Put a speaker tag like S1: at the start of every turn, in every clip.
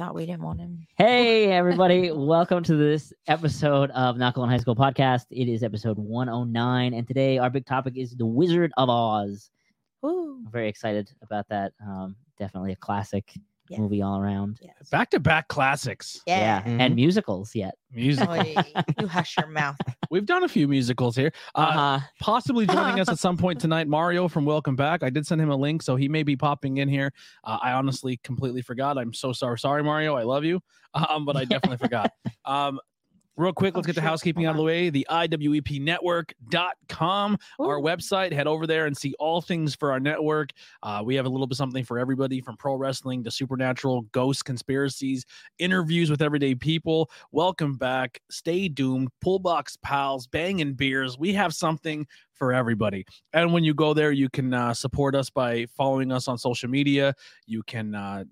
S1: thought we didn't want him.
S2: Hey, everybody. Welcome to this episode of Not Going High School Podcast. It is episode 109, and today our big topic is The Wizard of Oz.
S1: Woo.
S2: I'm very excited about that. Definitely a classic movie all around.
S1: Yes.
S3: Back-to-back classics.
S1: Yeah.
S2: And musicals yet.
S3: Music.
S1: Oy, you hush your mouth.
S3: We've done a few musicals here. Possibly joining us at some point tonight, Mario from Welcome Back. I did send him a link, so he may be popping in here. I honestly completely forgot. I'm so sorry, Mario. I love you, but I definitely forgot. Real quick, let's get the housekeeping out of the way. The IWEPnetwork.com, our website. Head over there and see all things for our network. We have a little bit something for everybody, from pro wrestling to supernatural, ghost conspiracies, interviews with everyday people. Welcome back. Stay doomed. Pullbox pals, banging beers. We have something for everybody. And when you go there, you can support us by following us on social media. You can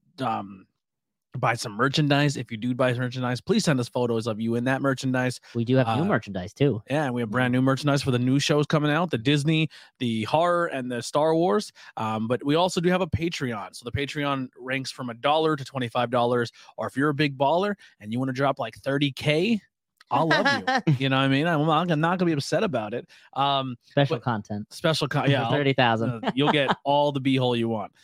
S3: buy some merchandise. If you do buy merchandise, please send us photos of you in that merchandise.
S2: We do have new merchandise too.
S3: Yeah, and we have brand new merchandise for the new shows coming out, the Disney, the horror, and the Star Wars. But we also do have a Patreon. So the Patreon ranks from $1 to $25. Or if you're a big baller and you want to drop like 30K, I'll love you. You know what I mean? I'm not gonna be upset about it.
S2: Special content.
S3: Yeah,
S2: 30,000.
S3: You'll get all the beehole you want.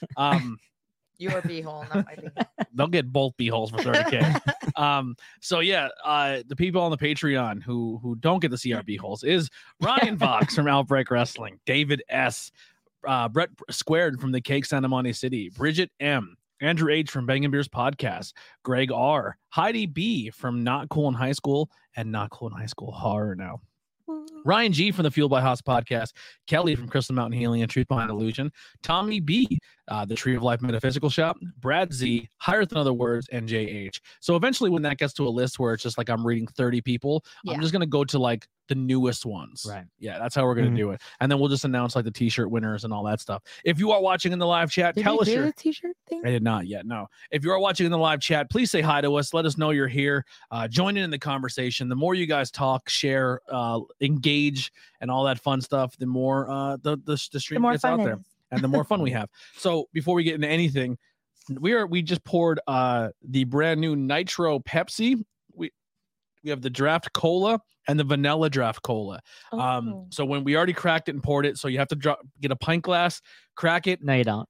S1: Your beehole, not my beehole.
S3: They'll get both beeholes for 30K. So yeah, the people on the Patreon who don't get to see our beeholes is Ryan Vox from Outbreak Wrestling, David S, Brett Squared from the Cake Santa Monica City, Bridget M, Andrew H from Bangin' Beers Podcast, Greg R, Heidi B from Not Cool in High School and Not Cool in High School Horror now. Ryan G from the Fuel by Haas podcast, Kelly from Crystal Mountain Healing and Truth Behind Illusion, Tommy B, the Tree of Life Metaphysical Shop, Brad Z, Higher Than Other Words, and JH. So eventually when that gets to a list where it's just like I'm reading 30 people, I'm just going to go to like the newest ones.
S2: Right.
S3: Yeah, that's how we're going to do it. And then we'll just announce like the t-shirt winners and all that stuff. If you are watching in the live chat, tell us your
S1: t-shirt thing.
S3: I did not yet. No. If you are watching in the live chat, please say hi to us. Let us know you're here. Join in the conversation. The more you guys talk, share, engage, and all that fun stuff, the more the stream gets out there, and the more fun we have. So before we get into anything, we just poured the brand new Nitro Pepsi. We have the Draft Cola and the Vanilla Draft Cola. So when we already cracked it and poured it, so you have to get a pint glass, crack it.
S2: No, you don't.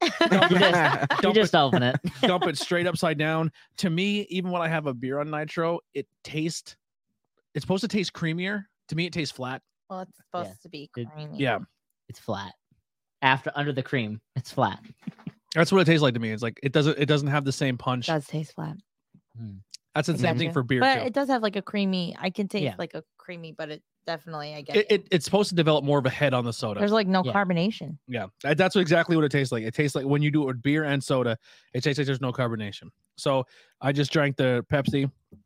S2: You just open it.
S3: Dump it straight upside down. To me, even when I have a beer on Nitro, it's supposed to taste creamier. To me, it tastes flat.
S1: Well, it's supposed to be creamy.
S3: Yeah.
S2: It's flat. Under the cream, it's flat.
S3: That's what it tastes like to me. It's like it doesn't have the same punch.
S1: It does taste flat.
S3: That's the same thing for beer
S1: but
S3: too.
S1: it does have like a creamy. I can taste like a creamy, but it definitely I get
S3: it's supposed to develop more of a head on the soda.
S1: There's like no carbonation.
S3: Yeah, that's exactly what it tastes like. It tastes like when you do it with beer and soda, it tastes like there's no carbonation. So I just drank the Pepsi.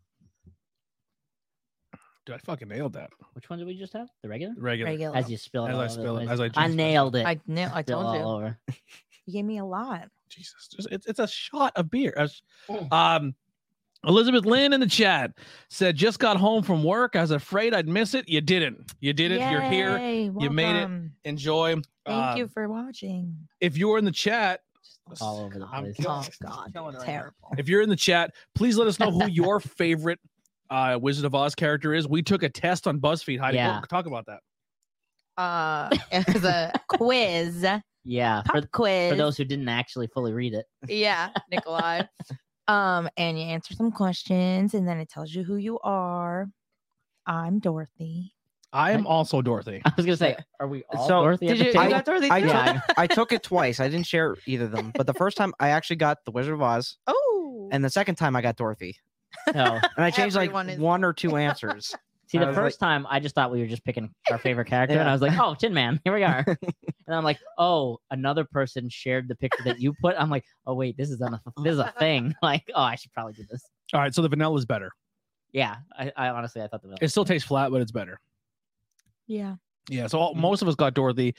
S3: Dude, I fucking nailed that.
S2: Which one did we just have? The regular?
S3: Regular.
S2: As you spill it.
S3: I
S2: nailed it.
S1: I told you.
S2: All over.
S1: You gave me a lot.
S3: Jesus, it's a shot of beer. Elizabeth Lynn in the chat said, just got home from work. I was afraid I'd miss it. You didn't. You did it.
S1: Yay,
S3: You're here.
S1: welcome.
S3: You made it. Enjoy.
S1: Thank you for watching.
S3: If you're in the chat,
S2: all over the place.
S1: Oh God, terrible.
S3: If you're in the chat, please let us know who your favorite Wizard of Oz character is. We took a test on BuzzFeed. Heidi, talk about that.
S1: It was a quiz.
S2: Yeah,
S1: quiz
S2: for those who didn't actually fully read it.
S1: Yeah, Nikolai. And you answer some questions, and then it tells you who you are. I'm Dorothy.
S3: I am also Dorothy.
S2: I was gonna say, are we all Dorothy?
S1: Did you got Dorothy?
S4: I took it twice. I didn't share either of them, but the first time I actually got the Wizard of Oz.
S1: Oh.
S4: And the second time I got Dorothy.
S2: No.
S4: And I changed like one or two answers.
S2: See, the first time I just thought we were just picking our favorite character, and I was like, "Oh, Tin Man, here we are." And I'm like, "Oh, another person shared the picture that you put." I'm like, "Oh wait, this is a thing." Like, oh, I should probably do this.
S3: All right, so the vanilla is better.
S2: Yeah, I honestly thought the vanilla.
S3: It still tastes flat, but it's better.
S1: Yeah.
S3: Yeah, so most of us got Dorothy.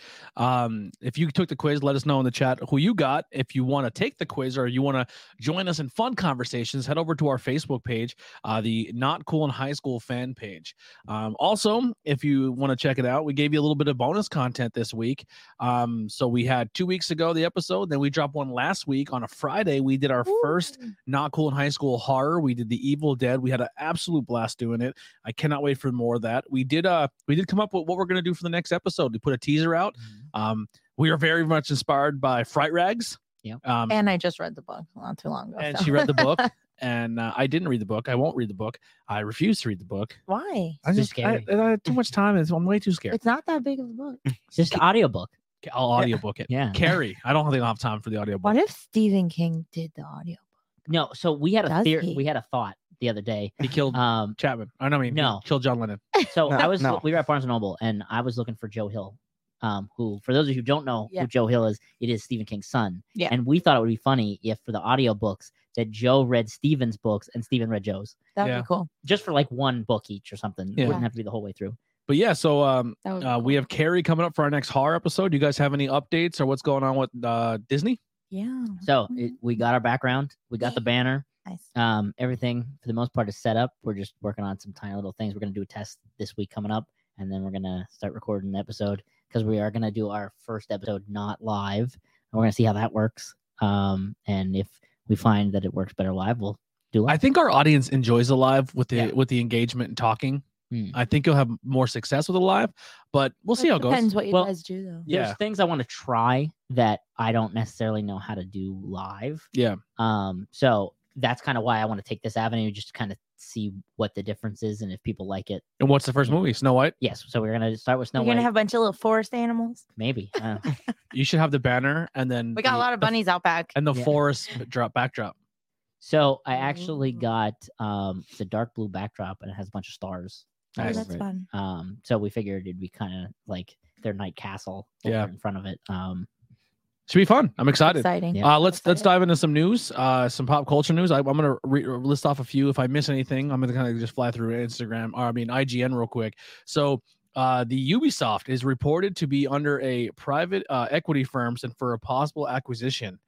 S3: If you took the quiz, let us know in the chat who you got. If you want to take the quiz or you want to join us in fun conversations, head over to our Facebook page, the Not Cool in High School fan page. Also, if you want to check it out, we gave you a little bit of bonus content this week. So we had 2 weeks ago the episode, then we dropped one last week on a Friday. We did our first Not Cool in High School horror. We did the Evil Dead. We had an absolute blast doing it. I cannot wait for more of that. We did come up with what we're going to do for the next episode. We put a teaser out. We are very much inspired by Fright Rags.
S2: Yeah.
S1: And I just read the book not too long ago.
S3: And
S1: so.
S3: she read the book, and I didn't read the book. I won't read the book. I refuse to read the book.
S1: Why?
S3: I
S2: Too
S3: just
S2: scary.
S3: I had too much time. I'm way too scared.
S1: It's not that big of a book.
S2: It's just an audiobook.
S3: I'll audiobook it.
S2: Yeah.
S3: Carrie, I don't think I'll have time for the audiobook.
S1: What if Stephen King did the audio?
S2: No, so we had a
S1: Does
S2: theory.
S1: he?
S2: We had a thought the other day.
S3: He killed Chapman. I mean,
S2: No.
S3: he killed John Lennon.
S2: So
S4: No,
S2: I was
S4: no.
S2: we were at Barnes and Noble, and I was looking for Joe Hill, who, for those of you who don't know
S1: Yeah.
S2: who Joe Hill is, it is Stephen King's son.
S1: Yeah.
S2: And we thought it would be funny if for the audiobooks that Joe read Stephen's books and Stephen read Joe's,
S1: That'd
S3: Yeah.
S1: be cool.
S2: just for like one book each or something.
S3: Yeah.
S2: It wouldn't have to be the whole way through.
S3: But yeah, so
S1: That would be
S3: we
S1: cool.
S3: have Carrie coming up for our next horror episode. Do you guys have any updates or what's going on with Disney?
S1: Yeah.
S2: So we got our background, we got the banner.
S1: Nice.
S2: Everything for the most part is set up. We're just working on some tiny little things. We're gonna do a test this week coming up, and then we're gonna start recording an episode because we are gonna do our first episode not live. And we're gonna see how that works. And if we find that it works better live, we'll do
S3: I
S2: live.
S3: think our audience enjoys the live with the
S2: Yeah.
S3: with the engagement and talking.
S2: Hmm.
S3: I think you'll have more success with the live, but we'll see how it goes.
S1: Depends what you
S2: Well,
S1: guys do though.
S3: Yeah.
S2: There's things I want to try that I don't necessarily know how to do live.
S3: Yeah.
S2: So that's kind of why I want to take this avenue, just to kind of see what the difference is and if people like it.
S3: And what's the first movie? Snow White.
S2: Yes. So we're gonna start with Snow
S1: You're
S2: White.
S1: gonna have a bunch of little forest animals.
S2: Maybe. I don't know.
S3: You should have the banner and then
S1: We got a lot of bunnies out back.
S3: and the
S2: Yeah.
S3: forest backdrop.
S2: So I actually
S1: Ooh.
S2: got the dark blue backdrop, and it has a bunch of stars.
S1: Oh,
S3: Nice.
S2: all
S1: that's
S2: over it.
S1: fun.
S2: So we figured it'd be kind of like their night castle over
S3: Yeah.
S2: in front of it.
S3: Should be fun. I'm excited.
S1: Exciting.
S2: Yeah.
S3: Let's
S1: excited.
S3: dive into some news, some pop culture news. I'm gonna list off a few. If I miss anything, I'm gonna kind of just fly through Instagram, or I mean IGN, real quick. So, the Ubisoft is reported to be under a private equity firms and for a possible acquisition.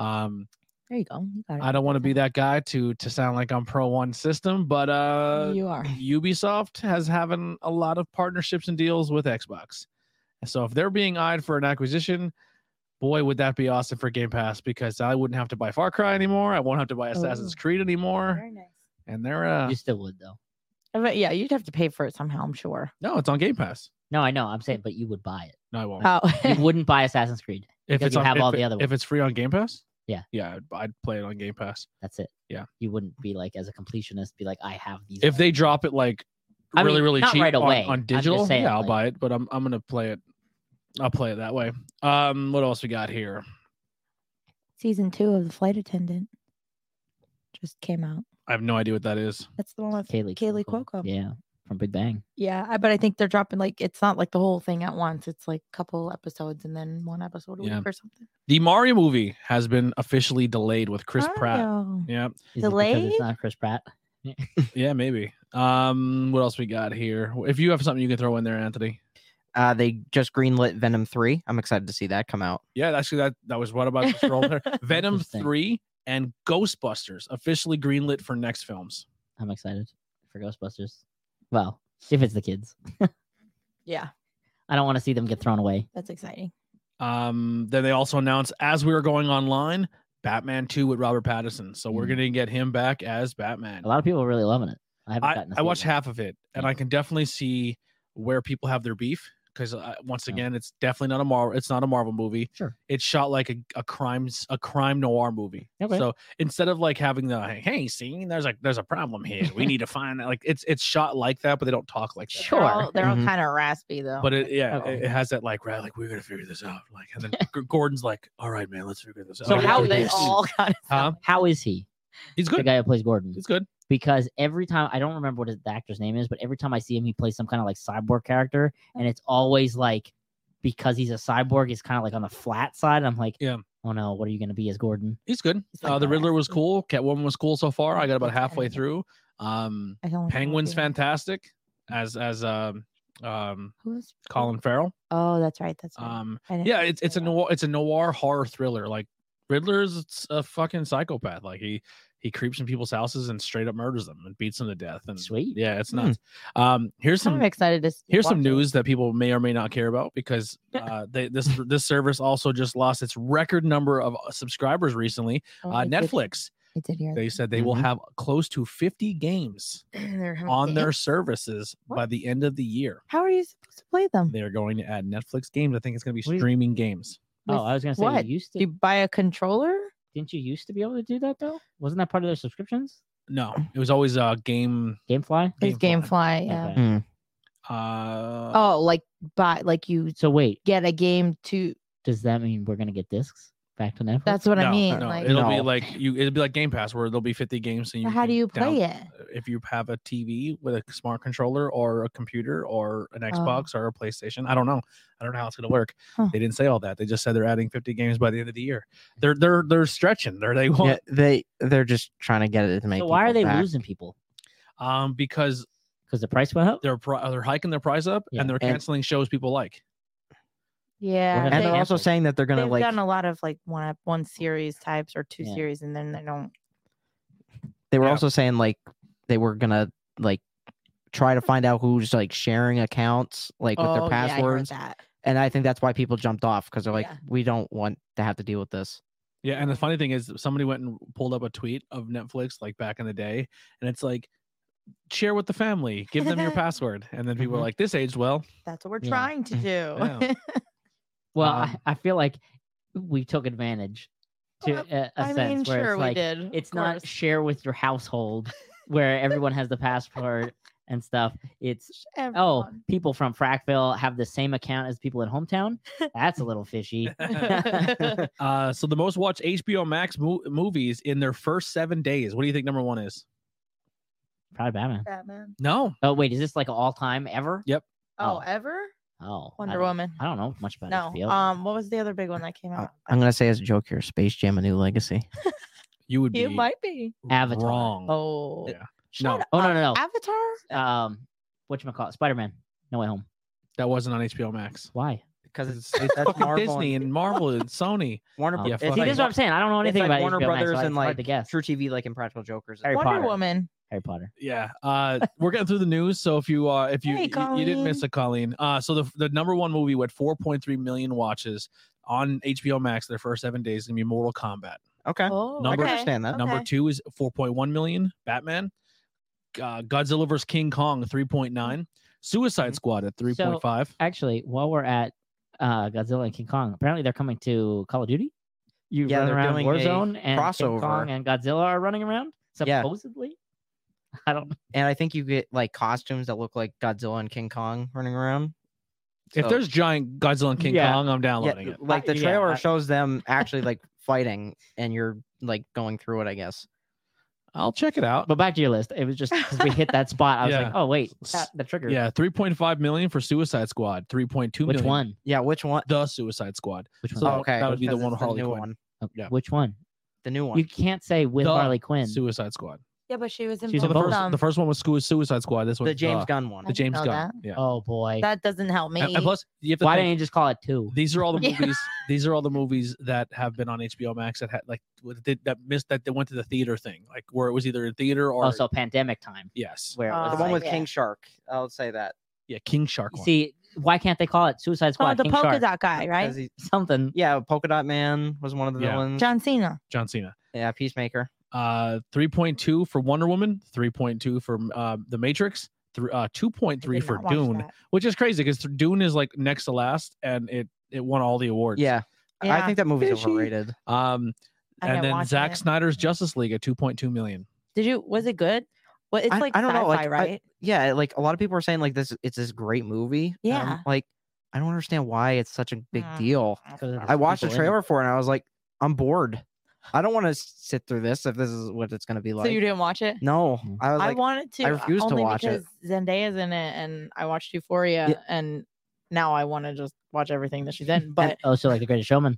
S1: There you go. You got it.
S3: I don't want to be that guy to sound like I'm pro one system, but
S1: You are.
S3: Ubisoft has having a lot of partnerships and deals with Xbox. So if they're being eyed for an acquisition, boy, would that be awesome for Game Pass, because I wouldn't have to buy Far Cry anymore. I won't have to buy Assassin's
S1: Ooh.
S3: Creed anymore.
S1: Very nice.
S3: And they're
S2: You still would though.
S1: But yeah, you'd have to pay for it somehow, I'm sure.
S3: no, it's on Game Pass.
S2: No, I know. I'm saying, but you would buy it.
S3: No, I won't.
S1: Oh,
S2: You wouldn't buy Assassin's Creed.
S3: if
S2: because
S3: it's
S2: you
S3: on,
S2: have
S3: if,
S2: all the other
S3: if
S2: ones.
S3: it's free on Game Pass,
S2: Yeah.
S3: yeah, I'd play it on Game Pass.
S2: That's it.
S3: Yeah.
S2: You wouldn't be like as a completionist, be like, I have these.
S3: If they drop it like
S2: I
S3: really
S2: mean,
S3: really
S2: not
S3: cheap
S2: right away.
S3: on
S2: I'm just
S3: digital,
S2: saying,
S3: yeah, I'll
S2: like-
S3: buy it. But I'm gonna play it. I'll play it that way. What else we got here?
S1: season 2 of The Flight Attendant just came out.
S3: I have no idea what that is.
S1: That's the one with
S2: Kaylee
S1: Cuoco.
S2: Yeah, from Big Bang.
S1: Yeah, but I think they're dropping like it's not like the whole thing at once. It's like a couple episodes and then one episode a
S3: Yeah.
S1: week or something.
S3: The Mario movie has been officially delayed with Chris Pratt.
S1: Mario.
S3: Yeah,
S2: Is it because
S1: Delayed?
S2: it's not Chris Pratt?
S3: yeah, maybe. What else we got here? If you have something you can throw in there, Anthony.
S4: They just greenlit Venom 3. I'm excited to see that come out.
S3: Yeah, actually, that was what about to scroll there. Venom
S2: Interesting.
S3: 3 and Ghostbusters officially greenlit for next films.
S2: I'm excited for Ghostbusters. Well, if it's the kids,
S1: Yeah,
S2: I don't want to see them get thrown away.
S1: that's exciting.
S3: Then they also announced, as we were going online, Batman 2 with Robert Pattinson. So we're
S2: Mm.
S3: gonna get him back as Batman.
S2: A lot of people are really loving it. I haven't gotten. to
S3: I
S2: see
S3: watched
S2: it yet.
S3: half of it, and
S2: Yeah.
S3: I can definitely see where people have their beef, because once
S2: Yeah.
S3: again, it's definitely not a Marvel. It's not a Marvel movie.
S2: Sure.
S3: It's shot like a crime noir movie.
S2: Okay.
S3: So instead of like having the hey, see, there's a problem here. We need to find that. Like it's shot like that, but they don't talk like that.
S2: Sure.
S1: They're all
S4: Mhm.
S1: kind of raspy though.
S3: But
S2: Okay.
S3: it has that like we're gonna figure this out. Like, and then Gordon's like, all right, man, let's figure this out.
S2: So
S1: how
S2: how
S1: they
S2: is-
S1: all kind of
S3: Huh?
S2: How is he?
S3: He's
S2: The
S3: good.
S2: guy who plays Gordon.
S3: He's good.
S2: Because every time I don't remember what the actor's name is, but every time I see him, he plays some kind of like cyborg character, and it's always like because he's a cyborg, he's kind of like on the flat side. I'm like,
S3: Yeah.
S2: oh no, what are you gonna be as Gordon?
S3: He's good.
S1: He's like
S3: The Riddler was
S1: raspy.
S3: cool. Catwoman was cool so far. I got about
S1: That's
S3: halfway
S1: good.
S3: through.
S1: I don't like
S3: Penguin's
S1: that.
S3: fantastic as
S1: Who's
S3: Colin Farrell.
S1: Oh, that's right. That's right. I didn't
S3: Yeah,
S1: see
S3: it's a
S1: that.
S3: noir horror thriller. Like Riddler's a fucking psychopath. Like he creeps in people's houses and straight up murders them and beats them to death. And
S2: Sweet.
S3: yeah, it's nuts. Here's
S1: I'm
S3: some
S1: excited to
S3: here's some
S1: watch it.
S3: news that people may or may not care about because this service also just lost its record number of subscribers recently.
S1: Oh, I did-
S3: Netflix.
S1: I did hear
S3: They said they will have close to 50 games
S1: that. They're having
S3: on their
S1: games?
S3: services by
S1: What?
S3: the end of the year.
S1: How are you supposed to play them?
S3: They're going to add Netflix games. I think it's going to be
S2: What do you-
S3: streaming games.
S2: Oh,
S1: With
S2: I was gonna say
S1: what?
S2: you used to.
S1: You buy a controller?
S2: Didn't you used to be able to do that though? Wasn't that part of their subscriptions?
S3: No, it was always game.
S2: GameFly.
S1: It's GameFly, yeah.
S2: Okay.
S3: Uh,
S1: Oh, like you
S2: So wait,
S1: get a game to.
S2: does that mean we're gonna get discs back to Netflix?
S1: That's what I
S3: no,
S1: mean.
S3: no,
S1: like,
S3: it'll be
S4: No.
S3: like it'll be like Game Pass where there'll be 50 games. And you
S1: how do
S3: can
S1: you play it?
S3: If you have a TV with a smart controller or a computer or an Xbox or a PlayStation, I don't know how it's gonna work.
S1: Huh.
S3: They didn't say all that. They just said they're adding 50 games by the end of the year. They're stretching. They
S4: Yeah,
S3: want
S4: they're just trying to get it to make.
S2: So why are
S4: people
S2: they
S4: back.
S2: losing people?
S3: because
S2: Because the price went up.
S3: they're hiking their price up
S2: Yeah.
S3: and they're
S4: And-
S3: canceling shows people like.
S1: Yeah,
S2: We're
S4: And
S2: gonna
S4: they're
S2: They-
S4: also saying that they're gonna
S1: they've
S4: like.
S1: done a lot of like one series types or two
S2: Yeah.
S1: series, and then they don't.
S4: They were
S3: Yeah.
S4: also saying like they were gonna like try to find out who's like sharing accounts like with their
S1: Oh, yeah, I heard
S4: passwords,
S1: that.
S4: and I think that's why people jumped off because they're like,
S1: Yeah.
S4: we don't want to have to deal with this.
S3: Yeah, and the funny thing is, somebody went and pulled up a tweet of Netflix like back in the day, and it's like, share with the family, give them your password, and then people are
S4: Mhm.
S3: like, this aged well.
S1: That's what we're
S2: Yeah.
S1: trying to do.
S3: Yeah.
S2: Well,
S3: Um,
S2: I feel like we took advantage to a
S1: I
S2: sense
S1: mean,
S2: where
S1: sure
S2: it's
S1: we
S2: like
S1: did. of
S2: it's not
S1: course.
S2: share with your household where everyone has the password and stuff. It's
S1: Everyone.
S2: people from Frackville have the same account as people in hometown. That's a little fishy.
S3: So the most watched HBO Max movies in their first 7 days. What do you think number one is?
S2: Probably Batman.
S1: Batman.
S3: No,
S2: Oh wait, is this like all time ever?
S3: Yep.
S1: Oh,
S2: Oh.
S1: ever?
S2: Oh,
S1: Wonder Woman.
S2: I don't know much about
S1: No.
S2: HBO.
S1: What was the other big one that came out?
S4: I'm gonna say as a joke here, Space Jam: A New Legacy.
S3: you would be
S1: You might be.
S2: Avatar.
S3: wrong.
S1: Oh.
S3: Yeah.
S1: Shut
S3: No.
S1: up.
S2: Oh, no.
S1: Avatar?
S2: Whatchamacallit? Spider-Man. No Way Home.
S3: That wasn't on HBO Max.
S2: Why?
S4: Because
S3: It's
S4: that's
S3: fucking
S4: Marvel
S3: Disney and Marvel and Sony.
S4: Warner.
S2: Oh.
S3: Yeah,
S4: it's
S3: fuck
S2: See,
S3: like
S2: this is what I'm saying. I don't know
S4: it's
S2: anything
S4: like
S2: about
S4: Warner
S2: HBO Max,
S4: Brothers
S2: so
S4: and
S2: it's
S4: like
S2: hard to guess.
S4: True TV, like Impractical Jokers.
S2: Harry
S1: Wonder
S2: Potter.
S1: Woman.
S2: Harry Potter.
S3: Yeah. We're getting through the news. So if you
S1: Hey,
S3: you didn't miss it, Colleen. So the number one movie with 4.3 million watches on HBO Max their first 7 days is gonna be Mortal Kombat.
S4: Okay.
S1: Oh,
S3: Number-
S4: I
S1: okay.
S4: understand that.
S3: Number
S1: Okay.
S3: two is 4.1 million. Batman. Godzilla vs King Kong 3.9. Suicide Squad at 3.5.
S2: Actually, while we're at Godzilla and King Kong, apparently they're coming to Call of Duty. You
S4: Yeah,
S2: run
S4: they're
S2: around
S4: doing a
S2: Warzone and King
S4: crossover.
S2: Kong and Godzilla are running around
S4: Yeah.
S2: supposedly. I don't.
S4: And I think you get like costumes that look like Godzilla and King Kong running around.
S3: If
S4: So-
S3: there's giant Godzilla and King
S2: Yeah.
S3: Kong, I'm
S4: yeah,
S3: downloading it.
S4: like the
S2: Yeah,
S4: trailer
S2: I-
S4: shows them actually like fighting, and you're like going through it, I guess.
S3: I'll check it out.
S2: But back to your list. It was just because we hit that spot. I was like,
S3: Yeah.
S2: oh wait, the trigger.
S3: Yeah, 3.5 million for Suicide Squad. 3.2
S2: Which
S3: million.
S2: one?
S4: Yeah, which one?
S3: The Suicide Squad.
S2: Which
S3: So
S2: one?
S4: Oh, okay,
S3: that would be the
S4: because
S3: one
S4: it's
S3: with Harley
S4: new
S3: Quinn.
S4: one.
S3: Yeah.
S2: Which one?
S4: The new one.
S2: You can't say with
S3: The
S2: Harley Quinn.
S3: Suicide Squad.
S1: Yeah, but she was in
S2: She's
S3: So
S1: both
S3: the
S1: of
S3: first,
S1: them.
S3: the first one was Suicide Squad. This one,
S4: The James Gunn one.
S1: I
S3: the
S1: didn't
S3: James
S1: know
S3: Gunn.
S1: that.
S3: Yeah.
S2: Oh boy.
S1: That doesn't help me.
S3: And plus, you have to
S2: Why
S3: think,
S2: didn't you just call it two?
S3: these are all the
S1: Yeah.
S3: movies. These are all the movies that have been on HBO Max that had like that missed that they went to the theater thing, like where it was either in theater or
S2: Also, pandemic time
S3: yes,
S2: where it was
S4: The one
S1: Oh,
S4: with
S2: like,
S1: yeah.
S4: King Shark. I'll say that.
S3: yeah, King Shark.
S2: you
S3: One.
S2: see, why can't they call it Suicide
S1: Oh,
S2: Squad?
S1: the
S2: King
S1: polka
S2: Shark?
S1: dot guy, right?
S4: 'Cause he-
S2: Something.
S4: yeah, Polka Dot Man was one of the
S3: Yeah.
S4: villains.
S1: John Cena.
S3: John Cena.
S4: Yeah, Peacemaker.
S3: 3.2 for Wonder Woman. 3.2 for The Matrix. 2.3
S1: I did
S3: for
S1: not watch
S3: Dune,
S1: that.
S3: which is crazy because Dune is like next to last, and it won all the awards.
S4: Yeah. I
S1: Yeah.
S4: think that movie's
S3: Fishy.
S4: overrated.
S1: I
S3: And
S1: didn't
S3: then
S1: watch
S3: Zack
S1: it.
S3: Snyder's Justice League at 2.2 million.
S1: Was it good? Well, it's like
S4: I don't know.
S1: sci-fi,
S4: Like,
S1: right?
S4: yeah, like a lot of people are saying like it's this great movie. and I'm
S1: Yeah.
S4: like, I don't understand why it's such a big
S1: Mm.
S4: deal.
S2: 'Cause there's
S4: I watched the
S2: people in it.
S4: trailer for it and I was like, I'm bored. I don't want to sit through this if this is what it's gonna be like.
S1: So you didn't watch it?
S4: No,
S2: Mm.
S4: I was
S1: I
S4: like,
S1: wanted to.
S4: I refuse to
S1: only
S4: watch it.
S1: because Zendaya's in it, and I watched Euphoria,
S4: Yeah.
S1: and now I want to just watch everything that she's in. But
S2: Oh, so like The Greatest Showman.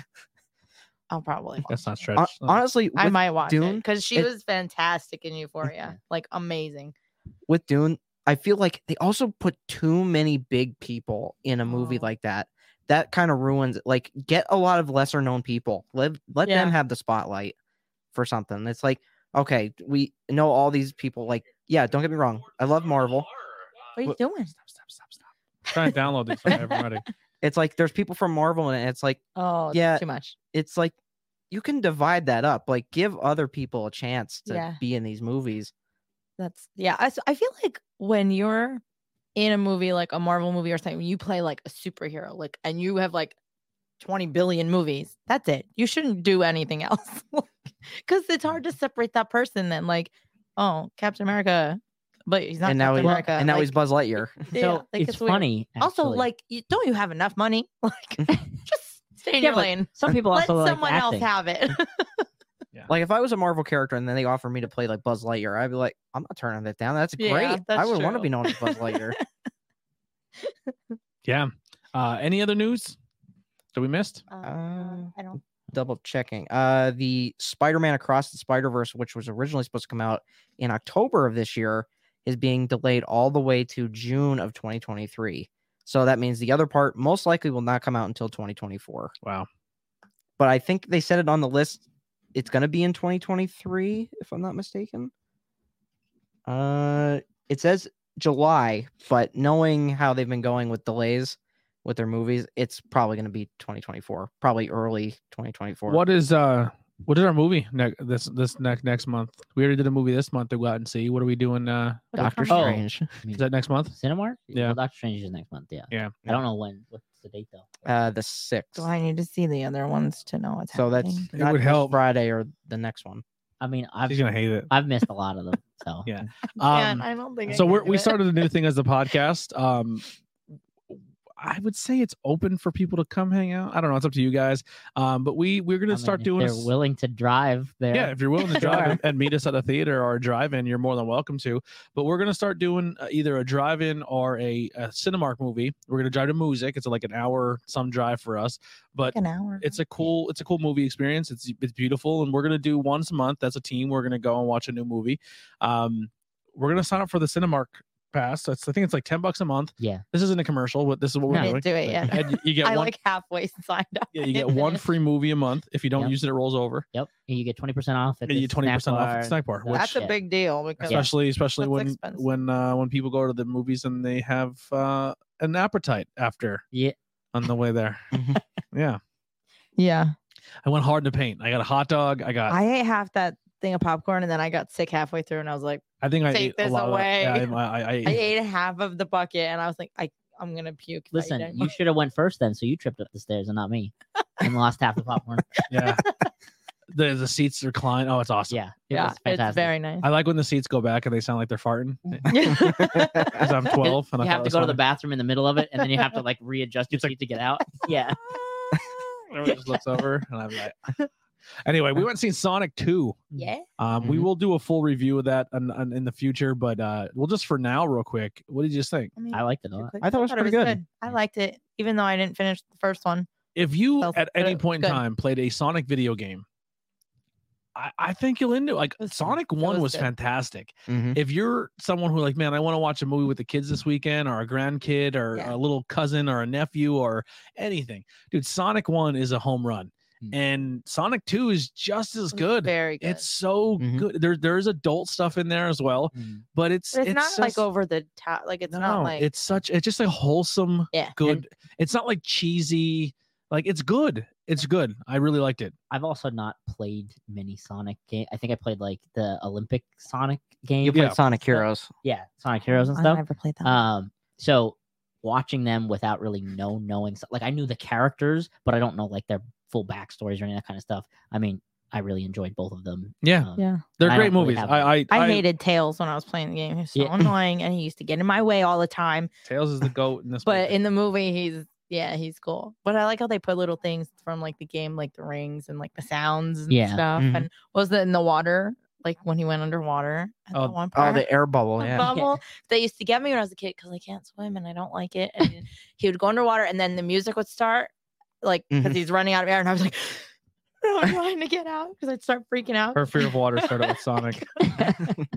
S1: I'll probably. Watch
S3: That's not
S1: it.
S3: stretch.
S4: honestly,
S1: I might watch it
S4: Dune,
S1: because she
S4: it-
S1: was fantastic in Euphoria, like amazing.
S4: with Dune, I feel like they also put too many big people in a movie
S1: Oh.
S4: like that. That kind of ruins it. Like, get a lot of lesser known people. Let
S1: Yeah.
S4: them have the spotlight for something. It's like, okay, we know all these people. Like, yeah, don't get me wrong. I love Marvel.
S1: What are you doing?
S3: Stop. Trying to download these. Sorry, I haven't ready.
S4: It's like there's people from Marvel, and it's like,
S1: Oh, that's
S4: Yeah.
S1: too much.
S4: it's like you can divide that up. Like, give other people a chance to
S1: Yeah.
S4: be in these movies.
S1: I feel like when you're in a movie like a Marvel movie or something, you play like a superhero, like, and you have like 20 billion movies. That's it. You shouldn't do anything else because it's hard to separate that person. Then, like, oh, Captain America, but he's not
S4: And now
S1: Captain
S4: he-
S1: America.
S4: And now he's
S1: like,
S4: Buzz Lightyear.
S1: yeah,
S2: So
S1: like,
S2: it's
S1: weird.
S2: funny.
S1: Also,
S2: actually.
S1: like, don't you have enough money? Like, just stay in
S2: Yeah,
S1: your
S2: but
S1: lane.
S2: some people
S1: Let
S2: also like
S1: someone else
S2: acting.
S1: have it.
S4: Like, if I was a Marvel character and then they offered me to play like Buzz Lightyear, I'd be like, I'm not turning that down. That's
S1: Yeah,
S4: great. I
S1: that's
S4: would want to
S1: true.
S4: be known as Buzz Lightyear.
S3: Yeah. Any other news that we missed?
S1: I don't.
S4: Double checking. The Spider-Man Across the Spider-Verse, which was originally supposed to come out in October of this year, is being delayed all the way to June of 2023. So that means the other part most likely will not come out until 2024.
S3: Wow.
S4: But I think they said it on the list. It's going to be in 2023, if I'm not mistaken. It says July, but knowing how they've been going with delays with their movies, it's probably going to be 2024, probably early 2024.
S3: What is our movie next month? We already did a movie this month to go out and see. What are we doing?
S4: Doctor
S2: Oh.
S4: Strange.
S3: Is that next month?
S2: Cinemark?
S3: Yeah.
S2: Well, Doctor Strange is next month. Yeah.
S3: Yeah.
S2: I don't know when. What's the date though?
S4: The 6th.
S1: Do I need to see the other ones to know what's
S4: So that's
S1: happening?
S3: It
S4: not
S3: would
S4: this
S3: help.
S4: Friday or the next one.
S2: I mean,
S3: She's gonna hate it.
S2: I've missed a lot of them. So
S3: Yeah.
S1: I don't think. I
S3: So
S1: can do
S3: we
S1: it.
S3: started a new thing as the podcast. I would say it's open for people to come hang out. I don't know. It's up to you guys. But we're gonna
S2: I mean,
S3: start
S2: if
S3: doing.
S2: They're willing to drive there.
S3: Yeah, if you're willing to drive
S2: Sure.
S3: and meet us at a theater or a drive-in, you're more than welcome to. But we're gonna start doing either a drive-in or a Cinemark movie. We're gonna drive to Music. It's like an hour some drive for us, but
S1: Like an hour.
S3: it's a cool movie experience. It's beautiful, and we're gonna do once a month. That's a team. We're gonna go and watch a new movie. We're gonna sign up for the Cinemark pass. I think it's like $10 a month.
S2: Yeah.
S3: This isn't a commercial, but this is what we're
S1: I
S3: doing.
S1: didn't do it yet.
S3: And you get
S1: I
S3: one.
S1: like halfway signed up.
S3: Yeah, you get one free movie a month. If you don't
S2: Yep.
S3: use it, it rolls over.
S2: Yep. And you get 20% off at
S3: And you
S2: the
S3: get 20%
S2: snack
S3: off
S2: bar.
S3: at snack bar,
S2: That's
S3: which-
S1: That's a
S2: shit.
S1: big deal because
S3: Especially
S1: That's
S3: when
S1: expensive.
S3: when people go to the movies and they have an appetite after
S2: Yeah.
S3: on the way there.
S4: Mhm.
S3: Yeah,
S1: yeah,
S3: I went hard in the paint. I got a hot dog.
S1: I ate half that thing of popcorn and then I got sick halfway through and I was like,
S3: I think I
S1: take
S3: ate a
S1: this
S3: lot
S1: away.
S3: of that. Yeah, I
S1: I ate half of the bucket and I was like, I'm gonna puke. if I eat
S2: Listen,
S1: any
S2: you
S1: more.
S2: should have went first then, so you tripped up the stairs and not me, and lost half the popcorn.
S3: yeah. The seats recline. Oh, it's awesome.
S2: Yeah. It
S1: yeah,
S2: was fantastic.
S1: it's very nice.
S3: I like when the seats go back and they sound like they're farting.
S1: Yeah.
S3: Because I'm 12 and I
S2: You
S3: thought
S2: have
S3: it
S2: to
S3: was
S2: go to the
S3: funny.
S2: bathroom in the middle of it, and then you have to like readjust your
S3: It's like-
S2: seat to get out. Yeah.
S3: Everyone just looks over and I'm like. Anyway, we went and seen Sonic 2.
S1: Yeah.
S3: We
S4: Mhm.
S3: will do a full review of that in the future, but we'll just for now, real quick. What did you just think?
S1: mean,
S2: I liked it a lot.
S4: I thought it was pretty good.
S1: I liked it, even though I didn't finish the first one.
S3: If you
S1: Felt
S3: at any
S1: good.
S3: point in
S1: Good.
S3: time played a Sonic video game, I think you'll into it. Like
S1: was-
S3: Sonic
S1: it
S3: 1
S1: was
S3: was
S1: good.
S3: fantastic.
S4: Mhm.
S3: If you're someone who like, man, I want to watch a movie with the kids this weekend, or a grandkid, or
S1: Yeah.
S3: a little cousin, or a nephew, or anything, dude, Sonic 1 is a home run,
S2: Mm.
S3: and Sonic 2 is just as
S1: It was
S3: good.
S1: Very good.
S3: It's so
S4: Mhm.
S3: good. There's adult stuff in there as well,
S2: Mm.
S3: but it's
S1: But it's not like
S3: just-
S1: over the top. Like it's not like
S3: it's just a wholesome,
S1: Yeah.
S3: good. It's not like cheesy. Like it's good. It's good. I really liked it.
S2: I've also not played many Sonic game. I think I played like the Olympic Sonic game.
S4: You played
S3: Yeah.
S4: Sonic Heroes.
S2: Yeah, Sonic Heroes and
S1: I
S2: stuff.
S1: never played that.
S2: So watching them without really knowing like I knew the characters, but I don't know like their full backstories or any of that kind of stuff. I mean, I really enjoyed both of them.
S3: Yeah,
S1: Yeah.
S3: they're
S2: I
S3: great
S2: don't really
S3: movies.
S2: have
S1: I hated Tails when I was playing the game. He was so
S2: Yeah.
S1: annoying and he used to get in my way all the time.
S3: Tails is the goat in this.
S1: But
S3: movie.
S1: in the movie, he's cool. But I like how they put little things from like the game, like the rings and like the sounds and
S2: Yeah.
S1: stuff.
S4: Mhm.
S1: And what was it in the water? Like when he went underwater at
S3: Oh,
S1: that one
S4: Oh,
S1: part.
S4: the air bubble.
S1: The
S4: Yeah.
S1: bubble. They used to get me when I was a kid because I can't swim and I don't like it. And he would go underwater and then the music would start, like because
S4: Mhm.
S1: he's running out of air, and I was like, I'm trying to get out because I'd start freaking out.
S3: her fear of water started with Sonic.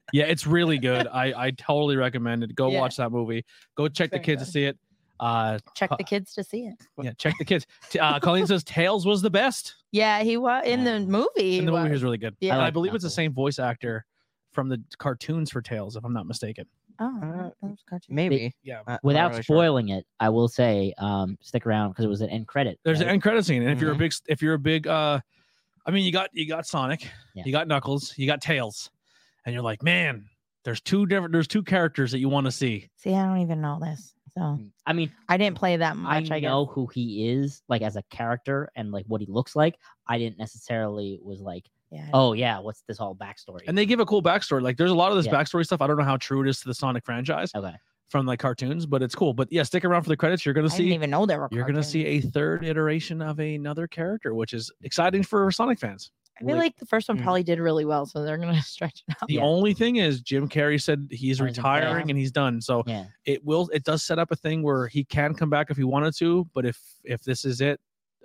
S3: Yeah, it's really good. I totally recommend it. Go
S1: Yeah.
S3: watch that movie. Go check the
S1: Very
S3: kids to
S1: good.
S3: see it.
S1: Check the kids to see it.
S3: Yeah, check the kids. Colleen says Tails was the best.
S1: Yeah, he was in the movie.
S3: And the movie was really good.
S1: Yeah.
S3: And I
S2: like
S3: believe it's the
S2: Knuckles.
S3: same voice actor from the cartoons for Tails, if I'm not mistaken.
S1: Oh, that was cartoon.
S4: Maybe.
S3: Yeah.
S4: Not
S2: Without
S4: really sure.
S2: spoiling it, I will say, stick around because it was an end credit.
S3: There's an
S2: right?
S3: end credit scene, and if you're a
S4: Mhm.
S3: big, I mean, you got Sonic,
S2: Yeah.
S3: you got Knuckles, you got Tails, and you're like, man, there's two characters that you want to see.
S1: See, I don't even know this, so
S2: I mean,
S1: I didn't play that much.
S2: I
S1: guess.
S2: know who he is, like as a character and like what he looks like. I didn't necessarily was like,
S1: Yeah.
S2: oh yeah, what's this whole backstory?
S3: And they give a cool backstory. Like, there's a lot of this
S2: Yeah.
S3: backstory stuff. I don't know how true it is to the Sonic franchise
S2: Okay.
S3: from like cartoons, but it's cool. But yeah, stick around for the credits. You're gonna
S1: I didn't
S3: see.
S1: even know there were.
S3: You're gonna see a third iteration of another character, which is exciting for Sonic fans.
S1: I feel like the first one
S4: Mm.
S1: probably did really well, so they're gonna stretch it out.
S3: The
S2: Yeah.
S3: only thing is Jim Carrey said he's
S2: Oh, he's in
S3: retiring
S1: there.
S3: and he's done. So
S2: Yeah.
S3: it does set up a thing where he can come back if he wanted to, but if this is it,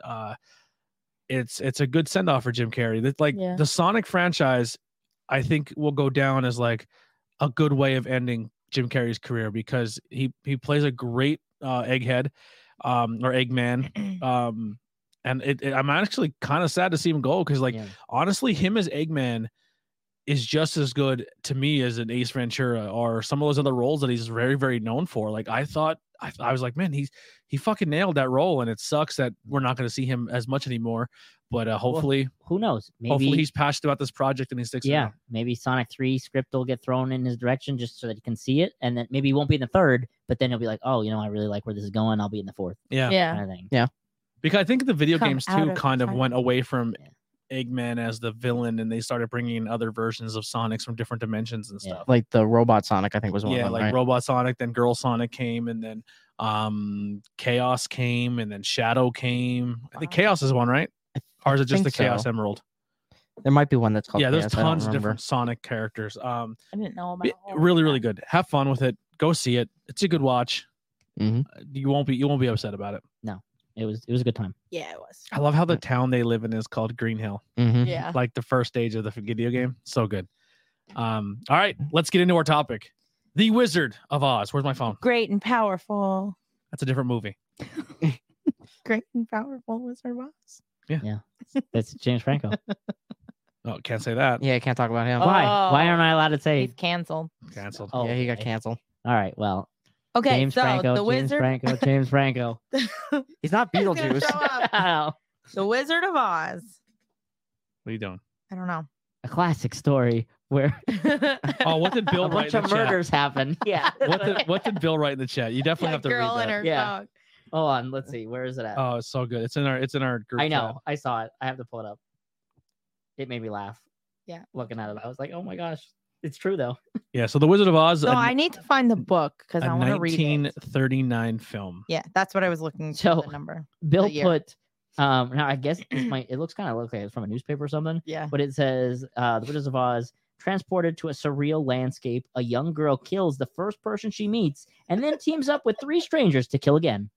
S3: it's a good send off for Jim Carrey. That like
S1: Yeah.
S3: the Sonic franchise, I think will go down as like a good way of ending Jim Carrey's career because he plays a great egghead or Eggman. And I'm actually kind of sad to see him go because like
S2: Yeah.
S3: honestly, him as Eggman is just as good to me as an Ace Ventura or some of those other roles that he's very, very known for. Like I thought, I was like, man, he fucking nailed that role, and it sucks that we're not going to see him as much anymore. But hopefully,
S2: Who knows? Maybe
S3: hopefully he's passionate about this project and he sticks.
S2: yeah,
S3: around.
S2: maybe Sonic 3 script will get thrown in his direction just so that he can see it, and then maybe he won't be in the third, but then he'll be like, oh, you know, I really like where this is going. I'll be in the fourth
S3: Yeah,
S1: Yeah.
S2: kind of thing.
S3: Because I think the video
S1: Come
S3: games
S1: out
S3: too
S1: of
S3: kind of
S1: time.
S3: went away from
S2: Yeah.
S3: Eggman as the villain, and they started bringing in other versions of Sonics from different dimensions and
S2: Yeah.
S3: stuff.
S4: Like the robot Sonic, I think was one
S3: Yeah,
S4: of them.
S3: like
S4: right?
S3: Robot Sonic, then Girl Sonic came, and then Chaos came, and then Shadow came. I think
S1: Wow.
S3: Chaos is one, right? Or is it just the
S4: think
S3: Chaos
S4: so.
S3: Emerald?
S4: There might be one that's called.
S3: Yeah, there's
S4: Chaos, I don't
S3: tons of
S4: remember.
S3: different Sonic characters.
S1: I didn't know about. all of
S3: Really,
S1: that.
S3: really good. Have fun with it. Go see it. It's a good watch.
S4: Mhm.
S3: You won't be upset about it.
S2: It was a good time.
S1: Yeah, it was.
S3: I love how the town they live in is called Green Hill.
S4: Mhm.
S1: Yeah.
S3: Like the first stage of the video game. So good. All right, let's get into our topic. The Wizard of Oz. Where's my phone?
S1: Great and powerful.
S3: That's a different movie.
S1: Great and powerful Wizard of Oz.
S2: That's James Franco.
S3: Oh, can't say that.
S4: Yeah, I can't talk about him.
S1: Oh.
S2: Why? Why aren't I allowed to say?
S1: He's canceled.
S3: Canceled.
S2: Oh,
S4: Yeah, he got
S2: okay.
S4: canceled.
S2: All right. Well,
S1: Okay,
S2: James
S1: so
S2: Franco.
S1: the
S2: James
S1: Wizard.
S2: Franco. James Franco.
S4: He's not
S1: He's gonna
S4: Beetlejuice.
S1: show up.
S2: Oh,
S1: The Wizard of Oz.
S3: What are you doing?
S1: I don't know.
S2: a classic story where
S3: Oh, what did Bill
S2: a
S3: write
S2: bunch
S3: in
S2: of
S3: the chat?
S2: murders happen. Yeah.
S3: What did Bill write in the chat? You definitely have
S1: That
S3: to read
S1: girl
S3: that.
S1: and her
S2: Yeah.
S1: dog.
S2: Hold on. Let's see. Where is it at?
S3: Oh, it's so good. It's in our group.
S2: I know.
S3: chat.
S2: I saw it. I have to pull it up. It made me laugh.
S1: Yeah.
S2: Looking at it, I was like, "Oh my gosh, it's true though."
S3: Yeah. So the Wizard of Oz,
S1: So I need to find the book because
S3: a
S1: I want to read it.
S3: 1939 film.
S1: Yeah, that's what I was looking for.
S2: So-
S1: The number.
S2: Bill
S1: year.
S2: put. Now I guess this might. It looks kind of like it's from a newspaper or something.
S1: Yeah.
S2: But it says, "The Wizard of Oz." Transported to a surreal landscape, a young girl kills the first person she meets and then teams up with 3 strangers to kill again.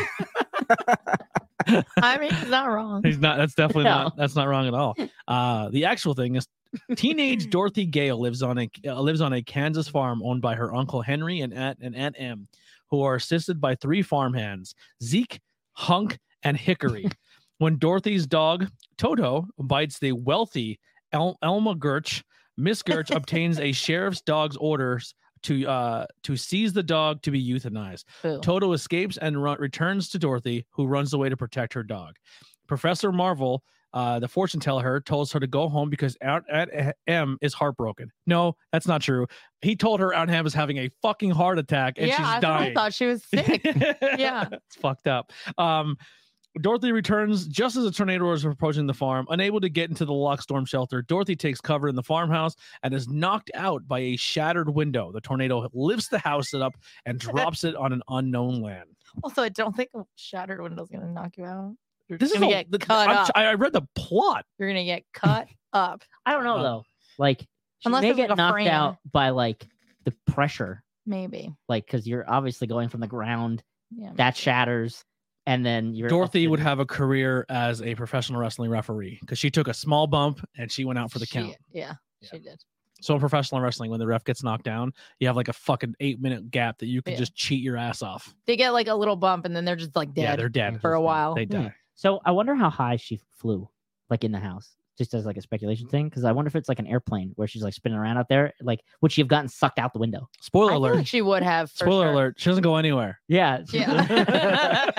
S1: I mean, it's not wrong.
S3: He's not. That's definitely
S2: No.
S3: not. That's not wrong at all. The actual thing is, teenage Dorothy Gale lives on a Kansas farm owned by her uncle Henry and Aunt Em, who are assisted by 3 farmhands: Zeke, Hunk, and Hickory. When Dorothy's dog Toto bites the wealthy Elma Gertch, Miss Gertch obtains a sheriff's dog's orders to seize the dog to be euthanized.
S1: Boo.
S3: Toto escapes and returns to Dorothy, who runs away to protect her dog. Professor Marvel, the fortune teller, tells her to go home because Aunt M is heartbroken. No, that's not true. He told her Aunt M is having a fucking heart attack and
S1: yeah,
S3: she's
S1: that's what I
S3: dying.
S1: thought she was sick. Yeah.
S3: It's fucked up. Dorothy returns just as a tornado is approaching the farm. Unable to get into the locked storm shelter, Dorothy takes cover in the farmhouse and is knocked out by a shattered window. The tornado lifts the house up and drops it on an unknown land.
S1: Also, I don't think a shattered window's gonna knock you out. You're
S3: This is
S1: gonna
S3: a,
S1: get cut up.
S3: I read the plot.
S1: You're gonna get cut up.
S2: I don't know
S3: Oh.
S2: though. Like, she
S1: Unless
S2: may
S1: it's like
S2: get
S1: a
S2: knocked
S1: frame.
S2: out by like the pressure,
S1: Maybe.
S2: like because you're obviously going from the ground.
S1: Yeah.
S2: That shatters, and then you're
S3: Dorothy
S2: up
S3: would
S2: to-
S3: have a career as a professional wrestling referee because she took a small bump and she went out for the count.
S1: Yeah,
S3: Yeah.
S1: she did.
S3: So in professional wrestling, when the ref gets knocked down, you have like a fucking 8-minute gap that you can
S1: Yeah.
S3: just cheat your ass off.
S1: They get like a little bump and then they're just like
S3: Yeah,
S1: dead
S3: they're dead.
S1: for a while.
S3: They die.
S2: So I wonder how high she flew, like in the house, just as like a speculation thing. Because I wonder if it's like an airplane where she's like spinning around out there. Like, would she have gotten sucked out the window?
S3: Spoiler
S1: I feel
S3: alert.
S1: like she would have. For
S3: Spoiler
S1: sure.
S3: alert. She doesn't go anywhere.
S2: Yeah.
S1: Yeah.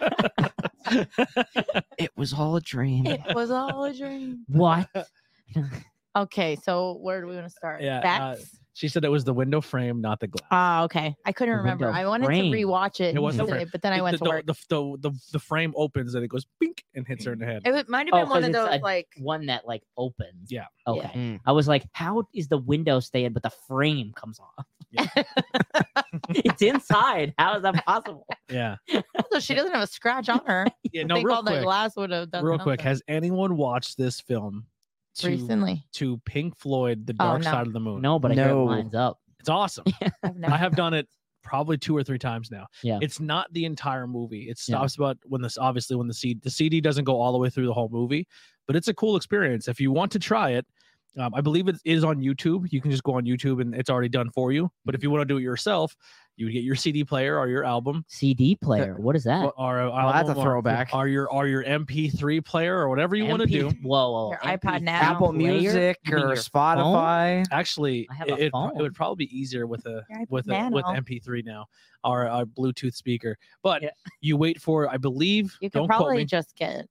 S4: It was all a dream.
S1: It was all a dream.
S2: What?
S1: Okay, so where do we want to start?
S3: Yeah,
S1: Facts?
S3: She said it was the window frame, not the glass.
S1: Ah, okay. I couldn't
S2: The
S1: remember.
S2: window
S1: I wanted
S2: frame.
S1: to rewatch it.
S3: It wasn't the
S1: today,
S3: frame.
S1: but then I went to work.
S3: The frame opens and it goes bink and hits her in the head.
S1: It might have been one
S2: 'cause
S1: of
S2: it's
S1: those
S2: a
S1: like.
S2: one that like opens.
S3: Yeah.
S2: Okay.
S4: Mm.
S2: I was like, how is the window staying, but the frame comes off? It's inside. How is that possible?
S3: Yeah.
S1: So she doesn't have a scratch on her.
S3: Yeah.
S1: I
S3: No,
S1: think
S3: real
S1: all the
S3: quick.
S1: glass would have done.
S3: Real quick.
S1: nothing.
S3: Has anyone watched this film
S1: Recently.
S3: to Pink Floyd, The
S1: Oh,
S3: Dark
S1: no.
S3: Side of the Moon?
S2: No, but I hear
S4: No.
S2: it lines up.
S3: It's awesome.
S1: I've never.
S3: I have done it probably 2 or 3 times now.
S2: Yeah.
S3: It's not the entire movie. It
S2: Yeah.
S3: stops about when this obviously when the CD doesn't go all the way through the whole movie, but it's a cool experience. If you want to try it, I believe it is on YouTube. You can just go on YouTube and it's already done for you. But if you want to do it yourself, you would get your CD player or your album
S2: CD player. What is that?
S3: or
S4: that's a throwback.
S3: or your MP3 player or whatever you want to do.
S2: Whoa.
S1: Your iPad
S2: MP3
S1: now.
S4: Apple
S2: player?
S4: Music
S2: You mean
S4: or
S2: your
S4: Spotify.
S3: Actually,
S2: I have a
S3: it
S2: phone.
S3: would probably be easier with a
S1: Your iPad
S3: with
S1: Nano.
S3: MP3 now or a Bluetooth speaker. But
S2: Yeah.
S3: you wait for, I believe,
S1: You could
S3: don't quote
S1: probably
S3: me.
S1: just get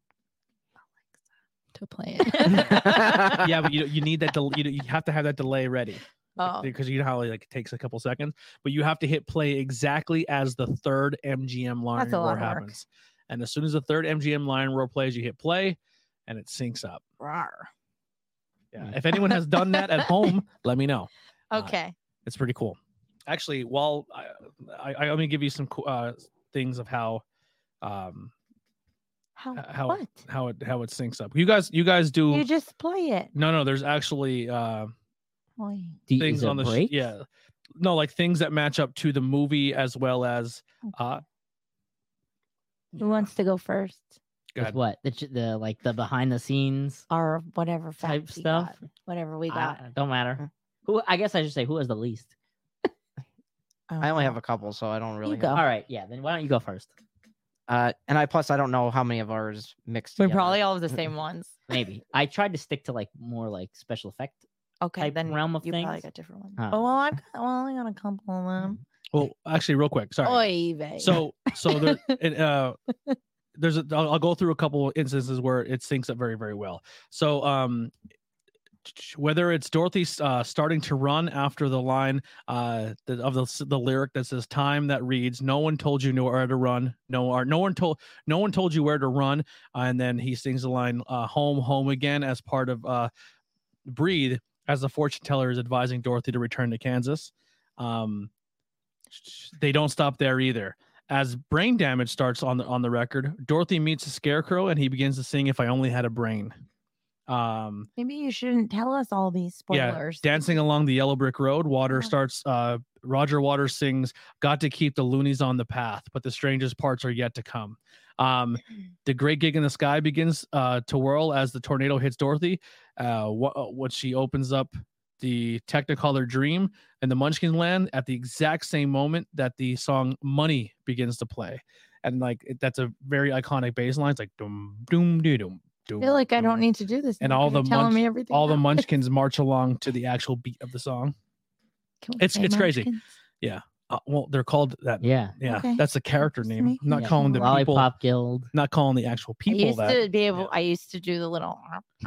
S1: Alexa to play it.
S3: Yeah, but you need that. You have to have that delay ready
S1: Oh,
S3: because you know how like it takes a couple seconds. But you have to hit play exactly as the third MGM line
S1: That's a lot
S3: roar
S1: of work.
S3: happens. And as soon as the third MGM line roar plays, you hit play, and it syncs up.
S1: rawr.
S3: Yeah.
S2: Mm.
S3: If anyone has done that at home, let me know.
S1: Okay.
S3: It's pretty cool. Actually, while I let me give you some things of how
S1: How
S3: how
S1: what?
S3: how it syncs up. You guys do
S1: You just play it.
S3: no. There's actually
S1: Boy.
S3: things
S2: Is it
S3: on the
S2: break?
S3: yeah. No, like things that match up to the movie as well as
S1: Who wants to go first?
S3: go
S2: With
S3: ahead.
S2: what? The like the behind the scenes
S1: Or whatever
S2: type
S1: facts we
S2: stuff.
S1: got. Whatever we got.
S2: Don't matter. Who? I guess I should say who has the least.
S4: I only have a couple, so I don't really.
S1: go.
S4: have-
S2: All right. Yeah. Then why don't you go first?
S4: and I don't know how many of ours mixed.
S1: We
S4: together.
S1: probably all have the same ones.
S2: Maybe I tried to stick to like more like special effect.
S1: Okay,
S2: Type
S1: then
S2: realm of
S1: you probably
S2: things?
S1: got different ones.
S2: Huh.
S1: Oh well, I only got a couple of them.
S3: Well, actually, real quick. Sorry.
S1: Oy vey.
S3: So there, there's I'll go through a couple instances where it syncs up very, very well. So whether it's Dorothy starting to run after the line of the lyric that says "time that reads no one told you where to run, no one told you where to run," and then he sings the line home again as part of Breathe, as the fortune teller is advising Dorothy to return to Kansas. They don't stop there either. As brain damage starts on the record, Dorothy meets a scarecrow and he begins to sing "If I Only Had a Brain."
S1: Maybe you shouldn't tell us all these spoilers.
S3: Dancing along the yellow brick road,
S1: Yeah.
S3: starts. Roger Waters sings, "Got to keep the loonies on the path, but the strangest parts are yet to come." The great gig in the sky begins to whirl as the tornado hits Dorothy. What she opens up the Technicolor Dream and the Munchkin Land at the exact same moment that the song "Money" begins to play, and like that's a very iconic bass line. It's like dum dum doo dum.
S1: I feel like I don't need to do this.
S3: And
S1: now
S3: all
S1: 'cause you're
S3: the
S1: telling
S3: munch-
S1: me everything.
S3: all the
S1: now.
S3: Munchkins march along to the actual beat of the song.
S1: Can we
S3: it's
S1: say
S3: crazy.
S1: Munchkins?
S3: Well, they're called that.
S2: Yeah.
S3: Yeah,
S1: Okay.
S3: that's the character
S1: Just
S3: name.
S1: making
S3: I'm not
S1: sure.
S3: calling the people.
S2: Lollipop Guild.
S3: Not calling the actual
S1: I
S3: people
S1: used
S3: that.
S1: to be able. I used to do the little.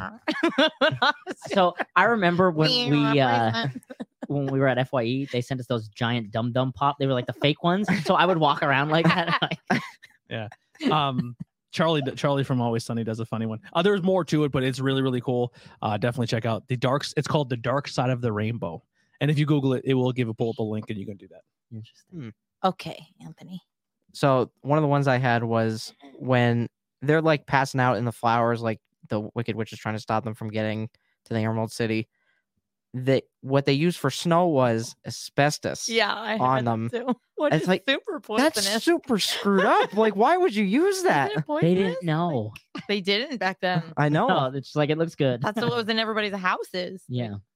S2: So I remember when we
S1: represent.
S2: when we were at FYE, they sent us those giant dum dum pop. They were like the fake ones. So I would walk around like that. Like,
S3: Charlie from Always Sunny does a funny one. There's more to it, but it's really, really cool. Definitely check out it's called The Dark Side of the Rainbow. And if you Google it, it will pull up a link and you can do that.
S2: interesting.
S1: Okay, Anthony.
S4: So one of the ones I had was when they're like passing out in the flowers, like the Wicked Witch is trying to stop them from getting to the Emerald City. What they used for snow was asbestos.
S1: Yeah, I
S4: On
S1: heard
S4: them.
S1: that too. What
S4: It's
S1: is
S4: like,
S1: super poisonous?
S4: That's super screwed up. Like, why would you use that?
S1: Isn't it
S2: They
S1: poisonous?
S2: didn't know.
S1: They didn't back then.
S4: I know.
S2: No, it's just like it looks good.
S1: That's what was in everybody's houses.
S2: Yeah.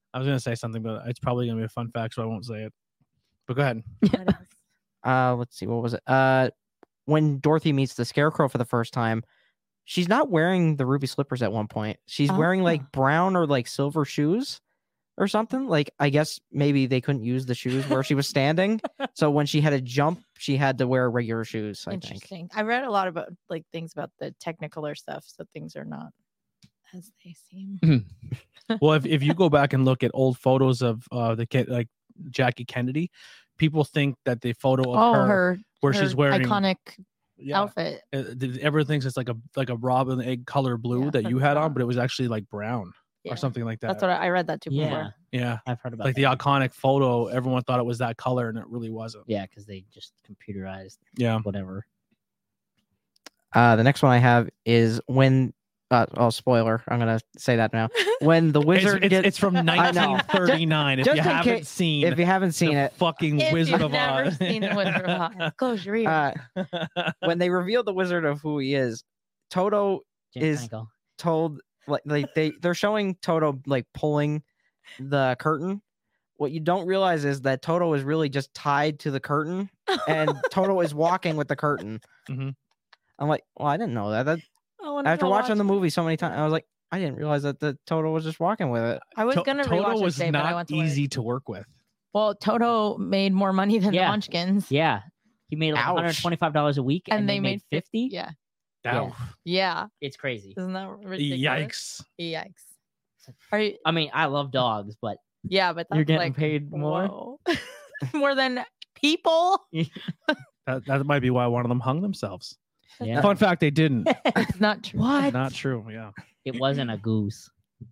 S3: I was gonna say something, but it's probably gonna be a fun fact, so I won't say it. But go ahead.
S1: What else?
S4: Let's see, what was it? When Dorothy meets the Scarecrow for the first time, she's not wearing the ruby slippers at one point. She's wearing
S1: Oh.
S4: like brown or like silver shoes or something. Like, I guess maybe they couldn't use the shoes where she was standing. So when she had to jump, she had to wear regular shoes, I think.
S1: Interesting. I read a lot about like things about the Technicolor stuff, so things are not as they seem.
S3: Well, if you go back and look at old photos of like Jackie Kennedy, people think that the photo of
S1: her
S3: where
S1: her
S3: she's wearing
S1: iconic
S3: yeah,
S1: outfit.
S3: everyone thinks it's like a robin egg color blue
S1: Yeah,
S3: that you
S1: that's
S3: had on,
S1: not-
S3: but it was actually like brown
S1: Yeah.
S3: or something like that.
S1: That's what I read that too
S2: Yeah,
S1: before.
S3: Yeah,
S2: I've heard about
S3: like the
S2: that.
S3: iconic photo. Everyone thought it was that color, and it really wasn't.
S2: Yeah, because they just computerized
S3: Yeah.
S2: whatever.
S4: The next one I have is when spoiler, I'm gonna say that now. When the wizard
S3: It's from
S4: I know.
S3: 1939. If
S4: Just
S3: you
S4: in
S3: haven't
S4: case-
S3: seen,
S4: if you haven't seen
S3: the
S4: it,
S3: fucking
S1: If
S3: Wizard
S1: you've
S3: of
S1: never
S3: Oz.
S1: seen the Wizard of Oz, close your ears.
S4: when they revealed the wizard of who he is, Toto
S2: James
S4: Is-
S2: Franco.
S4: told like they're showing Toto like pulling the curtain. What you don't realize is that Toto is really just tied to the curtain, and Toto is walking with the curtain.
S3: Mhm.
S4: I'm like, well, I didn't know that.
S1: I wanna
S4: After
S1: go
S4: watching
S1: watch
S4: the
S1: it.
S4: movie so many times, I was like, I didn't realize that the Toto was just walking with it.
S1: I was gonna rewatch
S3: Toto
S1: it
S3: was
S1: today, but I
S3: not
S1: went to work.
S3: easy to work with.
S1: Well, Toto made more money than
S2: Yeah.
S1: the Munchkins.
S2: Yeah, he made like
S4: Ouch.
S2: $125 a week,
S1: And they made
S2: 50.
S1: Yeah.
S2: Yeah.
S1: Yeah.
S2: It's crazy.
S1: Isn't that ridiculous?
S3: Yikes!
S1: Yikes. Are you,
S2: I mean, I love dogs, but
S1: yeah, but that's
S2: you're getting
S1: like
S2: paid more.
S1: whoa. More than people.
S3: That might be why one of them hung themselves.
S2: Yeah,
S3: Fun fact: they didn't.
S1: It's not true.
S3: Not true. Yeah.
S2: it wasn't a goose.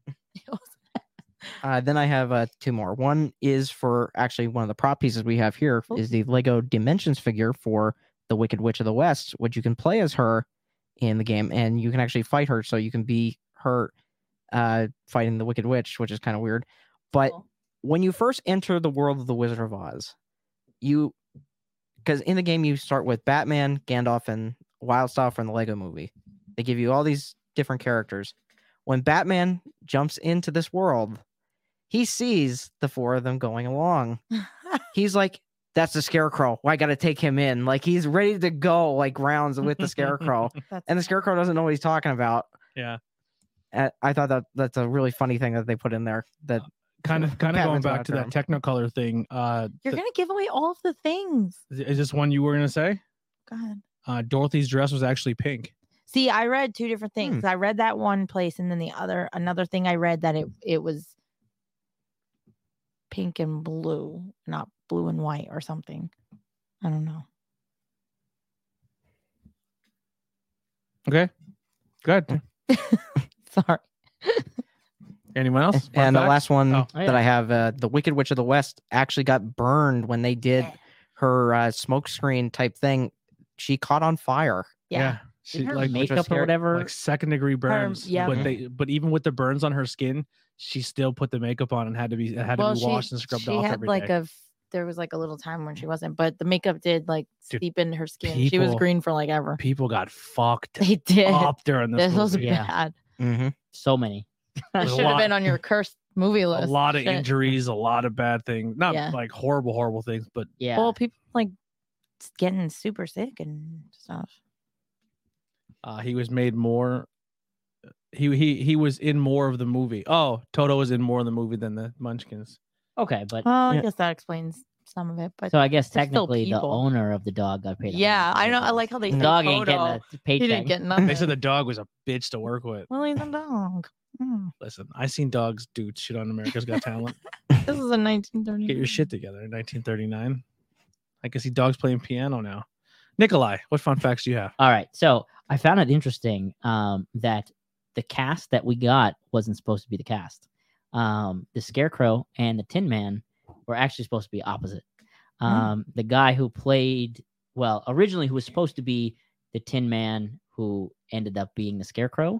S4: Then I have two more. One is for actually one of the prop pieces we have here
S1: Oh.
S4: is the Lego Dimensions figure for the Wicked Witch of the West, which you can play as her in the game, and you can actually fight her. So you can be her fighting the Wicked Witch, which is kind of weird. But
S1: Cool.
S4: when you first enter the world of the Wizard of Oz, because in the game you start with Batman, Gandalf, and Wildstar from the Lego movie. They give you all these different characters. When Batman jumps into this world, he sees the four of them going along. He's like, that's the Scarecrow. Well, I got to take him in. Like, he's ready to go like rounds with the Scarecrow.
S1: That's
S4: And the Scarecrow doesn't know what he's talking about.
S3: Yeah.
S4: I thought that's a really funny thing that they put in there. That
S3: Kind of going
S4: Batman's
S3: back
S4: not
S3: to that
S4: term.
S3: Technicolor thing.
S1: You're gonna give away all of the things.
S3: Is this one you were gonna say?
S1: Go ahead.
S3: Dorothy's dress was actually pink.
S1: See, I read two different things. I read that one place, and then another thing I read that it was pink and blue, not blue and white or something. I don't know.
S3: Okay. Good.
S1: Sorry.
S3: Anyone else? Fun
S4: and the
S3: fact?
S4: last one
S3: Oh.
S2: Oh, yeah.
S4: that I have, the Wicked Witch of the West actually got burned when they did her smoke screen type thing. She caught on fire.
S1: Yeah.
S3: She
S2: Her
S3: like
S4: which was
S2: makeup or
S4: scary.
S2: whatever.
S3: like second-degree burns.
S1: yeah.
S3: But even with the burns on her skin, she still put the makeup on and had to be washed and scrubbed
S1: she
S3: off
S1: had
S3: every
S1: like
S3: day.
S1: there was like a little time when she wasn't, but the makeup did like
S3: Dude,
S1: seep into her skin. She was
S3: people-
S1: green for like ever.
S3: People got fucked
S1: They did.
S3: up during this.
S1: This was
S3: movie.
S2: Yeah.
S1: bad.
S4: Mm-hmm.
S2: So many.
S1: That
S3: There's a
S1: should have
S3: lot-
S1: been on your cursed movie
S3: A
S1: list.
S3: lot of
S1: Shit.
S3: injuries, a lot of bad things. Not
S1: Yeah.
S3: like horrible things, but
S2: Yeah.
S1: Well, people like getting super sick and stuff.
S3: he was made more. He was in more of the movie. Oh, Toto was in more of the movie than the Munchkins.
S2: okay, but
S1: Well, I
S4: Yeah.
S1: guess that explains some of it, but
S2: so I guess
S1: they're still
S2: technically the
S1: people.
S2: owner of the dog got paid.
S1: yeah, I know. I like how they
S2: The
S1: say
S2: dog ain't
S1: Toto.
S2: getting a
S1: He
S2: paycheck.
S1: didn't get nothing.
S3: They said the dog was a bitch to work with.
S1: Well, he's a dog. Hmm.
S3: Listen, I seen dogs do shit on America's Got Talent.
S1: This is a 1930.
S3: Get your shit together in 1939. I can see dogs playing piano now. Nikolai, what fun facts do you have?
S2: All right. So I found it interesting that the cast that we got wasn't supposed to be the cast. The Scarecrow and the Tin Man were actually supposed to be opposite. The guy who played, originally who was supposed to be the Tin Man who ended up being the Scarecrow,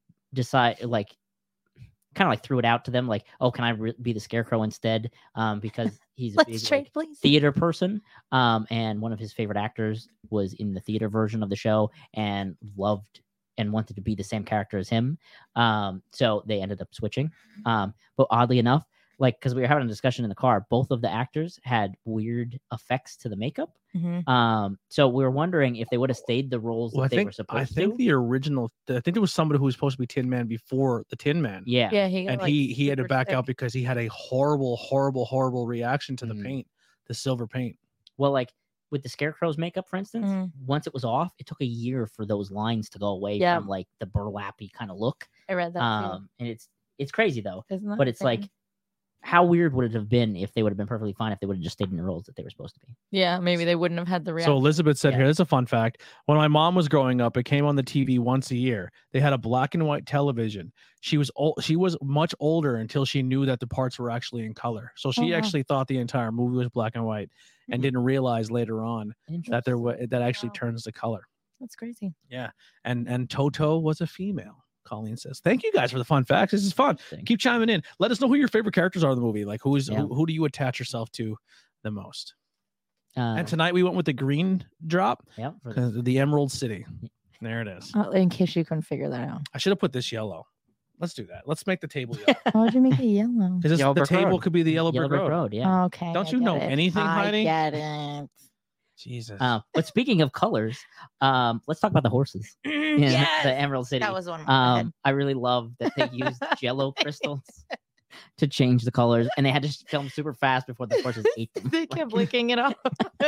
S2: kind of like threw it out to them, like, oh, can I be the Scarecrow instead? Because he's a
S1: Let's
S2: big
S1: trade, please.
S2: theater person, and one of his favorite actors was in the theater version of the show and loved and wanted to be the same character as him. So they ended up switching. But oddly enough, like because we were having a discussion in the car, both of the actors had weird effects to the makeup.
S1: Mhm.
S2: So we were wondering if they would have stayed the roles
S3: Well,
S2: that they were supposed
S3: I think
S2: to.
S3: the original. I think there was somebody who was supposed to be Tin Man before the Tin Man.
S2: Yeah.
S1: Yeah, he got,
S3: And
S1: like,
S3: he had to
S1: super
S3: back out
S1: sick.
S3: because he had a horrible reaction to the
S4: Mhm.
S3: paint, the silver paint.
S2: Well, like with the Scarecrow's makeup, for instance,
S1: Mhm.
S2: once it was off, it took a year for those lines to go away
S1: Yeah.
S2: from like the burlappy kind of look.
S1: I read that too.
S2: And it's crazy though.
S1: Isn't that
S2: But it's
S1: insane?
S2: like, how weird would it have been if they would have been perfectly fine if they would have just stayed in the roles that they were supposed to be?
S1: Yeah, maybe they wouldn't have had the reaction.
S3: So Elizabeth said
S2: Yeah.
S3: here, this is a fun fact. When my mom was growing up, it came on the TV once a year. They had a black and white television. She was much older until she knew that the parts were actually in color. So she
S1: wow.
S3: actually thought the entire movie was black and white and
S2: Mhm.
S3: didn't realize later on that that actually
S1: Wow.
S3: turns to color.
S1: That's crazy.
S3: Yeah. And Toto was a female. Colleen says, "Thank you guys for the fun facts. This is fun.
S2: Interesting.
S3: Keep chiming in. Let us know who your favorite characters are in the movie. Like who
S2: Yeah.
S3: do you attach yourself to the most?"
S2: Uh,
S3: And tonight we went with the green drop
S2: yeah, for the-
S3: because the Emerald City. There it is.
S1: In case you couldn't figure that out.
S3: I should have put this yellow. Let's do that. Let's make the table yellow.
S1: Why would you make it yellow?
S3: Because
S4: Yellow
S3: the
S4: Brick
S3: table
S4: Road.
S3: could be the Yellow Brick Road.
S2: yeah.
S1: Okay.
S3: Don't
S1: I
S3: you
S1: get
S3: know
S1: it.
S3: anything, Heidi?
S1: I get it.
S3: Jesus.
S2: But speaking of colors, let's talk about the horses in
S1: Yes!
S2: the Emerald City.
S1: That was one. Of my
S2: I really love that they used Jello crystals to change the colors, and they had to film super fast before the horses ate them.
S1: They kept licking it off.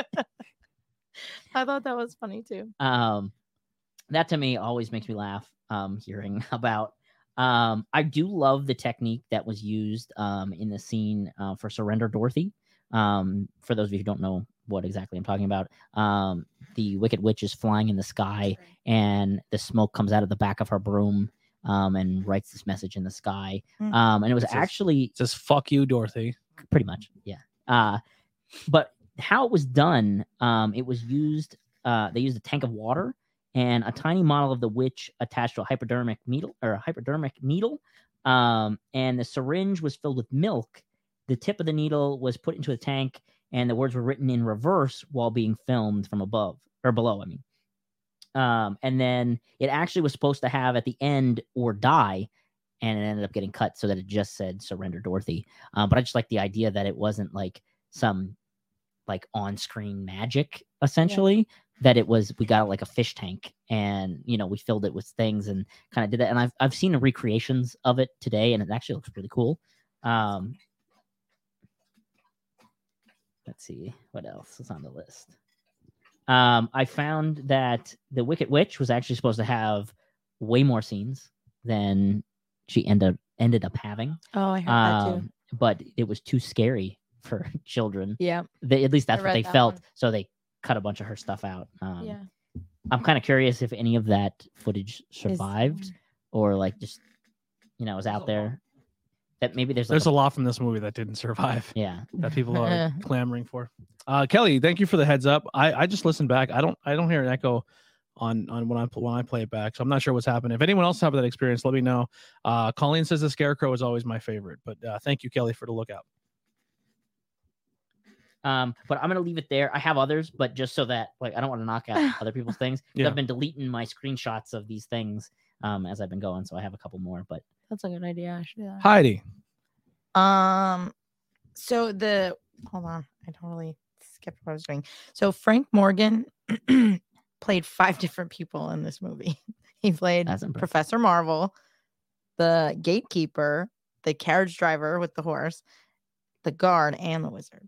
S1: I thought that was funny too.
S2: That to me always makes me laugh. Hearing about. I do love the technique that was used in the scene for Surrender Dorothy. For those of you who don't know what exactly I'm talking about, the Wicked Witch is flying in the sky, and the smoke comes out of the back of her broom and writes this message in the sky. And it was
S3: It says-
S2: actually
S3: It says, "Fuck you, Dorothy."
S2: pretty much, yeah. But how it was done, it was used. They used a tank of water and a tiny model of the witch attached to a hypodermic needle. And the syringe was filled with milk. The tip of the needle was put into a tank, and the words were written in reverse while being filmed from above or below. I mean, and then it actually was supposed to have at the end "or die," and it ended up getting cut so that it just said "Surrender Dorothy." But I just like the idea that it wasn't like some like on-screen magic, essentially. That it was, we got like a fish tank, and we filled it with things and kind of did that. And I've seen the recreations of it today, and it actually looks really cool. Let's see what else is on the list. I found that the Wicked Witch was actually supposed to have way more scenes than she ended up having.
S1: Oh, I heard that too.
S2: But it was too scary for children.
S1: Yeah.
S2: At least that's what
S1: read
S2: they
S1: that
S2: felt.
S1: one.
S2: So they cut a bunch of her stuff out.
S1: Yeah.
S2: I'm kind of curious if any of that footage survived or like just is out there. That maybe there's
S3: There's a lot from this movie that didn't survive
S2: yeah.
S3: that people are clamoring for. Kelly, thank you for the heads up. I just listened back. I don't hear an echo on when I play it back, so I'm not sure what's happening. If anyone else have that experience, let me know. Colleen says the Scarecrow is always my favorite, but thank you, Kelly, for the lookout.
S2: But I'm gonna leave it there. I have others, but just so that I don't want to knock out other people's things.
S3: Yeah.
S2: I've been deleting my screenshots of these things as I've been going, so I have a couple more. But
S1: That's a good idea. I should do that.
S3: Heidi.
S1: So hold on, I totally skipped what I was doing. So Frank Morgan played 5 different people in this movie. He played
S2: That's impressive.
S1: Professor Marvel, the gatekeeper, the carriage driver with the horse, the guard, and the wizard.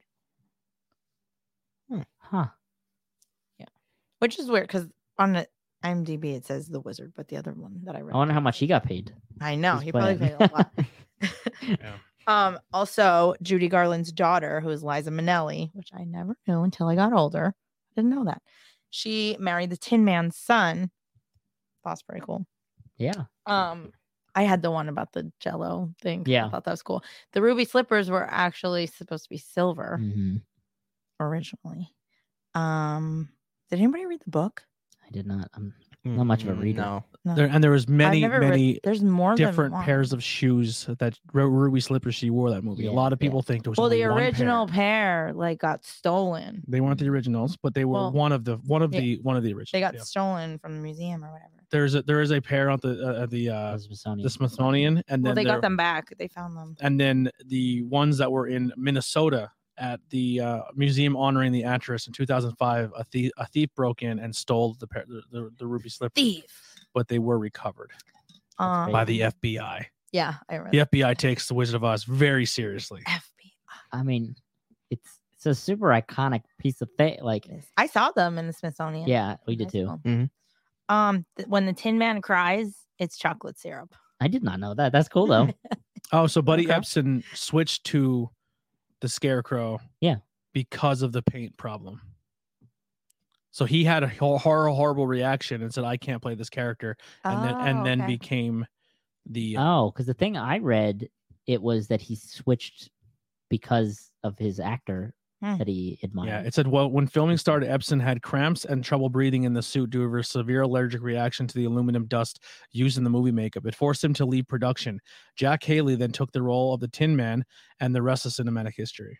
S2: huh?
S1: Which is weird because on the IMDb it says the wizard, but the other one that I read,
S2: I wonder how much he got paid.
S1: I know
S2: He's
S1: he probably
S2: playing.
S1: paid a lot.
S3: Yeah.
S1: Also Judy Garland's daughter, who is Liza Minnelli, which I never knew until I got older. I didn't know that. She married the Tin Man's son. That's pretty cool.
S2: Yeah.
S1: I had the one about the Jello thing. 'Cause
S2: Yeah.
S1: I thought that was cool. The ruby slippers were actually supposed to be silver
S2: Mhm.
S1: originally. Did anybody read the book?
S2: I did not. I'm not much of a reader.
S4: No.
S1: No.
S3: There was
S1: I've
S3: many
S1: never read- there's more
S3: different
S1: than one.
S3: pairs of shoes that ruby slippers she wore that movie.
S2: Yeah,
S3: A lot of people think there was
S1: Well,
S3: only
S1: the
S3: one
S1: original
S3: pair.
S1: pair got stolen.
S3: They weren't the originals, but they were
S1: Well,
S3: one of the
S1: yeah.
S3: originals.
S1: They got
S3: yeah.
S1: stolen from the museum or whatever.
S3: there is a pair at
S2: The Smithsonian.
S3: the Smithsonian, and
S1: Well,
S3: then
S1: they got them back. They found them.
S3: and then the ones that were in Minnesota at the museum honoring the actress in 2005, a thief broke in and stole the ruby slippers,
S1: Thief.
S3: but they were recovered
S1: Um,
S3: by the FBI.
S1: yeah, I read
S3: The FBI takes the Wizard of Oz very seriously.
S1: FBI.
S2: I mean, it's a super iconic piece of thing. Like,
S1: I saw them in the Smithsonian.
S2: yeah, we
S1: in
S2: did
S1: high
S2: too.
S1: school.
S4: Mhm.
S1: When the Tin Man cries, it's chocolate syrup.
S2: I did not know that. That's cool though.
S3: Oh, so Buddy
S1: Okay.
S3: Epson switched to the Scarecrow.
S2: Yeah.
S3: Because of the paint problem. So he had a horrible reaction and said, "I can't play this character," and then
S1: okay.
S3: became the
S2: Oh, because the thing I read, it was that he switched because of his actor
S1: Hmm.
S2: that he admired.
S3: yeah. It said, well, when filming started, Epson had cramps and trouble breathing in the suit due to a severe allergic reaction to the aluminum dust used in the movie makeup. It forced him to leave production. Jack Haley then took the role of the Tin Man, and the rest is cinematic history.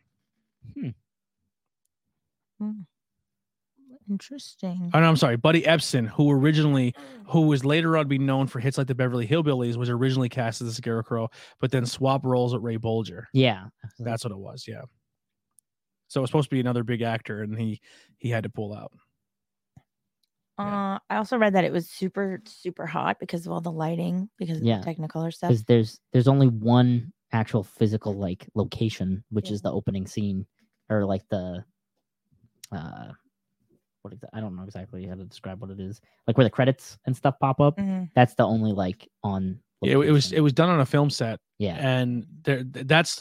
S1: Interesting.
S3: Oh no, I'm sorry. Buddy Epson, who was later on to be known for hits like the Beverly Hillbillies, was originally cast as the Scarecrow, but then swapped roles with Ray Bolger.
S2: Yeah.
S3: That's what it was. Yeah. So it was supposed to be another big actor, and he had to pull out.
S1: I also read that it was super, super hot because of all the lighting, because of
S2: Yeah.
S1: the Technicolor stuff.
S2: because there's only one actual physical like location, which is
S1: Yeah.
S2: the opening scene, or like the I don't know exactly how to describe what it is, like where the credits and stuff pop up.
S1: Mhm.
S2: That's the only like on.
S3: It was
S2: location.
S3: done on a film set,
S2: Yeah.
S3: and there's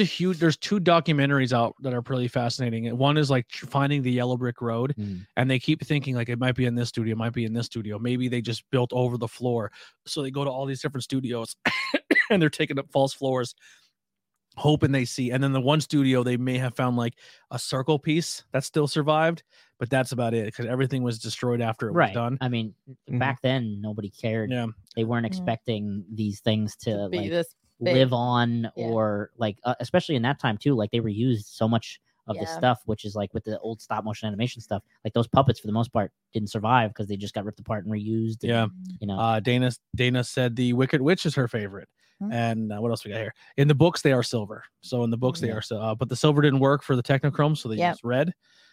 S3: two documentaries out that are pretty fascinating. And one is like finding the yellow brick road,
S2: Mm.
S3: and they keep thinking like it might be in this studio, it might be in this studio. Maybe they just built over the floor, so they go to all these different studios, and they're taking up false floors, hoping they see. And then the one studio they may have found like a circle piece that still survived, but that's about it because everything was destroyed after it was
S2: Right.
S3: done.
S2: I mean,
S4: Mhm.
S2: back then nobody cared.
S3: Yeah.
S2: They weren't
S1: Mhm.
S2: expecting these things to
S1: Be
S2: like
S1: this big.
S2: live on,
S1: Yeah.
S2: or like especially in that time too. Like they reused so much of this
S1: Yeah.
S2: stuff, which is like with the old stop motion animation stuff. Like those puppets for the most part didn't survive because they just got ripped apart and reused. and,
S3: Yeah.
S2: you know.
S3: Dana said the Wicked Witch is her favorite.
S1: Hmm.
S3: And what else we got here? In the books, they are silver. So in the books, they
S2: Yeah.
S3: are but the silver didn't work for the Technichrome, so they
S1: Yep.
S3: used red.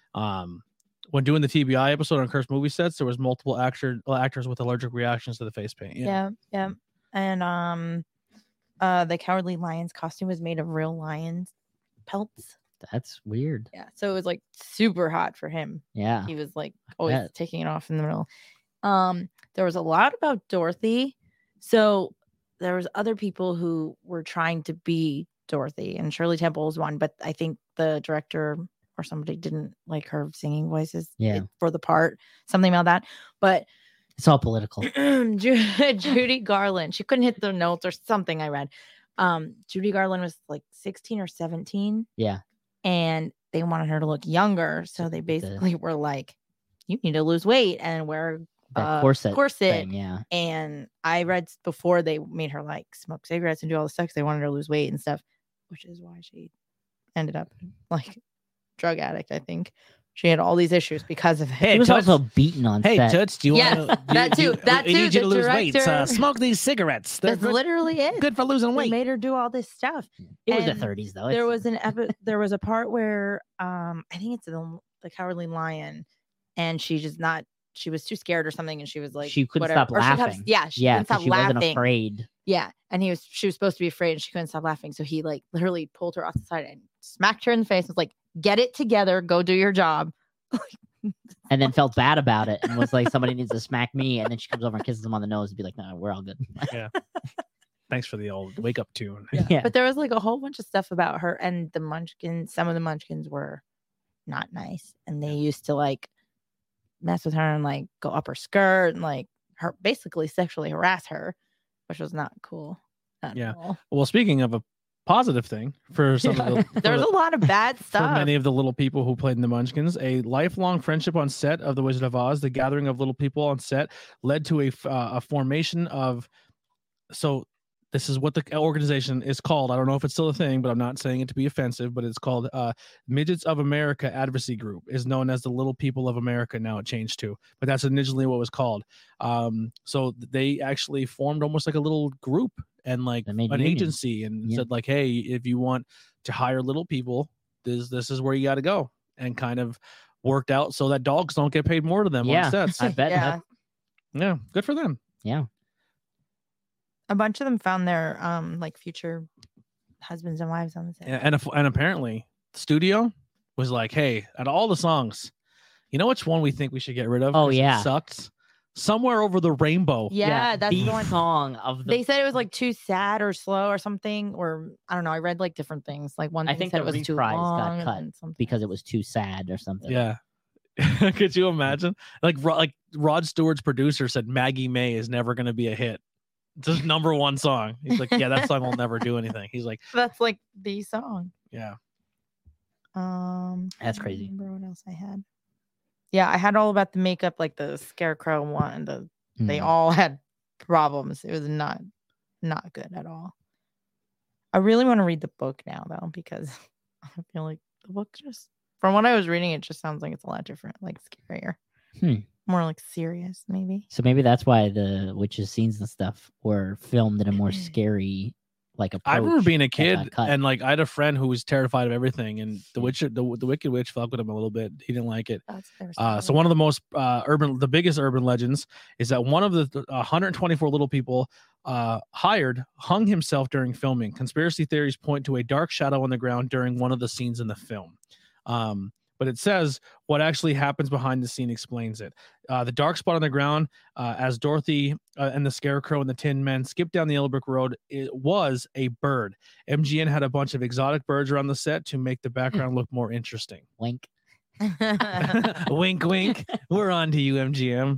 S3: When doing the TBI episode on cursed movie sets, there was multiple actors with allergic reactions to the face paint.
S1: Yeah, yeah. And the Cowardly Lion's costume was made of real lions pelts.
S2: That's weird.
S1: Yeah. So it was like super hot for him.
S2: Yeah.
S1: He was like always
S2: bet.
S1: taking it off in the middle. There was a lot about Dorothy. So there was other people who were trying to be Dorothy, and Shirley Temple was one, but I think the director or somebody didn't like her singing voices
S2: Yeah.
S1: for the part, something about that. But
S2: It's all political.
S1: Judy Garland, she couldn't hit the notes or something I read. Judy Garland was like 16 or 17.
S2: Yeah.
S1: And they wanted her to look younger. So they basically were like, you need to lose weight and wear
S2: That
S1: corset.
S2: thing, yeah.
S1: And I read before they made her like smoke cigarettes and do all the stuff 'cause they wanted her to lose weight and stuff, which is why she ended up like drug addict. I think she had all these issues because of it.
S2: She was also beaten on set.
S3: Toots, do you
S1: Yes,
S3: want
S1: that too, that
S3: We need
S1: too,
S3: you to
S1: the
S3: lose weight.
S1: director-
S3: Smoke these cigarettes. They're
S1: That's
S3: good,
S1: literally it.
S3: good for losing
S1: They
S3: weight.
S1: made her do all this stuff.
S2: It was the
S1: and
S2: 30s though.
S1: There
S2: It's-
S1: was there was a part where I think it's the Cowardly Lion, and she was too scared or something, and she was like
S2: she couldn't
S1: whatever.
S2: stop
S1: Or she kept-
S2: laughing.
S1: yeah, she
S2: yeah,
S1: couldn't stop
S2: she wasn't
S1: laughing.
S2: afraid.
S1: Yeah, and she was supposed to be afraid, and she couldn't stop laughing. So he like literally pulled her off the side and smacked her in the face. And was like, "Get it together, go do your job."
S2: And then felt bad about it and was like, somebody needs to smack me. And then she comes over and kisses him on the nose and be like, no, we're all good.
S3: Thanks for the old wake up tune.
S2: Yeah.
S1: But there was like a whole bunch of stuff about her and the Munchkins. Some of the Munchkins were not nice, and they used to like mess with her and like go up her skirt and like her basically sexually harass her, which was not cool. Not
S3: Yeah.
S1: at all.
S3: Well, speaking of a positive thing for some of the, for
S1: There's
S3: the-
S1: a lot of bad
S3: for
S1: stuff.
S3: many of the little people who played in the Munchkins, a lifelong friendship on set of The Wizard of Oz, the gathering of little people on set, led to a formation of. So this is what the organization is called. I don't know if it's still a thing, but I'm not saying it to be offensive, but it's called Midgets of America Advocacy Group, is known as the Little People of America. Now it changed to, but that's initially what it was called. So they actually formed almost like a little group and like an agency and said like, hey, if you want to hire little people, this is where you got to go, and kind of worked out so that dogs don't get paid more to them on sets.
S2: I bet.
S3: Yeah, good for them.
S2: Yeah.
S1: A bunch of them found their like future husbands and wives on the set.
S3: Yeah, and apparently the studio was like, hey, out of all the songs, you know which one we think we should get rid of?
S2: Oh,
S3: 'Cause
S2: yeah.
S3: it sucks. Somewhere Over the Rainbow.
S1: Yeah, that's
S2: the
S1: the one.
S2: song of the.
S1: They said it was like too sad or slow or something, or I don't know. I read like different things. Like one
S2: I
S1: thing
S2: think
S1: said
S2: the
S1: it was too
S2: reprise
S1: long
S2: got
S1: and
S2: cut
S1: then something
S2: because it was too sad or something.
S3: Yeah. Could you imagine? Like Rod Stewart's producer said Maggie May is never going to be a hit. It's his #1 song. He's like, yeah, that song will never do anything. He's like,
S1: That's like the song.
S3: yeah.
S2: That's
S1: I
S2: crazy.
S1: don't remember what else I had. Yeah, I had all about the makeup, like the Scarecrow one. They all had problems. It was not good at all. I really want to read the book now though, because I feel like the book just, from what I was reading, it just sounds like it's a lot different, like scarier. More like serious, maybe.
S2: So maybe that's why the witches scenes and stuff were filmed in a more scary, like approach.
S3: I remember being a
S2: that
S3: kid
S2: got cut.
S3: and like I had a friend who was terrified of everything, and the Wicked Witch fucked with him a little bit. He didn't like it. So one of the most the biggest urban legends is that one of the 124 little people hired hung himself during filming. Conspiracy theories point to a dark shadow on the ground during one of the scenes in the film. But it says what actually happens behind the scene explains it. The dark spot on the ground, as Dorothy and the Scarecrow and the Tin Men skipped down the Yellow Brick Road, it was a bird. MGM had a bunch of exotic birds around the set to make the background look more interesting.
S2: Wink.
S3: Wink, wink. We're on to you, MGM.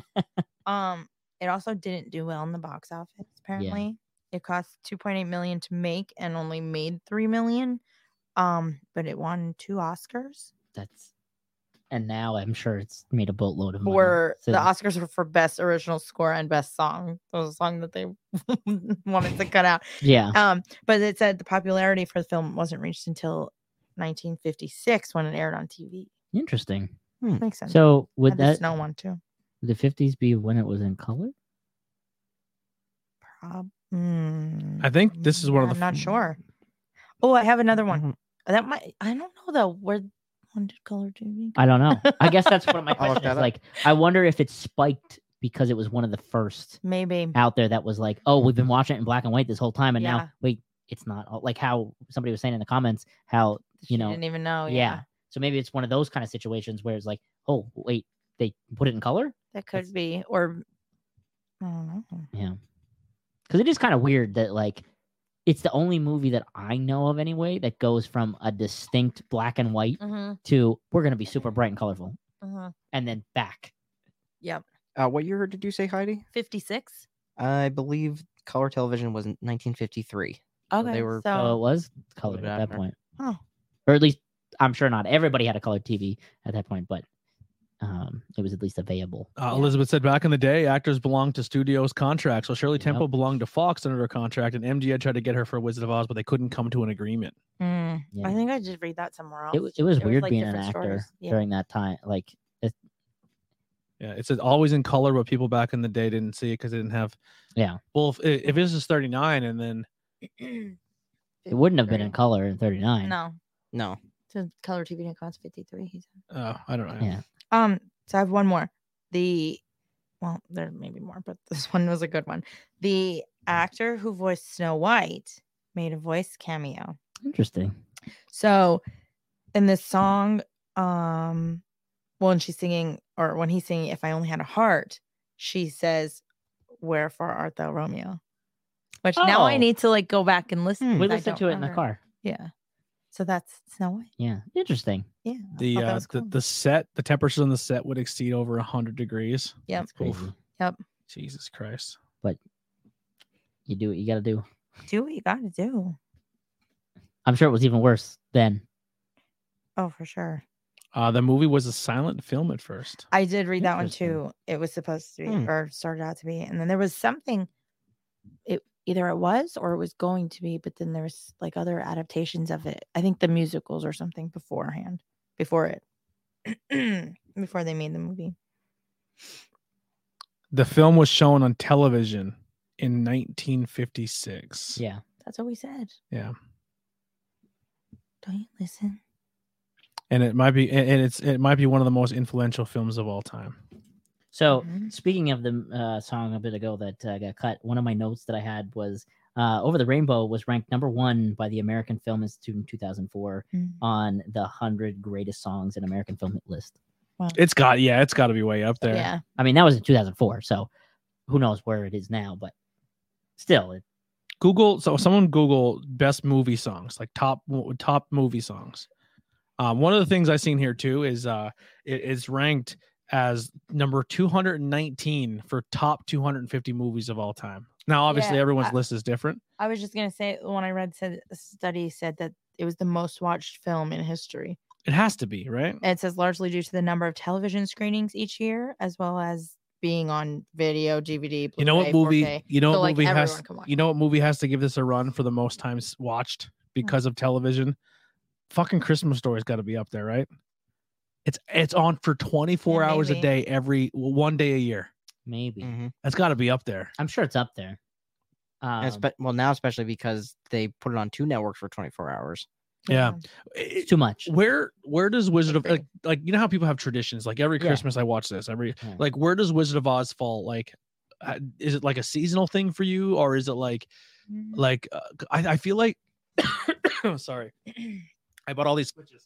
S1: It also didn't do well in the box office. Apparently, it cost $2.8 million to make and only made $3 million. But it won 2 Oscars.
S2: And now I'm sure it's made a boatload of money.
S1: For
S2: So-
S1: the Oscars were for best original score and best song. That was a song that they wanted to cut out.
S2: Yeah.
S1: But it said the popularity for the film wasn't reached until 1956 when it aired on TV.
S2: Interesting.
S1: Makes sense.
S2: So would
S1: And the
S2: that
S1: snow one too?
S2: the 50s be when it was in color?
S3: I think this is one of the
S1: I'm not sure. Oh, I have another one.
S4: Mhm.
S1: That might. I don't know though. Where when did color TV?
S2: I don't know. I guess that's what my
S4: I'll look
S2: question is.
S4: that up.
S2: Like, I wonder if it spiked because it was one of the first
S1: Maybe.
S2: out there that was like, oh, we've been watching it in black and white this whole time, and
S1: Yeah.
S2: now wait, it's not all- like how somebody was saying in the comments how
S1: She
S2: you know
S1: didn't even know.
S2: yeah. So maybe it's one of those kind of situations where it's like, oh wait, they put it in color.
S1: That could
S2: It's-
S1: be. Or I don't know.
S2: Yeah, because it is kind of weird that like it's the only movie that I know of anyway that goes from a distinct black and white to we're gonna be super bright and colorful, and then back.
S1: Yep.
S4: What year did you say, Heidi?
S1: 56.
S4: I believe color television was in 1953. So
S1: Okay.
S4: they were-
S2: So it
S1: So
S2: was colored
S4: bit
S2: at that
S4: after.
S2: point.
S1: Oh.
S2: Or at least I'm sure not everybody had a colored TV at that point, but it was at least available.
S3: Elizabeth said back in the day, actors belonged to studios' contracts. So Shirley
S2: Yep.
S3: Temple belonged to Fox under a contract, and MGM tried to get her for Wizard of Oz, but they couldn't come to an agreement.
S1: I
S2: Yeah.
S1: think I just read that somewhere else.
S2: It was
S1: There
S2: weird
S1: like,
S2: being an
S1: different
S2: actor
S1: stories. Yeah.
S2: during that time. Like,
S3: Yeah, it said always in color, but people back in the day didn't see it because they didn't have.
S2: yeah,
S3: Well, if this is 39, and then
S2: it wouldn't have been in
S1: 53.
S2: color in '39.
S1: No.
S4: No.
S1: So color TV didn't cost 53. He said.
S3: I don't know.
S2: Yeah.
S1: So I have one more. Well, there may be more, but this one was a good one. The actor who voiced Snow White made a voice cameo.
S2: Interesting.
S1: So in this song, when she's singing or when he's singing If I Only Had a Heart, she says, Wherefore art thou Romeo? Which now I
S2: Oh.
S1: need to like go back and listen.
S2: We
S1: because I
S2: listened
S1: don't
S2: to it in the
S1: remember.
S2: car.
S1: Yeah. So that's Snow White.
S2: Yeah, interesting.
S1: Yeah. I
S3: The
S1: thought that was cool.
S3: the temperatures on the set would exceed over 100 degrees.
S1: Yep.
S2: That's crazy.
S3: Jesus Christ.
S2: You do what you got to do.
S1: Do what you gotta do.
S2: I'm sure it was even worse then.
S1: Oh, for sure.
S3: The movie was a silent film at first.
S1: I did read that one
S2: Interesting.
S1: too. It was supposed to be
S4: Hmm.
S1: or started out to be. And then there was something either it was or it was going to be, but then there's like other adaptations of it. I think the musicals or something beforehand, before it, before they made the movie.
S3: The film was shown on television in 1956.
S2: Yeah.
S1: That's what we said.
S3: Yeah.
S1: Don't you listen?
S3: And it might be, and it might be one of the most influential films of all time.
S2: So
S1: Mhm.
S2: speaking of the song a bit ago that got cut, one of my notes that I had was Over the Rainbow was ranked #1 by the American Film Institute in 2004
S1: Mm.
S2: on the 100 greatest songs in American film hit list.
S3: It's got to be way up there.
S1: Yeah.
S2: I mean, that was in 2004, so who knows where it is now, but still,
S3: Someone Google best movie songs, like top movie songs. One of the things I've seen here too is it is ranked as number 219 for top 250 movies of all time. Now, obviously,
S1: Yeah,
S3: everyone's list is different.
S1: I was just gonna say, the one I read said a study said that it was the most watched film in history.
S3: It has to be, right?
S1: And it says largely due to the number of television screenings each year, as well as being on video, DVD,
S3: You know what
S1: Blu-ray,
S3: movie?
S1: 4K.
S3: You know
S1: So,
S3: what
S1: like,
S3: movie has?
S1: everyone can watch
S3: You know what movie has to give this a run for the most times watched because of television? Fucking Christmas Story's got to be up there, right? It's on for 24
S1: Yeah,
S3: hours a
S1: maybe.
S3: day, one day a year.
S2: maybe.
S4: Mhm.
S3: That's got to be up there.
S2: I'm sure it's up there.
S4: Well, now especially because they put it on 2 networks for 24 hours.
S3: Yeah.
S2: It's too much.
S3: Where does Wizard of
S1: Agree.
S3: like you know how people have traditions, like every
S2: Yeah.
S3: Christmas I watch this
S2: Yeah.
S3: like where does Wizard of Oz fall? Like is it like a seasonal thing for you, or is it like I feel like sorry, I bought all these switches.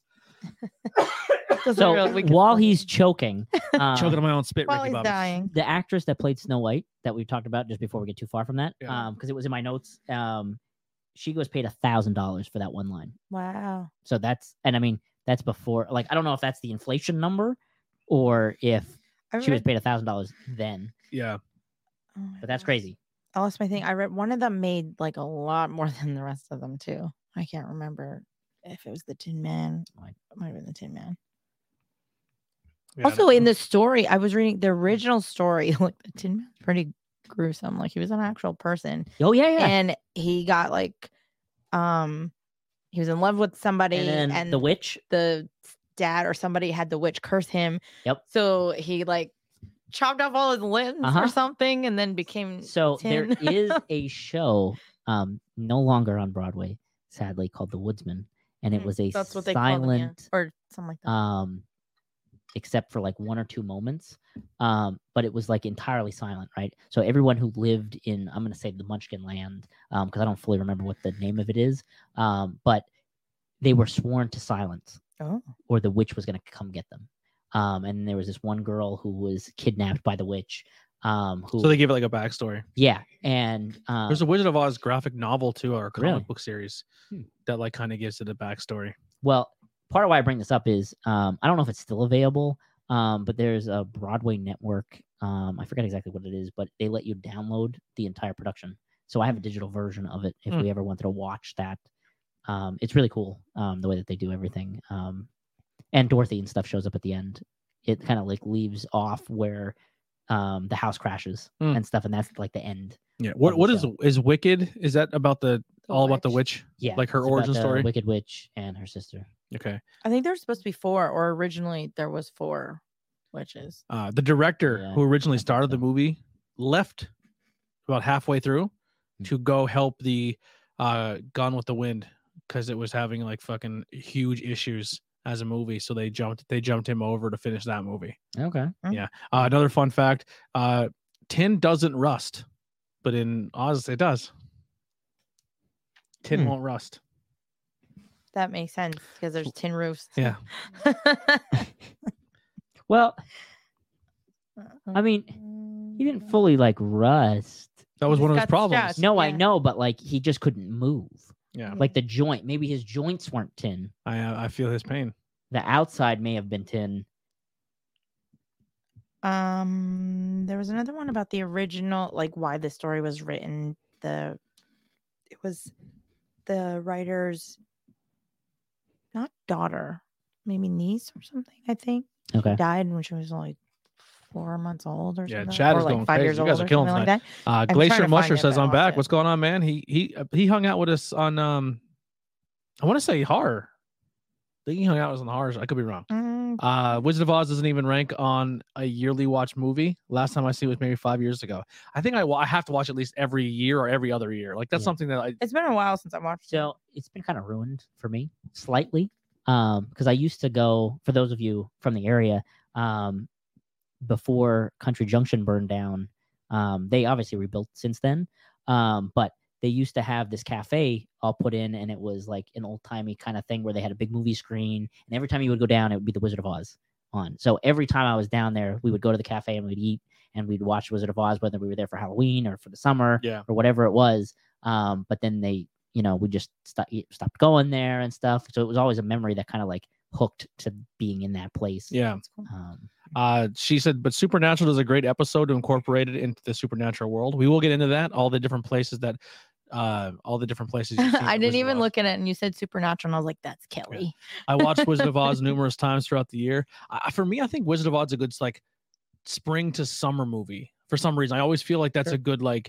S2: So while he's choking,
S3: Choking on my own spit,
S1: while
S3: Ricky
S1: he's
S3: Bobby.
S1: dying.
S2: the actress that played Snow White that we talked about just before we get too far from that,
S3: Yeah.
S2: because it was in my notes, she was paid $1,000 for that one line.
S1: Wow.
S2: So I mean, that's before, like, I don't know if that's the inflation number or if
S1: I
S2: she was
S1: read-
S2: paid $1,000 then,
S3: Yeah.
S1: oh my
S2: but that's
S1: gosh.
S2: crazy.
S1: I lost my thing. I read one of them made like a lot more than the rest of them too. I can't remember if it was the Tin Man. It might have been the Tin Man.
S3: Yeah,
S1: Also, in the story, I was reading the original story. Like the Tin Man's pretty gruesome. Like he was an actual person,
S2: Oh yeah, yeah.
S1: and he got like, he was in love with somebody,
S2: And then the witch.
S1: the dad or somebody had the witch curse him.
S2: Yep.
S1: So he like chopped off all his limbs
S2: Uh-huh.
S1: or something, and then became
S2: So there
S1: tin.
S2: is a show, no longer on Broadway, sadly, called The Woodsman, and it was a
S1: That's what they call them, yeah.
S2: silent,
S1: Or something like that.
S2: except for like 1 or 2 moments, but it was like entirely silent, right? So everyone who lived in, I'm going to say the Munchkin land, because I don't fully remember what the name of it is, but they were sworn to silence,
S1: Oh.
S2: or the witch was going to come get them. And there was this one girl who was kidnapped by the witch. Who,
S3: So they give it like a backstory.
S2: yeah, and
S3: There's a Wizard of Oz graphic novel too, or comic
S2: Really?
S3: book series
S2: Hmm.
S3: that like kind of gives it a backstory.
S2: well, part of why I bring this up is I don't know if it's still available, but there's a Broadway network. I forget exactly what it is, but they let you download the entire production. So I have a digital version of it if
S3: Hmm.
S2: we ever wanted to watch that. It's really cool the way that they do everything. And Dorothy and stuff shows up at the end. It kind of like leaves off where the house crashes
S3: Hmm.
S2: and stuff, and that's like the end.
S3: Yeah. What
S2: the show.
S3: is Wicked? Is that about all about the witch?
S2: Yeah,
S3: Like her
S2: it's about
S3: origin
S2: the
S3: story?
S2: Wicked Witch and her sister.
S3: Okay.
S1: I think there's supposed to be 4, or originally there was 4 witches.
S3: The director
S2: Yeah,
S3: who originally
S2: I think
S3: started the
S2: so.
S3: movie left about halfway through
S2: Hmm.
S3: to go help the Gone with the Wind because it was having like fucking huge issues as a movie. So they jumped him over to finish that movie.
S2: Okay.
S3: Another fun fact: tin doesn't rust, but in Oz it does. Tin
S4: Hmm.
S3: won't rust.
S1: That makes sense because there's tin roofs.
S3: Yeah.
S2: Well, I mean, he didn't fully like rust.
S3: That was
S1: He
S3: one of
S1: just
S3: his
S1: got
S3: problems.
S1: stressed.
S2: No, I
S1: Yeah.
S2: know, but like he just couldn't move.
S3: Yeah,
S2: Like the joint, maybe his joints weren't tin.
S3: I feel his pain.
S2: The outside may have been tin.
S1: There was another one about the original, like why the story was written. It was the writer's not daughter, maybe niece or something. I think
S2: Okay.
S1: died when she was only 4 months old or
S3: Yeah,
S1: something.
S3: Chad
S1: or
S3: is
S1: like
S3: going
S1: 5
S3: crazy.
S1: years
S3: You
S1: old
S3: guys are
S1: or
S3: killing
S1: something like that. I'm trying
S3: Glacier
S1: to find
S3: Musher
S1: it,
S3: says
S1: but I
S3: I'm
S1: lost
S3: back.
S1: it.
S3: What's going on, man? He hung out with us on I want to say horror. I think he hung out with us on the horror. I could be wrong. Wizard of Oz doesn't even rank on a yearly watch movie. Last time I see it was maybe 5 years ago. I think I have to watch at least every year or every other year. Like that's
S2: Yeah.
S3: something that I
S1: It's been a while since I watched it.
S2: So it's been kind of ruined for me slightly. Because I used to go, for those of you from the area, before Country Junction burned down. They obviously rebuilt since then. But they used to have this cafe all put in, and it was like an old timey kind of thing where they had a big movie screen, and every time you would go down, it would be The Wizard of Oz on. So every time I was down there, we would go to the cafe and we'd eat and we'd watch Wizard of Oz, whether we were there for Halloween or for the summer or whatever it was. But then they, we just stopped going there and stuff. So it was always a memory that kind of like hooked to being in that place.
S3: Yeah.
S1: That's cool.
S3: She said, but Supernatural does a great episode to incorporate it into the supernatural world. We will get into that. All the different places you've seen
S1: I
S3: at
S1: didn't
S3: Wizard
S1: even
S3: of Oz.
S1: look at it, and you said Supernatural, and I was like, "That's Kelly."
S3: I watched Wizard of Oz numerous times throughout the year. For me, I think Wizard of Oz is a good like spring to summer movie. For some reason, I always feel like that's a good like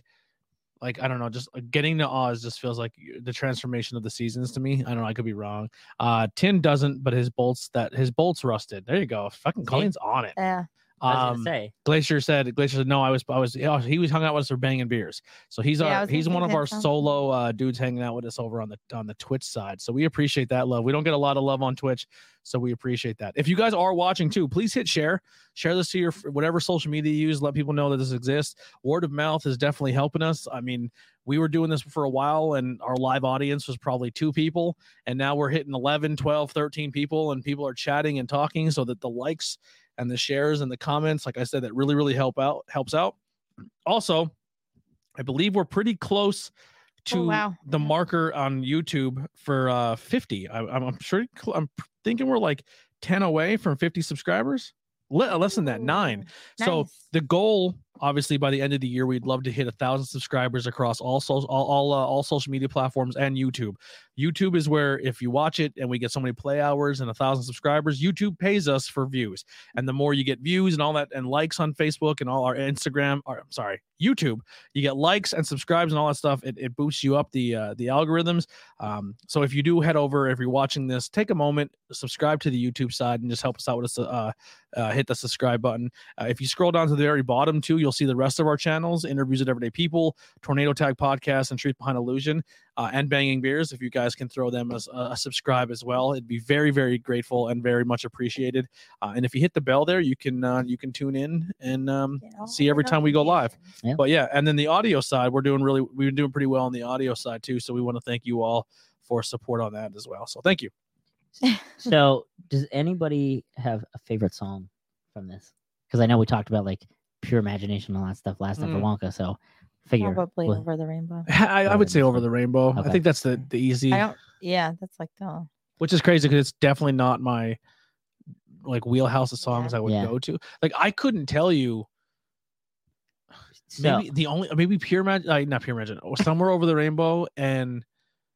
S3: I don't know, just getting to Oz just feels like the transformation of the seasons to me. I don't know, I could be wrong. Tin doesn't, but his bolts rusted. There you go. Fucking Colleen's on it.
S1: Yeah.
S2: I was gonna say.
S3: Glacier said no, he was hung out with us for banging beers. So he's he's one of our solo dudes hanging out with us over on the Twitch side. So we appreciate that love. We don't get a lot of love on Twitch, so we appreciate that. If you guys are watching too, please hit share this to your whatever social media you use. Let people know that this exists. Word of mouth is definitely helping us. I mean, we were doing this for a while and our live audience was probably 2 people, and now we're hitting 11, 12, 13 people, and people are chatting and talking, so that the likes and the shares and the comments, like I said, that really, really helps out. Also, I believe we're pretty close to the marker on YouTube for 50. I'm thinking we're like 10 away from 50 subscribers. Less than that, 9.
S1: Nice.
S3: So the goal, obviously, by the end of the year, we'd love to hit 1,000 subscribers across all social media platforms and YouTube. YouTube is where if you watch it and we get so many play hours and 1,000 subscribers, YouTube pays us for views. And the more you get views and all that and likes on Facebook and all our Instagram, YouTube, you get likes and subscribes and all that stuff. It boosts you up the algorithms. So if you do head over, if you're watching this, take a moment, subscribe to the YouTube side and just help us out with us. Hit the subscribe button. If you scroll down to the very bottom too, you'll see the rest of our channels: Interviews with Everyday People, Tornado Tag Podcast, and Truth Behind Illusion, and Banging Beers. If you guys can throw them as a subscribe as well, it'd be very, very grateful and very much appreciated. And if you hit the bell there, you can tune in and see every time we go live.
S2: Yeah.
S3: But yeah, and then the audio side, we've been doing pretty well on the audio side too. So we want to thank you all for support on that as well. So thank you.
S2: So does anybody have a favorite song from this? Because I know we talked about like Pure Imagination and all that stuff last time for Wonka. So figure
S1: Probably Over the Rainbow.
S3: I would say Over the Rainbow.
S2: Okay.
S3: I think that's the easy.
S1: That's like the.
S3: Which is crazy because it's definitely not my like wheelhouse of songs I would go to. Like I couldn't tell you.
S2: So,
S3: Maybe Pure Imagine, not Pure Imagine, Somewhere Over the Rainbow and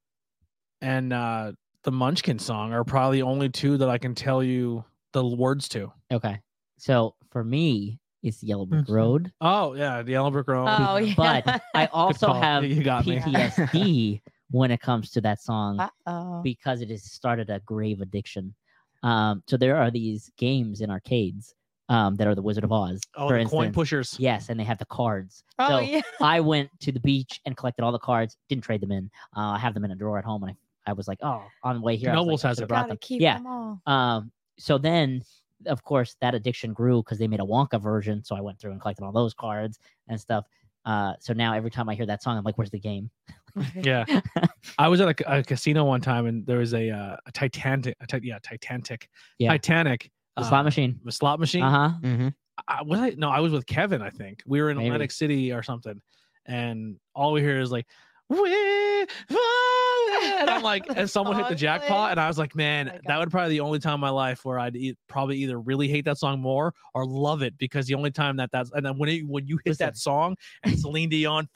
S3: the Munchkin song are probably the only 2 that I can tell you the words to.
S2: okay. So for me, it's Yellow Brick Road.
S3: Oh yeah, the Yellow Brick Road.
S1: Oh yeah.
S2: But I also have
S3: You got me.
S2: PTSD when it comes to that song
S1: Uh-oh.
S2: because it has started a grave addiction. So there are these games in arcades that are the Wizard of Oz.
S3: Oh,
S2: for
S3: the
S2: instance.
S3: coin pushers.
S2: Yes, and they have the cards.
S1: Oh
S2: So
S1: yeah.
S2: I went to the beach and collected all the cards. Didn't trade them in. I have them in a drawer at home, and I was like, oh, on the way here,
S3: Nobles
S2: I
S3: has
S2: should
S3: it.
S2: have brought
S1: Gotta
S2: them.
S1: keep
S2: Yeah.
S1: them all.
S2: So then, of course, that addiction grew because they made a Wonka version. So I went through and collected all those cards and stuff. So now every time I hear that song, I'm like, "Where's the game?"
S3: Yeah, I was at a casino one time, and there was a Titanic.
S2: Yeah.
S3: Titanic.
S2: The slot machine.
S3: The slot machine.
S2: Uh huh.
S4: Mm-hmm.
S3: I was with Kevin. I think we were in
S2: Maybe.
S3: Atlantic City or something, and all we hear is like, and I'm like, and someone hit the jackpot, and I was like, man, that would probably be the only time in my life where I'd probably either really hate that song more or love it, because the only time that's and then when you hit that song and Celine Dion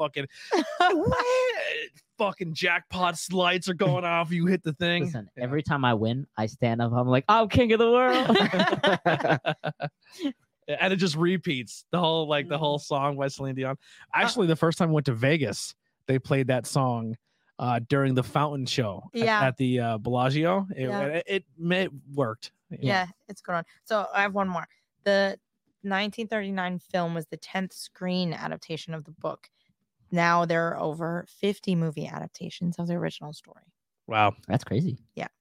S3: fucking jackpot lights are going off, you hit the thing.
S2: Listen, every time I win, I stand up. I'm like, I'm king of the world.
S3: And it just repeats the whole song by Celine Dion. Actually, the first time I went to Vegas, they played that song during the fountain show at the Bellagio. It worked.
S1: Yeah, it's going on. So I have one more. The 1939 film was the 10th screen adaptation of the book. Now there are over 50 movie adaptations of the original story.
S3: Wow,
S2: That's crazy.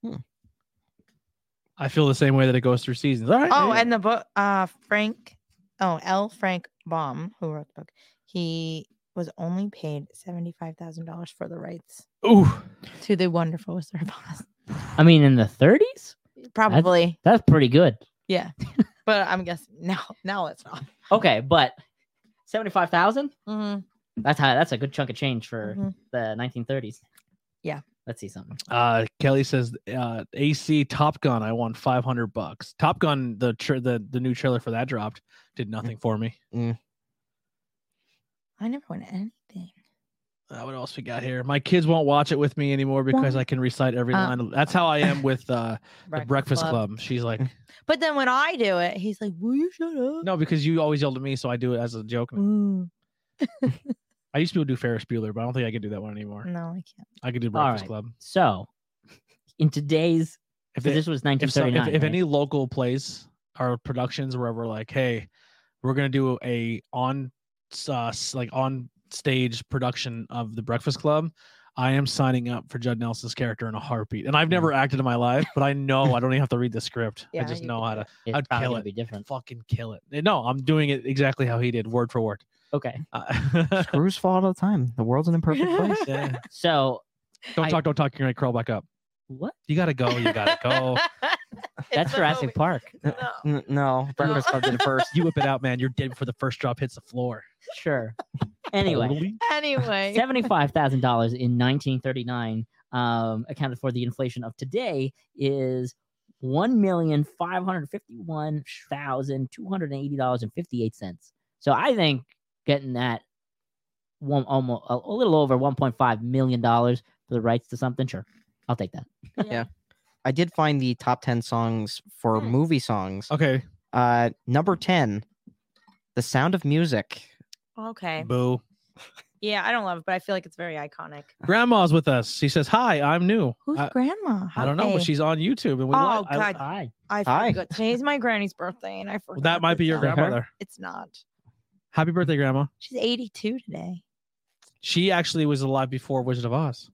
S3: I feel the same way that it goes through seasons. All right.
S1: Oh, and the book, L. Frank Baum, who wrote the book, he was only paid $75,000 for the rights
S3: Ooh,
S1: to the Wonderful Wizard of Oz.
S2: I mean, in the 30s,
S1: Probably,
S2: that's pretty good.
S1: yeah. But I'm guessing now it's not.
S2: Okay, but 75,000.
S1: Mm-hmm.
S2: That's a good chunk of change for
S1: Mhm.
S2: the 1930s.
S1: Yeah.
S2: Let's see something.
S3: Kelly says AC Top Gun. I won $500. Top Gun, the new trailer for that dropped. Did nothing for me.
S1: I never won anything.
S3: What else we got here? My kids won't watch it with me anymore because I can recite every line. That's how I am with the Breakfast Club. She's like,
S1: But then when I do it, he's like, "Will you shut up?"
S3: no, because you always yelled at me, so I do it as a joke.
S1: Mm.
S3: I used to do Ferris Bueller, but I don't think I can do that one anymore.
S1: No, I can't.
S3: I could do
S2: All
S3: Breakfast
S2: right.
S3: Club.
S2: So, in today's,
S3: If
S2: this was 1939.
S3: if
S2: right?
S3: any local plays or productions where we're like, hey, we're gonna do a on stage production of the Breakfast Club, I am signing up for Judd Nelson's character in a heartbeat. And I've never acted in my life, but I know I don't even have to read the script. I
S1: Yeah,
S3: just
S1: you
S3: know
S1: could
S3: how
S1: do
S3: to.
S2: It's
S3: I'd
S2: probably
S3: kill
S2: gonna
S3: it.
S2: be different.
S3: Fucking kill it. No, I'm doing it exactly how he did, word for word.
S2: Okay.
S4: Screws fall all the time. The world's in a perfect place.
S3: Yeah.
S2: So,
S3: Don't
S2: I-
S3: talk. You're gonna crawl back up.
S2: what?
S3: You gotta go. You gotta go.
S2: That's Jurassic Park.
S1: No.
S4: No, Breakfast Club did it first.
S3: You whip it out, man. You're dead before the first drop hits the floor.
S2: Sure. Anyway,
S3: Totally.
S1: Anyway,
S2: $75,000 in 1939, accounted for the inflation of today, is $1,551,280.58. So I think getting that almost a little over $1.5 million for the rights to something, sure, I'll take that.
S4: Yeah. I did find the top 10 songs for movie songs.
S3: Okay.
S4: Number 10, The Sound of Music.
S1: Okay.
S3: Boo.
S1: Yeah, I don't love it, but I feel like it's very iconic.
S3: Grandma's with us. She says, "Hi, I'm new."
S1: Who's grandma?
S3: I don't know, but
S1: Hey.
S3: she's on YouTube, and we
S1: Oh,
S3: like.
S1: God.
S2: Hi.
S1: I
S4: Hi.
S1: forgot. Today's my granny's birthday, and I forgot.
S3: That might be
S1: to
S3: your
S1: tell her.
S3: grandmother.
S1: It's not.
S3: Happy birthday, Grandma.
S1: She's 82 today.
S3: She actually was alive before Wizard of Oz.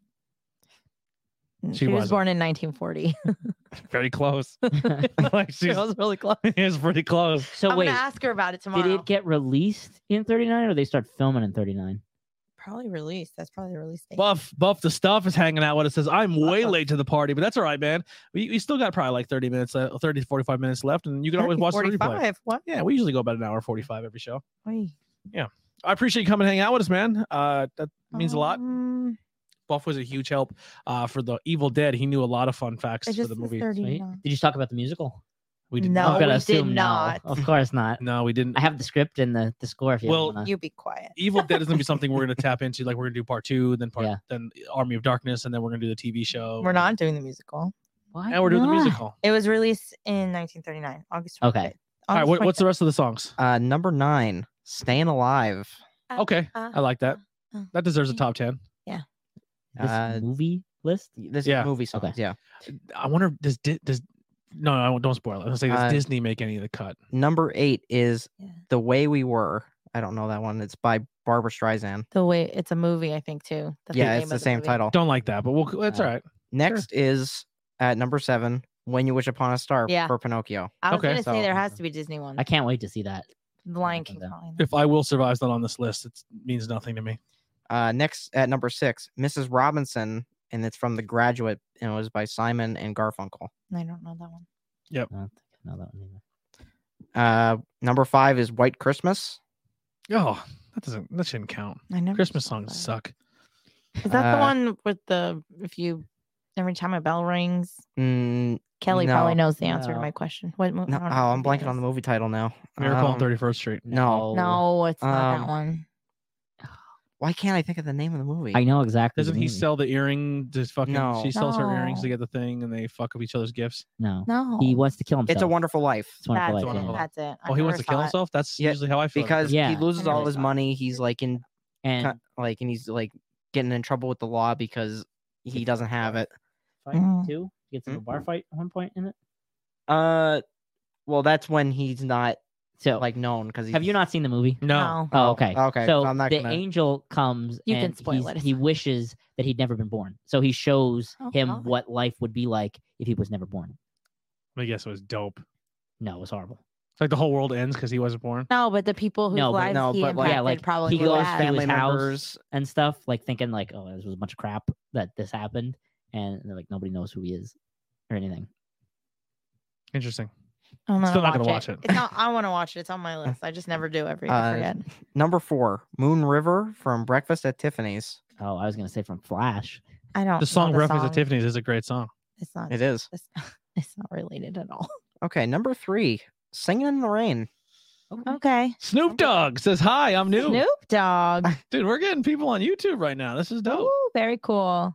S1: She was
S3: wasn't.
S1: born in 1940.
S3: Very close. Like
S1: She
S3: she's
S1: was really close.
S3: it's pretty close.
S2: So
S1: I'm
S2: wait,
S1: gonna ask her about it tomorrow.
S2: did it get released in 39 or they start filming in 39?
S1: Probably released. That's probably the release date.
S3: Buff the stuff is hanging out. What it says, I'm way late to the party, but that's all right, man. We still got probably like 30 minutes, 30 to 45 minutes left, and you can always watch the replay.
S1: 45. What?
S3: Yeah, we usually go about an hour 45 every show.
S1: Oy.
S3: I appreciate you coming and hanging out with us, man. That means a lot.
S1: Um,
S3: Buff was a huge help for the Evil Dead. He knew a lot of fun facts
S1: It
S3: for
S1: just
S3: the
S1: says
S3: movie.
S1: 39.
S2: Did you talk about the musical?
S3: We did
S1: No,
S2: I'm
S3: not.
S2: gonna
S1: we did
S2: assume
S1: not.
S2: no. Of course not.
S3: No, we didn't.
S2: I have the script and the score if you
S3: Well,
S2: wanna...
S1: You be quiet.
S3: Evil Dead is gonna be something we're gonna tap into. Like we're gonna do part 2, then
S2: Yeah.
S3: then Army of Darkness, and then we're gonna do the TV show.
S1: We're not doing the musical.
S2: Why
S3: And we're doing the
S2: not?
S3: musical.
S1: It was released in 1939, August 25th.
S2: Okay.
S3: All right,
S1: August
S3: what's the rest of the songs?
S4: Number 9, Staying Alive.
S1: 25th.
S3: Okay, I like that. That deserves a top 10.
S2: This movie list?
S4: This
S3: Yeah.
S4: movie songs,
S2: Okay.
S4: yeah.
S3: I wonder does no, don't spoil it. I was saying, does
S4: Uh,
S3: Disney make any of the cut?
S4: Number 8 is
S1: Yeah.
S4: The Way We Were. I don't know that one. It's by Barbara Streisand.
S1: The way it's a movie, I think too. That's
S4: Yeah,
S1: name
S4: it's
S1: of
S4: the same
S1: movie.
S4: title.
S3: Don't like that, but that's
S2: Uh,
S3: all right.
S4: Next is at number 7, When You Wish Upon a Star
S1: Yeah.
S4: for Pinocchio.
S1: I was
S3: Okay.
S1: gonna say
S4: So-
S1: there has to be Disney ones.
S2: I can't wait to see that.
S1: The Lion
S2: Okay.
S1: King. Probably.
S3: If I Will Survive's not on this list, it means nothing to me.
S4: Next at number 6, Mrs. Robinson, and it's from The Graduate, and it was by Simon and Garfunkel.
S1: I don't know that one.
S2: I don't think I know that one either.
S4: Number 5 is White Christmas.
S3: Oh, that shouldn't count.
S1: I never
S3: Christmas
S1: saw
S3: songs
S1: that.
S3: suck.
S1: Is that the
S4: Uh,
S1: one with the every time a bell rings?
S4: Mm,
S1: Kelly
S4: no.
S1: probably knows the answer to
S2: No.
S1: my question. What?
S4: no, I'm blanking on the movie title now.
S3: Miracle on
S4: Um,
S3: 31st Street.
S4: No.
S1: No, it's not that
S4: Um,
S1: one.
S4: Why can't I think of the name of the movie?
S2: I know exactly.
S3: Doesn't
S2: the
S3: he
S2: movie.
S3: sell the earring? Just fucking.
S4: No.
S3: She sells her earrings to
S1: No.
S3: get the thing, and they fuck up each other's gifts.
S2: No.
S1: No.
S2: He wants to kill himself.
S4: It's a Wonderful Life.
S2: It's Wonderful
S1: That's
S2: Life,
S3: Wonderful
S2: yeah.
S3: Life.
S1: That's it.
S3: Oh, he wants to kill himself. That's
S4: Yeah,
S3: usually how I feel.
S4: Because
S2: Yeah.
S4: he loses
S1: I
S4: all
S1: never
S4: his
S1: saw it.
S4: money. He's like and
S2: And
S4: he's like getting in trouble with the law because he doesn't have it.
S2: fight
S1: Mhm.
S2: too. He gets in a bar fight at one point in it.
S4: Well, that's when he's not
S2: So
S4: like known because
S2: have you not seen the movie?
S3: no.
S2: Oh, okay.
S4: Okay,
S2: So
S4: I'm not
S2: the
S4: gonna-
S2: angel comes
S1: You can
S2: and
S1: spoil it.
S2: he wishes that he'd never been born. So he shows
S1: Oh,
S2: him
S1: God.
S2: what life would be like if he was never born.
S3: I guess it was dope.
S2: No, it was horrible.
S3: It's like the whole world ends because he wasn't born.
S1: No, but the people whose
S2: No, but-
S1: lives
S4: no,
S1: he
S4: but, like-
S1: impacted
S2: Yeah, like,
S1: probably
S2: he
S1: were
S2: goes
S1: bad.
S2: to
S4: family
S2: his house.
S4: members.
S2: And stuff like thinking like, oh, this was a bunch of crap that this happened, and they're like nobody knows who he is or anything.
S3: Interesting.
S1: I'm
S3: Still not gonna watch it.
S1: It's not, I want to watch it. It's on my list. I just never do. I forget.
S4: Number 4, Moon River from Breakfast at Tiffany's.
S2: Oh, I was gonna say from Flash.
S1: I don't.
S3: The song
S1: know
S3: "Breakfast
S1: song.
S3: at Tiffany's" is a great song.
S1: It's not.
S4: It is.
S1: It's not related at all.
S4: Okay, number 3, Singing in the Rain.
S1: Okay.
S3: Snoop Dogg says hi. I'm new,
S1: Snoop Dogg.
S3: dude. We're getting people on YouTube right now. This is dope.
S1: Ooh, very cool.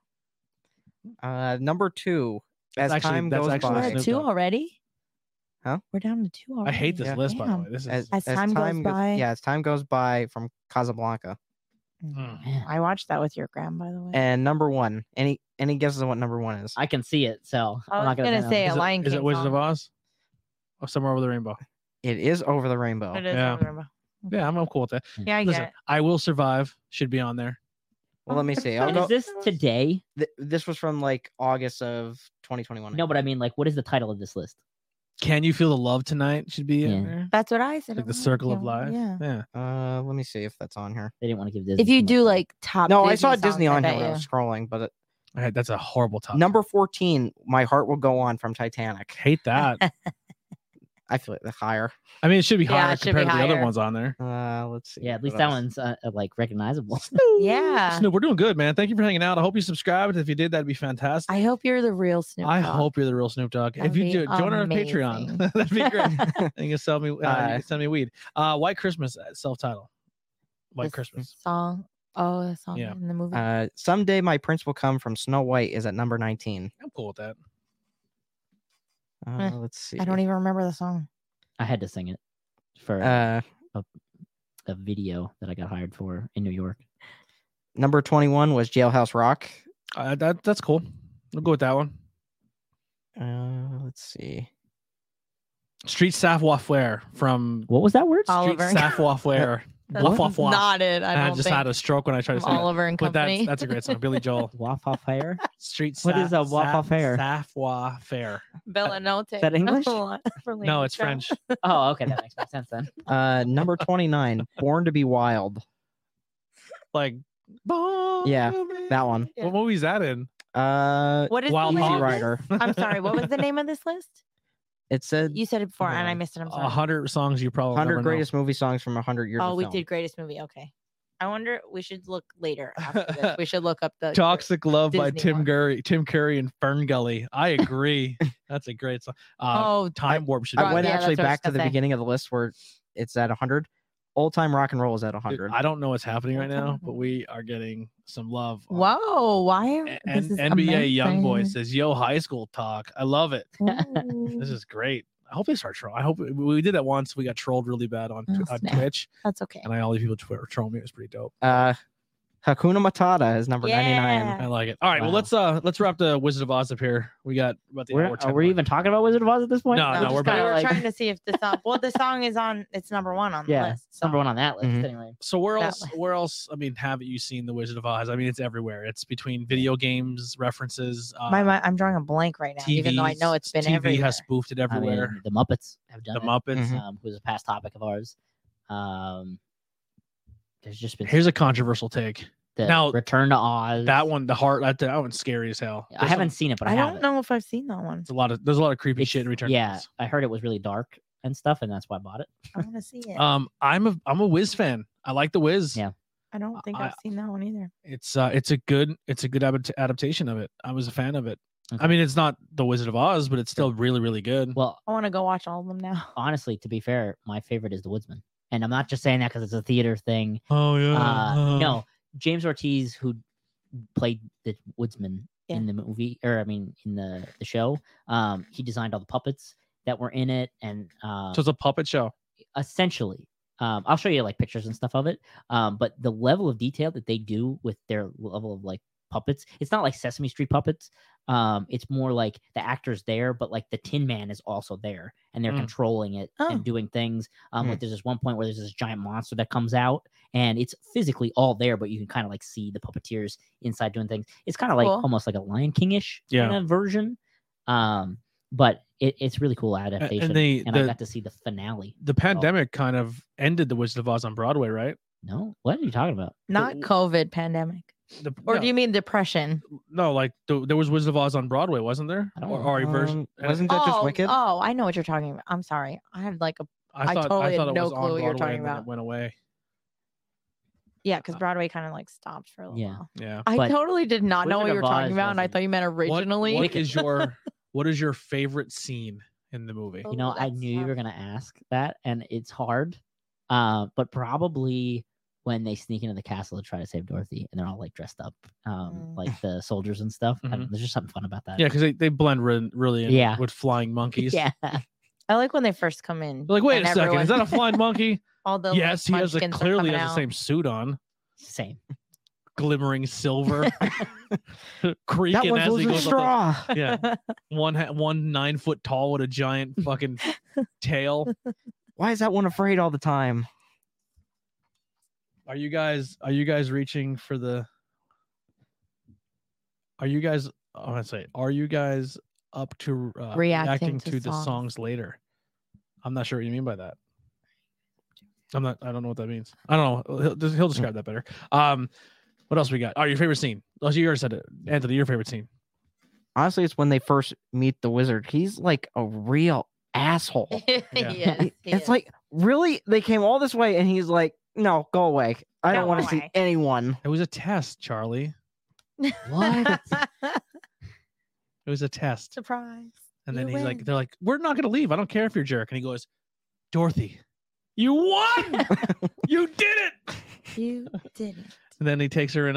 S4: Number 2, as
S3: That's
S4: time
S3: actually-
S4: goes
S3: that's
S1: We're
S3: actually
S4: by.
S1: at
S3: Snoop
S1: 2
S3: Dogg.
S1: already.
S4: Huh?
S1: We're down to 2 already.
S3: I hate this
S4: Yeah.
S3: list, by the
S1: Damn.
S3: way. This is
S4: As
S1: time goes by.
S4: Yeah, as time goes by from Casablanca.
S3: Mm.
S2: Man,
S1: I watched that with your gram, by the way.
S4: And number 1, any guesses on what number 1 is?
S2: I can see it, so
S1: I
S2: I'm
S1: was
S2: not
S1: gonna
S2: gonna
S1: say
S2: know.
S1: a Lion
S3: is
S1: King
S3: it Wizard of
S1: song.
S3: Oz? Or Somewhere Over the Rainbow?
S4: It is Over the Rainbow.
S1: It is
S3: Yeah.
S1: Over the Rainbow.
S3: Yeah, I'm cool with that.
S1: Yeah, I
S3: Listen,
S1: get it.
S3: I Will Survive should be on there.
S4: Well, let me see. I'll
S2: And
S4: go.
S2: is this today?
S4: This was from like August of 2021.
S2: No, but I mean, like, what is the title of this list?
S3: Can You Feel the Love Tonight should be in
S2: Yeah.
S3: there.
S1: That's what I said.
S3: Like the
S1: I'm
S3: Circle of
S1: yeah,
S3: Life.
S1: Yeah.
S3: Yeah.
S4: Let me see if that's on here.
S2: They didn't want to give Disney.
S1: If you
S2: too
S1: do
S2: much
S1: like top.
S4: No, I saw Disney
S1: songs,
S4: on
S1: I
S4: here
S1: bet
S4: when I
S1: you.
S4: was scrolling, but
S3: Okay, that's a horrible topic.
S4: number 14, My Heart Will Go On from Titanic.
S3: Hate that.
S4: I feel like higher.
S3: I mean, it should be
S1: Yeah,
S3: higher
S1: it should
S3: compared
S1: be
S3: to the other
S1: higher.
S3: ones on there.
S4: Let's see.
S2: Yeah, at least
S4: what
S2: that
S4: else.
S2: one's like recognizable.
S1: Yeah.
S3: Snoop, we're doing good, man. Thank you for hanging out. I hope you subscribed. If you did, that'd be fantastic.
S1: I hope you're the real Snoop.
S3: I
S1: Dogg.
S3: hope you're the real Snoop Dogg.
S1: That'd
S3: If you
S1: be
S3: do, join our Patreon.
S1: amazing.
S3: That'd be great. And you can sell me. You can send me weed. White Christmas, self-title. White
S1: This
S3: Christmas.
S1: song. Oh, the song
S3: Yeah.
S1: in the movie.
S4: Someday My Prince Will Come from Snow White is at number 19.
S3: I'm cool with that.
S4: Let's see.
S1: I don't even remember the song.
S2: I had to sing it for a video that I got hired for in New York.
S4: Number 21 was Jailhouse Rock.
S3: That's cool. We'll go with that one.
S4: Let's see.
S3: Street Savoir Faire from
S2: What was that word?
S1: Oliver.
S3: Street Savoir Faire.
S1: That's
S3: Waff, waff, waff.
S1: not it. I
S3: And I
S1: don't
S3: just
S1: think.
S3: had a stroke when I tried to say it.
S1: Oliver and
S3: But
S1: Company.
S3: that's a great song. Billy Joel.
S2: Waffle Fire.
S3: Street
S2: What is a Waffle Faire?
S3: Savoir Faire.
S1: Bellanote.
S2: Is that English?
S3: No, it's French.
S2: Oh, okay, that makes more sense then.
S4: Number 29, Born to Be Wild.
S3: Like,
S4: Yeah, that one.
S1: Yeah.
S3: What movie is that in?
S1: What is
S3: Wild
S1: the name
S3: Hog.
S1: of this?
S4: Rider.
S1: I'm sorry. What was the name of this list?
S4: It said
S1: You said it before, and I missed it. I'm sorry.
S3: 100 songs you probably
S4: 100
S3: never know.
S4: greatest movie songs from 100 years
S1: Oh,
S4: of
S1: we
S4: film.
S1: did greatest movie. Okay. I wonder. We should look later after this. We should look up the
S3: Toxic Love by
S1: Disney one.
S3: Tim Curry and Fern Gully. I agree. That's a great song.
S1: Oh,
S3: Time Warp should
S1: I
S3: be
S4: I went
S1: yeah,
S3: there.
S4: actually
S1: that's what I was
S4: back to
S1: gonna
S4: the
S1: say.
S4: beginning of the list where it's at 100. Old Time Rock and Roll is at
S3: Dude,
S4: 100.
S3: I don't know what's happening right now,
S1: Okay.
S3: but we are getting some love. on-
S1: Whoa! Why? Are,
S3: And
S1: this is
S3: NBA YoungBoy
S1: amazing.
S3: says, "Yo, high school talk. I love it.
S1: Ooh,
S3: This is great. I hope they start trolling. I hope we did that once. We got trolled really bad on,
S1: Oh,
S3: on
S1: snap.
S3: Twitch,
S1: That's okay.
S3: and all these people were trolling me. It was pretty dope.
S4: Hakuna Matata is number 99.
S1: Yeah.
S3: I like it. All right,
S2: Wow.
S3: well let's wrap the Wizard of Oz up here. We got about the hour.
S2: Are
S3: 10
S2: we
S3: mark.
S2: even talking about Wizard of Oz at this point?
S3: No,
S1: No,
S3: no,
S1: just
S3: we're
S1: kinda
S3: back.
S1: We were
S2: Like-
S1: trying to see if the song. Well, the song is on. It's number one on the
S2: Yeah,
S1: list.
S2: number one on that list.
S4: Mhm.
S2: Anyway,
S3: So where
S1: That
S3: else?
S1: way.
S3: Where else? I mean, haven't you seen the Wizard of Oz? I mean, it's everywhere. It's between video games references.
S1: I'm drawing a blank right now, even though I know it's been
S3: TV
S1: everywhere.
S3: has spoofed it
S2: I
S3: everywhere.
S2: mean, the Muppets have done
S3: The
S2: it.
S3: Muppets.
S4: Mhm.
S2: Who's a past topic of ours. There's just been
S3: Here's a controversial take.
S2: the
S3: now,
S2: Return to Oz.
S3: That one, that one's scary as hell.
S2: I haven't seen it, but I,
S1: I
S2: have
S1: don't
S2: it.
S1: know if I've seen that one.
S3: There's a lot of creepy
S2: It's-
S3: shit in Return. to
S2: Yeah,
S3: Oz.
S2: I heard it was really dark and stuff, and that's why I bought it.
S1: I want to see it.
S3: I'm a Wiz fan. I like the Wiz.
S2: Yeah.
S1: I don't think
S3: I-
S1: I've seen that one either.
S3: It's a good adaptation of it. I was a fan of it.
S2: Okay.
S3: I mean, it's not the Wizard of Oz, but it's still really, really good.
S2: Well,
S1: I want to go watch all of them now.
S2: honestly, to be fair, my favorite is The Woodsman, and I'm not just saying that because it's a theater thing.
S3: Oh yeah.
S2: No, James Ortiz, who played the woodsman
S1: Yeah.
S2: in the movie, or I mean, in the show, he designed all the puppets that were in it, and
S3: So it's a puppet show.
S2: essentially, I'll show you like pictures and stuff of it. But the level of detail that they do with their level of like puppets, it's not like Sesame Street puppets. It's more like the actor's there, but like the Tin Man is also there, and they're
S3: Mm.
S2: controlling it
S1: Oh.
S2: and doing things. Like there's this one point where there's this giant monster that comes out, and it's physically all there, but you can kind of like see the puppeteers inside doing things. It's kind of like
S1: Cool.
S2: almost like a Lion King-ish
S3: Yeah.
S2: kind of version. But it's really cool adaptation,
S3: the-
S2: and I got to see the finale.
S3: The pandemic kind of ended the Wizard of Oz on Broadway, right?
S2: No, what are you talking about?
S1: Not COVID pandemic. Or
S3: no,
S1: do you mean depression?
S3: no, like there was Wizard of Oz on Broadway, wasn't there?
S2: I don't
S3: Or a version?
S4: Wasn't that just Wicked?
S1: Oh, I know what you're talking about. I'm sorry. I had like a I totally had
S3: it
S1: no
S3: was
S1: clue
S3: on
S1: what you were
S3: Broadway
S1: talking
S3: and then
S1: about.
S3: It went away.
S1: because Broadway kind of like stopped for a little
S2: Yeah.
S1: while.
S3: Yeah.
S1: I
S2: But
S1: totally did not know
S2: Wizard
S1: what you were
S2: of
S1: talking
S2: Oz
S1: about, and I
S2: wasn't-
S1: thought you meant originally.
S3: What is your favorite scene in the movie?
S2: You know, I
S1: that's
S2: knew you
S1: tough.
S2: were gonna ask that, and it's hard. But probably when they sneak into the castle to try to save Dorothy, and they're all like dressed up, like the soldiers and stuff. I don't know, there's just something fun about that.
S3: Yeah, because they blend really in
S2: Yeah.
S3: with flying monkeys.
S2: Yeah.
S1: I like when they first come in.
S3: They're like, wait
S1: and
S3: a second, is that
S1: everyone-
S3: a flying monkey?
S1: all the
S3: Yes, he has
S1: munchkins are
S3: clearly
S1: coming
S3: has the
S1: out.
S3: same suit on,
S2: Same.
S3: glimmering silver,
S4: That
S3: creaking
S4: one
S3: as
S4: was
S3: he
S4: a
S3: goes up.
S4: straw.
S3: Yeah, one 9 foot tall with a giant fucking tail.
S4: Why is that one afraid all the time?
S3: Are you guys reaching for the? Are you guys? I want to say, are you guys up to reacting
S1: to
S3: to the
S1: songs.
S3: songs later? I'm not sure what you mean by that. I don't know what that means. I don't know. He'll describe that better. What else we got? Oh, your favorite scene? Oh, you already said it, Anthony. Your favorite scene?
S4: Honestly, it's when they first meet the wizard. He's like a real asshole.
S1: Yes, he
S4: It's
S1: is.
S4: like, really? They came all this way, and he's like, no, go away. I don't
S1: Go
S4: want to see
S1: away."
S4: anyone.
S3: It was a test, Charlie.
S2: What?
S3: It was a test.
S1: Surprise.
S3: And then
S1: You
S3: he's like,
S1: win.
S3: they're like, we're not gonna leave. I don't care if you're a jerk. And he goes, Dorothy, you won. You did it.
S1: You didn't.
S3: And then he takes her in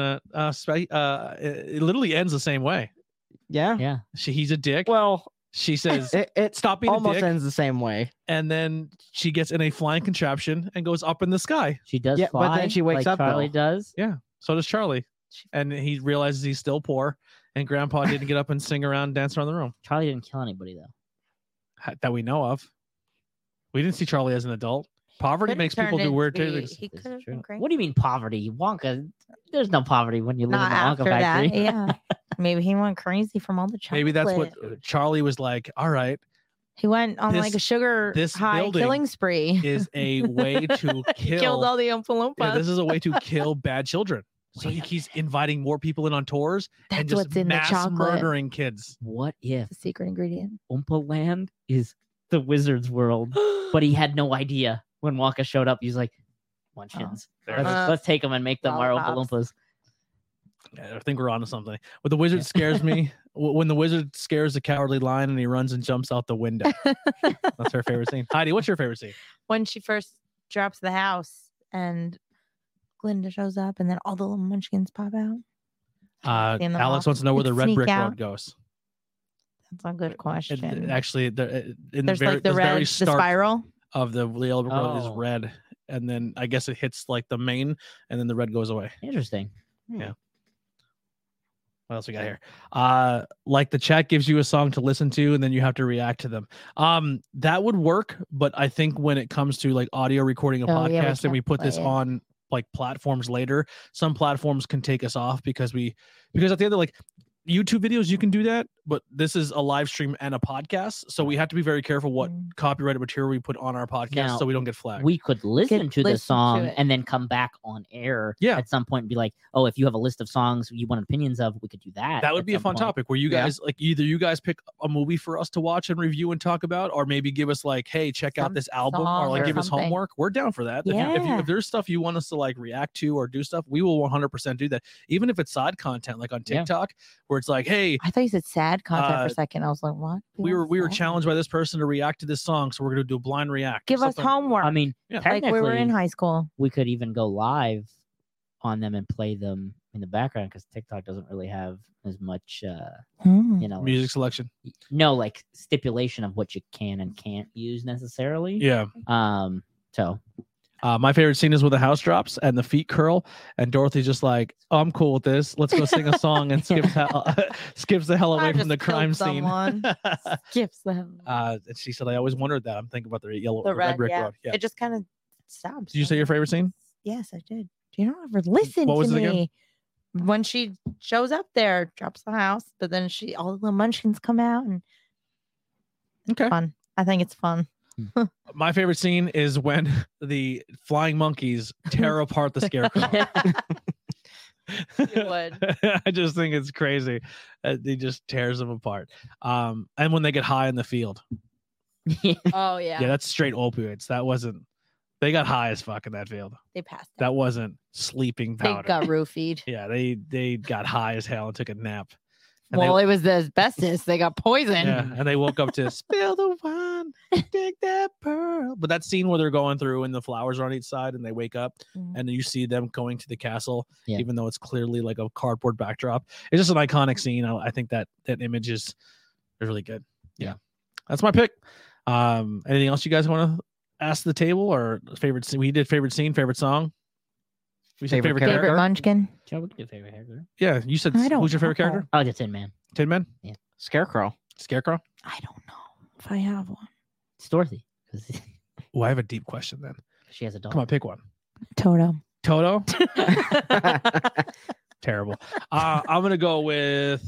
S3: it literally ends the same way.
S4: Yeah.
S2: Yeah.
S3: He's a dick.
S4: Well,
S3: She says,
S4: it
S3: stop being a
S4: almost
S3: dick.
S4: ends the same way.
S3: And then she gets in a flying contraption and goes up in the sky.
S2: She does
S4: Yeah,
S2: fly.
S4: but then she wakes
S2: like
S4: up,
S2: Charlie
S4: though.
S2: does.
S3: So does Charlie. And he realizes he's still poor. And Grandpa didn't get up and sing around, dance around the room
S2: Charlie didn't kill anybody though.
S3: that we know of. We didn't see Charlie as an adult. Poverty
S1: Could've
S3: makes people
S1: turned
S3: do weird
S1: into-
S3: things.
S1: He
S2: This is
S1: could have
S2: true.
S1: been great.
S2: What do you mean poverty? Wonka. There's no poverty when you live
S1: Not
S2: in the Wonka
S1: after
S2: factory.
S1: that. Yeah. Maybe he went crazy from all the chocolate.
S3: Maybe that's what Charlie was like. All right,
S1: he went on, like a
S3: this-
S1: sugar
S3: this
S1: high
S3: building
S1: killing spree.
S3: is a way to
S1: He
S3: kill.
S1: killed all the Oompa Loompas.
S3: Yeah, this is a way to kill bad children. So he's inviting more people in on tours and
S1: That's
S3: just
S1: what's in the
S3: mass
S1: chocolate.
S3: murdering kids.
S2: What if
S1: The secret ingredient.
S2: Oompa Land is the wizard's world, but he had no idea when Wonka showed up? He's like, Munchkins.
S3: There it
S2: Let's take them and make them our Oompa
S1: Lollipops.
S2: Loompas.
S3: Yeah, I think we're onto something. But the wizard scares me. When the wizard scares the cowardly lion and he runs and jumps out the window. That's her favorite scene. Heidi, what's your favorite scene?
S1: When she first drops the house and Glinda shows up, and then all the little munchkins pop out. In the
S3: Alex
S1: mall.
S3: wants to know where the red
S1: Sneak
S3: brick
S1: out.
S3: road goes.
S1: That's a good question.
S3: Actually, in
S1: There's
S3: the very,
S1: like the
S3: the
S1: red,
S3: very
S1: the
S3: start
S1: spiral.
S3: of the yellow brick road is
S2: Oh.
S3: red, and then I guess it hits like the main, and then the red goes away.
S2: Interesting.
S3: What else we got here? Like the chat gives you a song to listen to, and then you have to react to them. That would work, but I think when it comes to like audio recording a
S1: Oh, yeah, we
S3: podcast and we
S1: can't
S3: put this
S1: play it.
S3: on like platforms later, some platforms can take us off because at the end of like YouTube videos, you can do that, but this is a live stream and a podcast, so we have to be very careful what
S1: Mm.
S3: copyrighted material we put on our podcast
S2: Now,
S3: so we don't get flagged.
S2: We could listen to the
S1: listen to
S2: song
S1: it.
S2: and then come back on air
S3: Yeah.
S2: at some point and be like, oh, if you have a list of songs you want opinions of, we could do that.
S3: That would
S2: at
S3: be a
S2: some
S3: fun
S2: point.
S3: topic where you
S4: Yeah.
S3: guys like either you guys pick a movie for us to watch and review and talk about, or maybe give us like, hey, check out
S1: Some
S3: this album, or
S1: song
S3: like
S1: or
S3: give us
S1: something.
S3: homework. We're down for that.
S1: Yeah.
S3: If there's stuff you want us to like react to or do stuff, we will 100% do that. Even if it's side content, like on
S2: Yeah.
S3: TikTok, where it's like, hey,
S1: I thought you said sad content for
S3: Uh,
S1: a second. I was like, what?
S3: we were
S1: Sad?
S3: challenged by this person to react to this song, so we're gonna do a blind react.
S1: Give us
S3: Something-
S1: homework.
S2: I mean,
S3: Yeah.
S1: like we were in
S2: technically,
S1: high school.
S2: we could even go live on them and play them in the background because TikTok doesn't really have as much,
S1: Hmm.
S2: you know,
S3: Music selection.
S2: no like stipulation of what you can and can't use necessarily.
S3: Yeah.
S2: So
S3: My favorite scene is when the house drops and the feet curl, and Dorothy's just like, "Oh, I'm cool with this. Let's go sing a song," and skips the hell away
S1: I
S3: from the
S1: just
S3: crime
S1: killed
S3: scene.
S1: someone. Skips them.
S3: And she said, "I always wondered that. I'm thinking about the
S1: The
S3: red brick
S1: yeah.
S3: road." Yeah.
S1: It just kind of stops.
S3: Did you say your favorite scene?
S1: Yes, I did. You don't ever listen
S3: What was
S1: to
S3: it again?
S1: me. When she shows up there, drops the house, but then all the little munchkins come out and
S3: Okay.
S1: fun. I think it's fun.
S3: My favorite scene is when the flying monkeys tear apart the scarecrow.
S1: You would.
S3: I just think it's crazy. He just tears them apart. And when they get high in the field.
S1: Oh yeah.
S3: Yeah, that's straight opioids. That wasn't. They got high as fuck in that field.
S1: They passed.
S3: That wasn't sleeping
S1: They
S3: powder.
S1: got roofied.
S3: Yeah, they got high as hell and took a nap. And
S1: Well, it was the asbestos. They got poisoned.
S3: yeah, and they woke up to spill the wine, dig that pearl. But that scene where they're going through and the flowers are on each side and they wake up
S1: Mhm.
S3: and you see them going to the castle,
S2: Yeah.
S3: even though it's clearly like a cardboard backdrop. It's just an iconic scene. I think that image is really good. Yeah, that's my pick. Anything else you guys want to ask the table or favorite scene? We did favorite scene, favorite song. We said
S4: Favorite
S3: favorite
S1: Favorite
S3: character.
S1: munchkin.
S2: Joe, we can do favorite character.
S3: Yeah, you said
S1: I don't
S3: who's your favorite
S1: know.
S3: character?
S2: Oh, the Tin Man.
S3: Tin Man,
S4: Scarecrow.
S3: Scarecrow.
S1: I don't know if I have one.
S2: It's Dorothy because
S3: Oh, I have a deep question then.
S2: she has a dog.
S3: Come on, pick one.
S1: Toto.
S3: Toto. Terrible. I'm gonna go with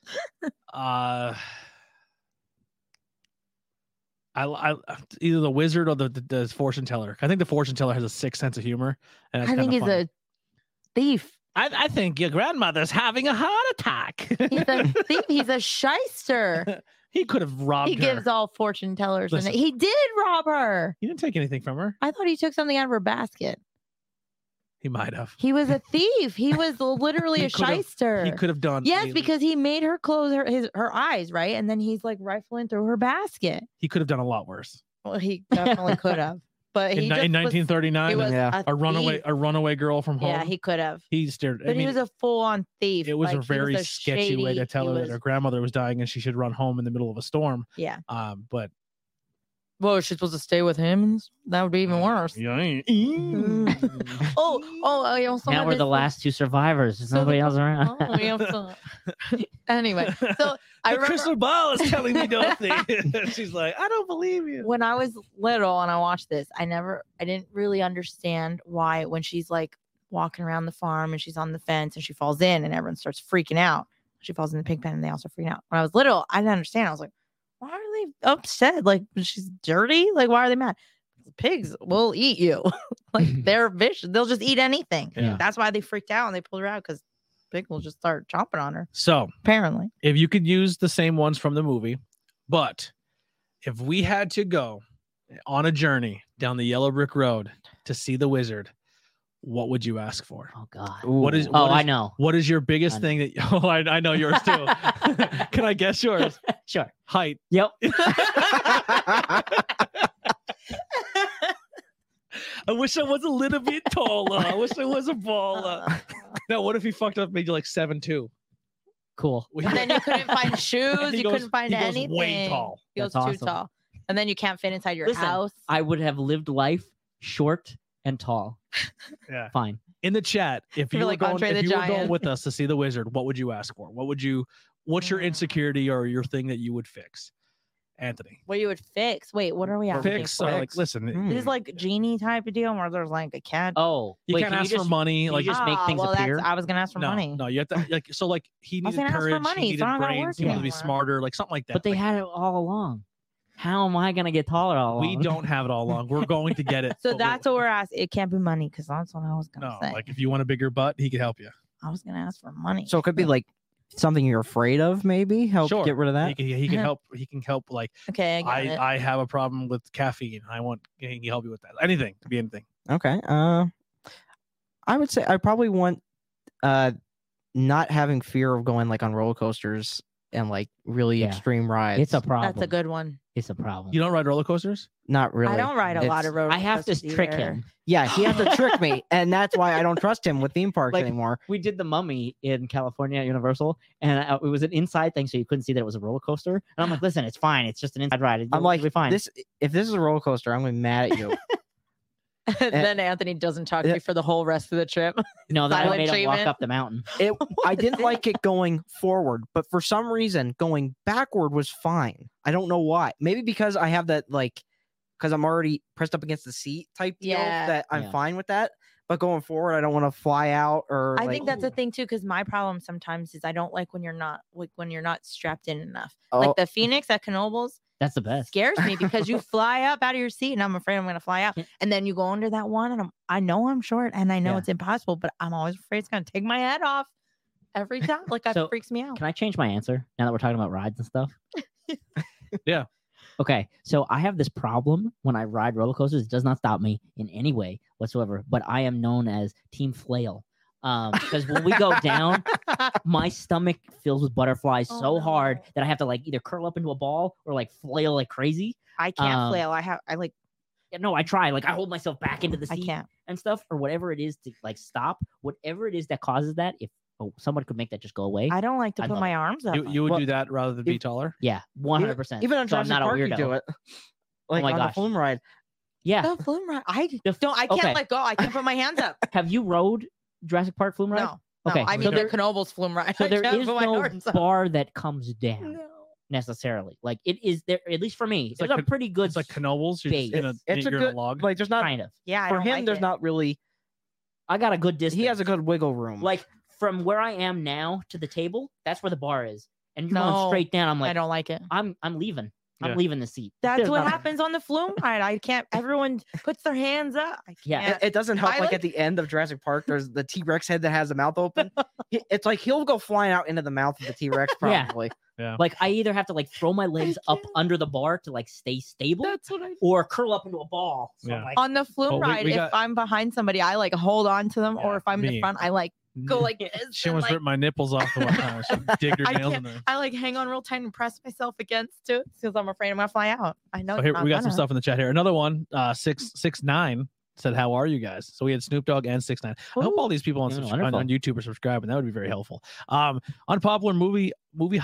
S3: I either the wizard or the fortune teller. I think the fortune teller has a sick sense of humor. And
S1: I think he's a thief.
S3: I think your grandmother's having a heart attack.
S1: He's a thief. He's a shyster.
S3: He could have robbed
S1: He
S3: her.
S1: gives all fortune tellers.
S3: Listen.
S1: He did rob her.
S3: He didn't take anything from her.
S1: I thought he took something out of her basket.
S3: He might have.
S1: He was a thief. He was literally
S3: He
S1: a
S3: could've-
S1: shyster.
S3: He could have done.
S1: Yes,
S3: a-
S1: because he made her close her eyes, right? And then he's like rifling through her basket.
S3: he could have done a lot worse.
S1: Well, he definitely could have. But he
S3: In,
S1: just
S3: in
S1: was-
S3: 1939,
S1: he was
S4: Yeah.
S3: a runaway girl from home.
S1: Yeah, he could have.
S3: He stared.
S1: But he was a full-on thief.
S3: It was
S1: Like,
S3: a
S1: he
S3: very
S1: a
S3: sketchy way to
S1: shady-
S3: tell
S1: he
S3: her that
S1: was-
S3: her grandmother was dying and she should run home in the middle of a storm.
S1: Yeah.
S3: But
S1: Well, is she supposed to stay with him? That would be even worse.
S3: yeah, ain't.
S1: Oh,
S2: Now
S1: someone
S2: we're the
S1: is-
S2: last two survivors. There's
S1: So
S2: nobody
S1: the-
S2: else around.
S1: Oh, we have some- Anyway, so I
S3: The
S1: remember
S3: crystal ball is telling me Dorothy. She's like, I don't believe you.
S1: when I was little and I watched this, I didn't really understand why when she's like walking around the farm and she's on the fence and she falls in and everyone starts freaking out. She falls in the pig pen and they all start freaking out. When I was little, I didn't understand. I was like, why are they upset? Like she's dirty? Like why are they mad? The pigs will eat you. Like they're vicious. They'll just eat anything.
S3: Yeah.
S1: That's why they freaked out and they pulled her out because pig will just start chomping on her.
S3: So
S1: Apparently.
S3: if you could use the same ones from the movie, but if we had to go on a journey down the yellow brick road to see the wizard, what would you ask for?
S2: Oh God.
S3: What is-
S4: Ooh.
S2: Oh,
S3: what
S2: I
S3: is-
S2: know.
S3: What is your biggest
S2: I
S3: thing that? Oh, I know yours too. Can I guess yours?
S2: Sure.
S3: Height.
S2: Yep.
S3: I wish I was a little bit taller. I wish I was a baller. Now, what if he fucked up, made you like 7'2"?
S2: Cool.
S1: And then you couldn't find shoes.
S3: He
S1: You
S3: goes-
S1: couldn't find
S3: he goes
S1: anything.
S3: way tall.
S1: He goes
S2: That's
S1: too
S2: awesome.
S1: tall. And then you can't fit inside your
S2: Listen,
S1: house.
S2: I would have lived life short and tall.
S3: Yeah.
S2: Fine.
S3: In the chat, if
S1: You're
S3: you were
S1: like
S3: going,
S1: Andre
S3: if
S1: the
S3: you were going
S1: Giant.
S3: with us to see the wizard, what would you ask for? What's your insecurity or your thing that you would fix? Anthony.
S1: What you would fix? Wait, what are we asking
S3: Fix.
S1: for?
S3: Like, listen,
S1: This is like genie type of deal where there's like a cat.
S2: Oh,
S3: you
S2: wait,
S3: can't
S2: can
S3: ask
S2: you
S3: for
S2: just,
S3: money.
S2: can
S3: Like,
S2: you just make things
S1: well,
S2: appear?
S1: I was gonna ask for
S3: no,
S1: money.
S3: no, you have to like. So, like, he
S1: I was
S3: needed
S1: gonna ask for
S3: courage.
S1: money,
S3: He needed
S1: so I'm not
S3: brains. He
S1: working
S3: wanted to be
S1: anymore.
S3: smarter, like something like that.
S2: But they
S3: Like,
S2: had it all along. How am I gonna get taller all along?
S3: we don't have it all along. We're going to get it.
S1: So
S3: but
S1: that's what we're asking. It can't be money because that's what I was gonna
S3: no.
S1: say.
S3: Like, if you want a bigger butt, he could help you.
S1: I was gonna ask for money.
S4: So it could be like something you're afraid of, maybe help
S3: Sure.
S4: get rid of that.
S3: He can help. He can help. Like,
S1: okay, I get it.
S3: I have a problem with caffeine. He can help you with that. Anything. Could be anything.
S4: Okay. I would say I probably want not having fear of going like on roller coasters and like really
S2: Yeah.
S4: extreme rides.
S2: It's a problem.
S1: That's a good one.
S2: It's a problem.
S3: You don't ride roller coasters?
S4: Not really.
S1: I don't ride a lot of roller
S2: I have to
S1: coasters
S2: trick
S1: either.
S2: him.
S4: Yeah, he has to trick me, and that's why I don't trust him with theme parks
S2: Like,
S4: anymore.
S2: We did the Mummy in California at Universal, and it was an inside thing, so you couldn't see that it was a roller coaster. And I'm like, listen, it's fine. It's just an inside ride.
S4: I'm like,
S2: it'll be fine.
S4: if this is a roller coaster, I'm gonna be mad at you.
S1: Then Anthony doesn't talk to you for the whole rest of the trip.
S2: No, then I
S1: silent
S2: made him walk
S1: treatment.
S2: up the mountain.
S4: I didn't like it going forward, but for some reason, going backward was fine. I don't know why. Maybe because I have that because I'm already pressed up against the seat type deal
S1: Yeah.
S4: that I'm
S2: Yeah.
S4: fine with that. But going forward, I don't want to fly out or.
S1: I think that's a thing too, because my problem sometimes is I don't like when you're not strapped in enough.
S4: Oh.
S1: Like the Phoenix at Knoebels
S2: That's the best.
S1: scares me because you fly up out of your seat and I'm afraid I'm gonna fly out.
S2: Yeah.
S1: And then you go under that one and I know I'm short and I know
S2: Yeah.
S1: it's impossible, but I'm always afraid it's gonna take my head off every time. Like that
S2: So,
S1: freaks me out.
S2: Can I change my answer now that we're talking about rides and stuff?
S3: Yeah.
S2: Okay, so I have this problem when I ride roller coasters. It does not stop me in any way whatsoever, but I am known as Team Flail. Because when we go down, my stomach fills with butterflies
S1: Oh,
S2: so hard
S1: no.
S2: that I have to like either curl up into a ball or like flail like crazy.
S1: I can't
S2: Um,
S1: flail. I
S2: Yeah, no, I try. Like I hold myself back into the
S1: I
S2: seat
S1: can't.
S2: and stuff, or whatever it is to like stop. Whatever it is that causes that, if someone could make that just go away,
S1: I don't like to
S2: I
S1: put
S2: love
S1: my arms up.
S3: You would
S4: Well,
S3: do that rather than be
S4: if-
S3: taller.
S2: yeah, 100%.
S4: Even on
S2: so I'm
S4: Jurassic
S2: not a
S4: Park, you
S2: weirdo.
S4: do it. Like
S2: my
S4: on
S2: gosh.
S4: the flume ride.
S2: Yeah.
S1: The flume ride. I
S2: The-
S1: don't. I can't
S2: okay.
S1: let go. I can't put my hands up.
S2: Have you rode Jurassic Park flume ride?
S1: No. No,
S2: Okay,
S1: I
S2: so
S1: mean
S2: there-
S1: the Knoebels flume ride.
S2: So
S1: I
S2: there
S1: can't
S2: is
S1: put my
S2: no
S1: arms up.
S2: bar that comes down
S1: No.
S2: necessarily. Like it is there, at least for me.
S3: It's
S2: It's
S3: like
S2: a pretty good.
S3: It's like Knoebels. You're just
S2: space.
S3: in a,
S4: It's a
S3: you're in
S4: good
S3: a log.
S4: like. There's not
S2: kind of.
S1: Yeah, I
S4: for
S1: don't
S4: him.
S1: like
S4: There's
S1: it.
S4: not really.
S2: I got a good distance.
S4: He has a good wiggle room.
S2: like from where I am now to the table. That's where the bar is, and you're
S1: No,
S2: going straight down. I'm
S1: I
S2: like,
S1: don't like it.
S2: I'm leaving.
S3: Yeah.
S2: I'm leaving the seat.
S1: That's
S2: There's
S1: what
S2: nothing-
S1: happens on the flume ride. I can't. Everyone puts their hands up. I
S2: Yeah.
S1: can't.
S4: It doesn't help.
S1: I
S4: Like
S1: like-
S4: at the end of Jurassic Park, there's the T-Rex head that has the mouth open. It's like he'll go flying out into the mouth of the T-Rex
S2: Yeah.
S4: probably.
S2: Like I either have to like throw my legs up
S1: can't.
S2: under the bar to like stay stable,
S1: That's what I.
S2: or curl up into a ball. So I'm
S3: Yeah.
S2: like,
S1: On the flume
S3: Oh, we-
S1: ride,
S3: we
S1: if
S3: got-
S1: I'm behind somebody, I like hold on to them, or
S3: Yeah,
S1: if I'm in
S3: me.
S1: the front, I like go like this.
S3: She
S1: and,
S3: almost
S1: like,
S3: ripped my nipples off the one time. She digged her
S1: I
S3: nails
S1: can't-
S3: in there.
S1: I like hang on real tight and press myself against it because I'm afraid I'm gonna fly out. I know.
S3: Oh,
S1: it's
S3: here
S1: not
S3: we got some
S1: gonna.
S3: stuff in the chat here. Another one, 669 said, "How are you guys?" So we had Snoop Dogg and 6ix9ine. I hope all these people on,
S2: Doing
S3: on
S2: wonderful.
S3: YouTube are subscribing. That would be very helpful. Unpopular movie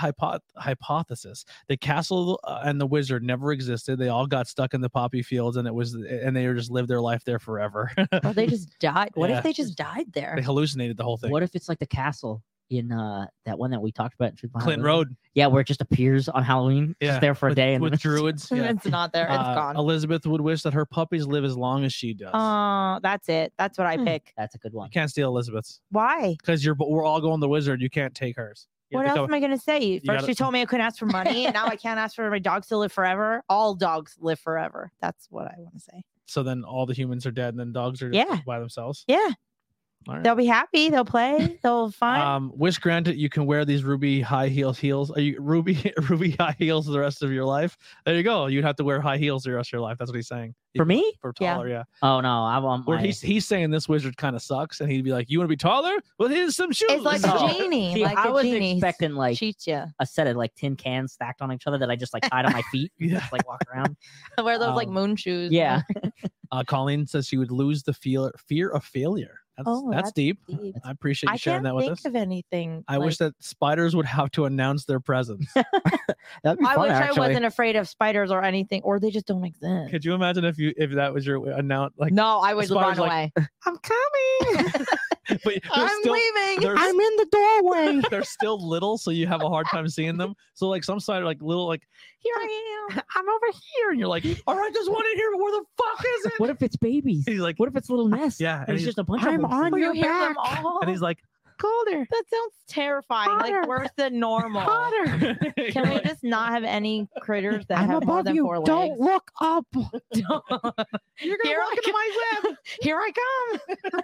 S3: hypothesis: the castle and the wizard never existed. They all got stuck in the poppy fields, and they just lived their life there forever.
S1: Or they just died. What
S3: Yeah.
S1: if they just died there?
S3: They hallucinated the whole thing.
S2: what if it's like the castle in that one that we talked about? in Truth Behind
S3: Clinton
S2: Living?
S3: Road,
S2: Yeah, where it just appears on Halloween.
S3: yeah,
S2: Just there for a
S3: with,
S2: day and
S3: with
S2: then it's-
S3: druids. Yeah.
S1: It's not there. It's gone.
S3: Elizabeth would wish that her puppies live as long as she does.
S1: That's it. That's what I
S2: Hmm.
S1: pick.
S2: That's a good one.
S3: You can't steal Elizabeth's
S1: Why?
S3: because we're all going the wizard. You can't take hers. You
S1: What
S3: have to
S1: else
S3: come-
S1: am I gonna say? First,
S3: gotta-
S1: you told me I couldn't ask for money, and now I can't ask for my dogs to live forever. All dogs live forever. That's what I want to say.
S3: So then all the humans are dead, and then dogs are
S1: Yeah.
S3: by themselves.
S1: Yeah,
S3: All right.
S1: they'll be happy. They'll play. They'll find.
S3: Wish granted, you can wear these ruby high heels. Are you ruby ruby high heels for the rest of your life? There you go. You'd have to wear high heels the rest of your life. That's what he's saying.
S2: For me?
S3: For
S1: Yeah.
S3: taller, yeah.
S2: Oh no, I want
S3: Where
S2: my.
S3: he's saying this wizard kind of sucks, and he'd be like, "You want to be taller? Well, here's some shoes."
S1: it's like
S2: No.
S1: a genie.
S2: See,
S1: like
S2: I
S1: a
S2: was
S1: genie.
S2: expecting like
S1: cheats you.
S2: a set of like tin cans stacked on each other that I just like tied on my feet, and
S3: Yeah.
S2: just like walk around.
S1: Wear those like
S3: Um,
S1: moon shoes.
S2: Yeah,
S3: Colleen says she would lose the fear of failure. That's,
S1: Oh,
S3: that's
S1: that's
S3: deep.
S1: deep.
S3: I appreciate you
S1: I
S3: sharing
S1: can't
S3: that with
S1: think
S3: us.
S1: of anything.
S3: I wish that spiders would have to announce their presence.
S4: That'd be
S1: I
S4: fun,
S1: wish
S4: actually.
S1: I wasn't afraid of spiders or anything, or they just don't exist.
S3: Could you imagine if that was your announce like?
S1: No, I would
S3: spider's
S1: run
S3: like,
S1: away.
S3: I'm coming. But they're
S1: I'm
S3: still,
S1: leaving.
S3: they're
S4: I'm in the doorway.
S3: they're still little, so you have a hard time seeing them. So like some side like little like
S1: Here I am.
S3: I'm over here, and you're like, all right, there's one in here, but where the fuck is it?
S2: what if it's babies?
S3: He's like,
S2: What if it's little nests?
S3: Yeah,
S2: and
S3: and
S2: it's
S3: he's-
S2: just a bunch
S4: I'm
S2: of them.
S4: on
S1: Where
S4: your
S1: you hear them
S4: back.
S1: all.
S3: and he's like,
S4: Colder.
S1: That sounds terrifying.
S4: Hotter.
S1: Like worse than normal.
S4: Hotter.
S1: Can we just not have any critters that
S4: I'm
S1: have more
S4: above
S1: than
S4: you.
S1: 4
S4: Don't
S1: legs?
S4: look up.
S1: You're
S4: gonna walk into
S1: my web. Here I come.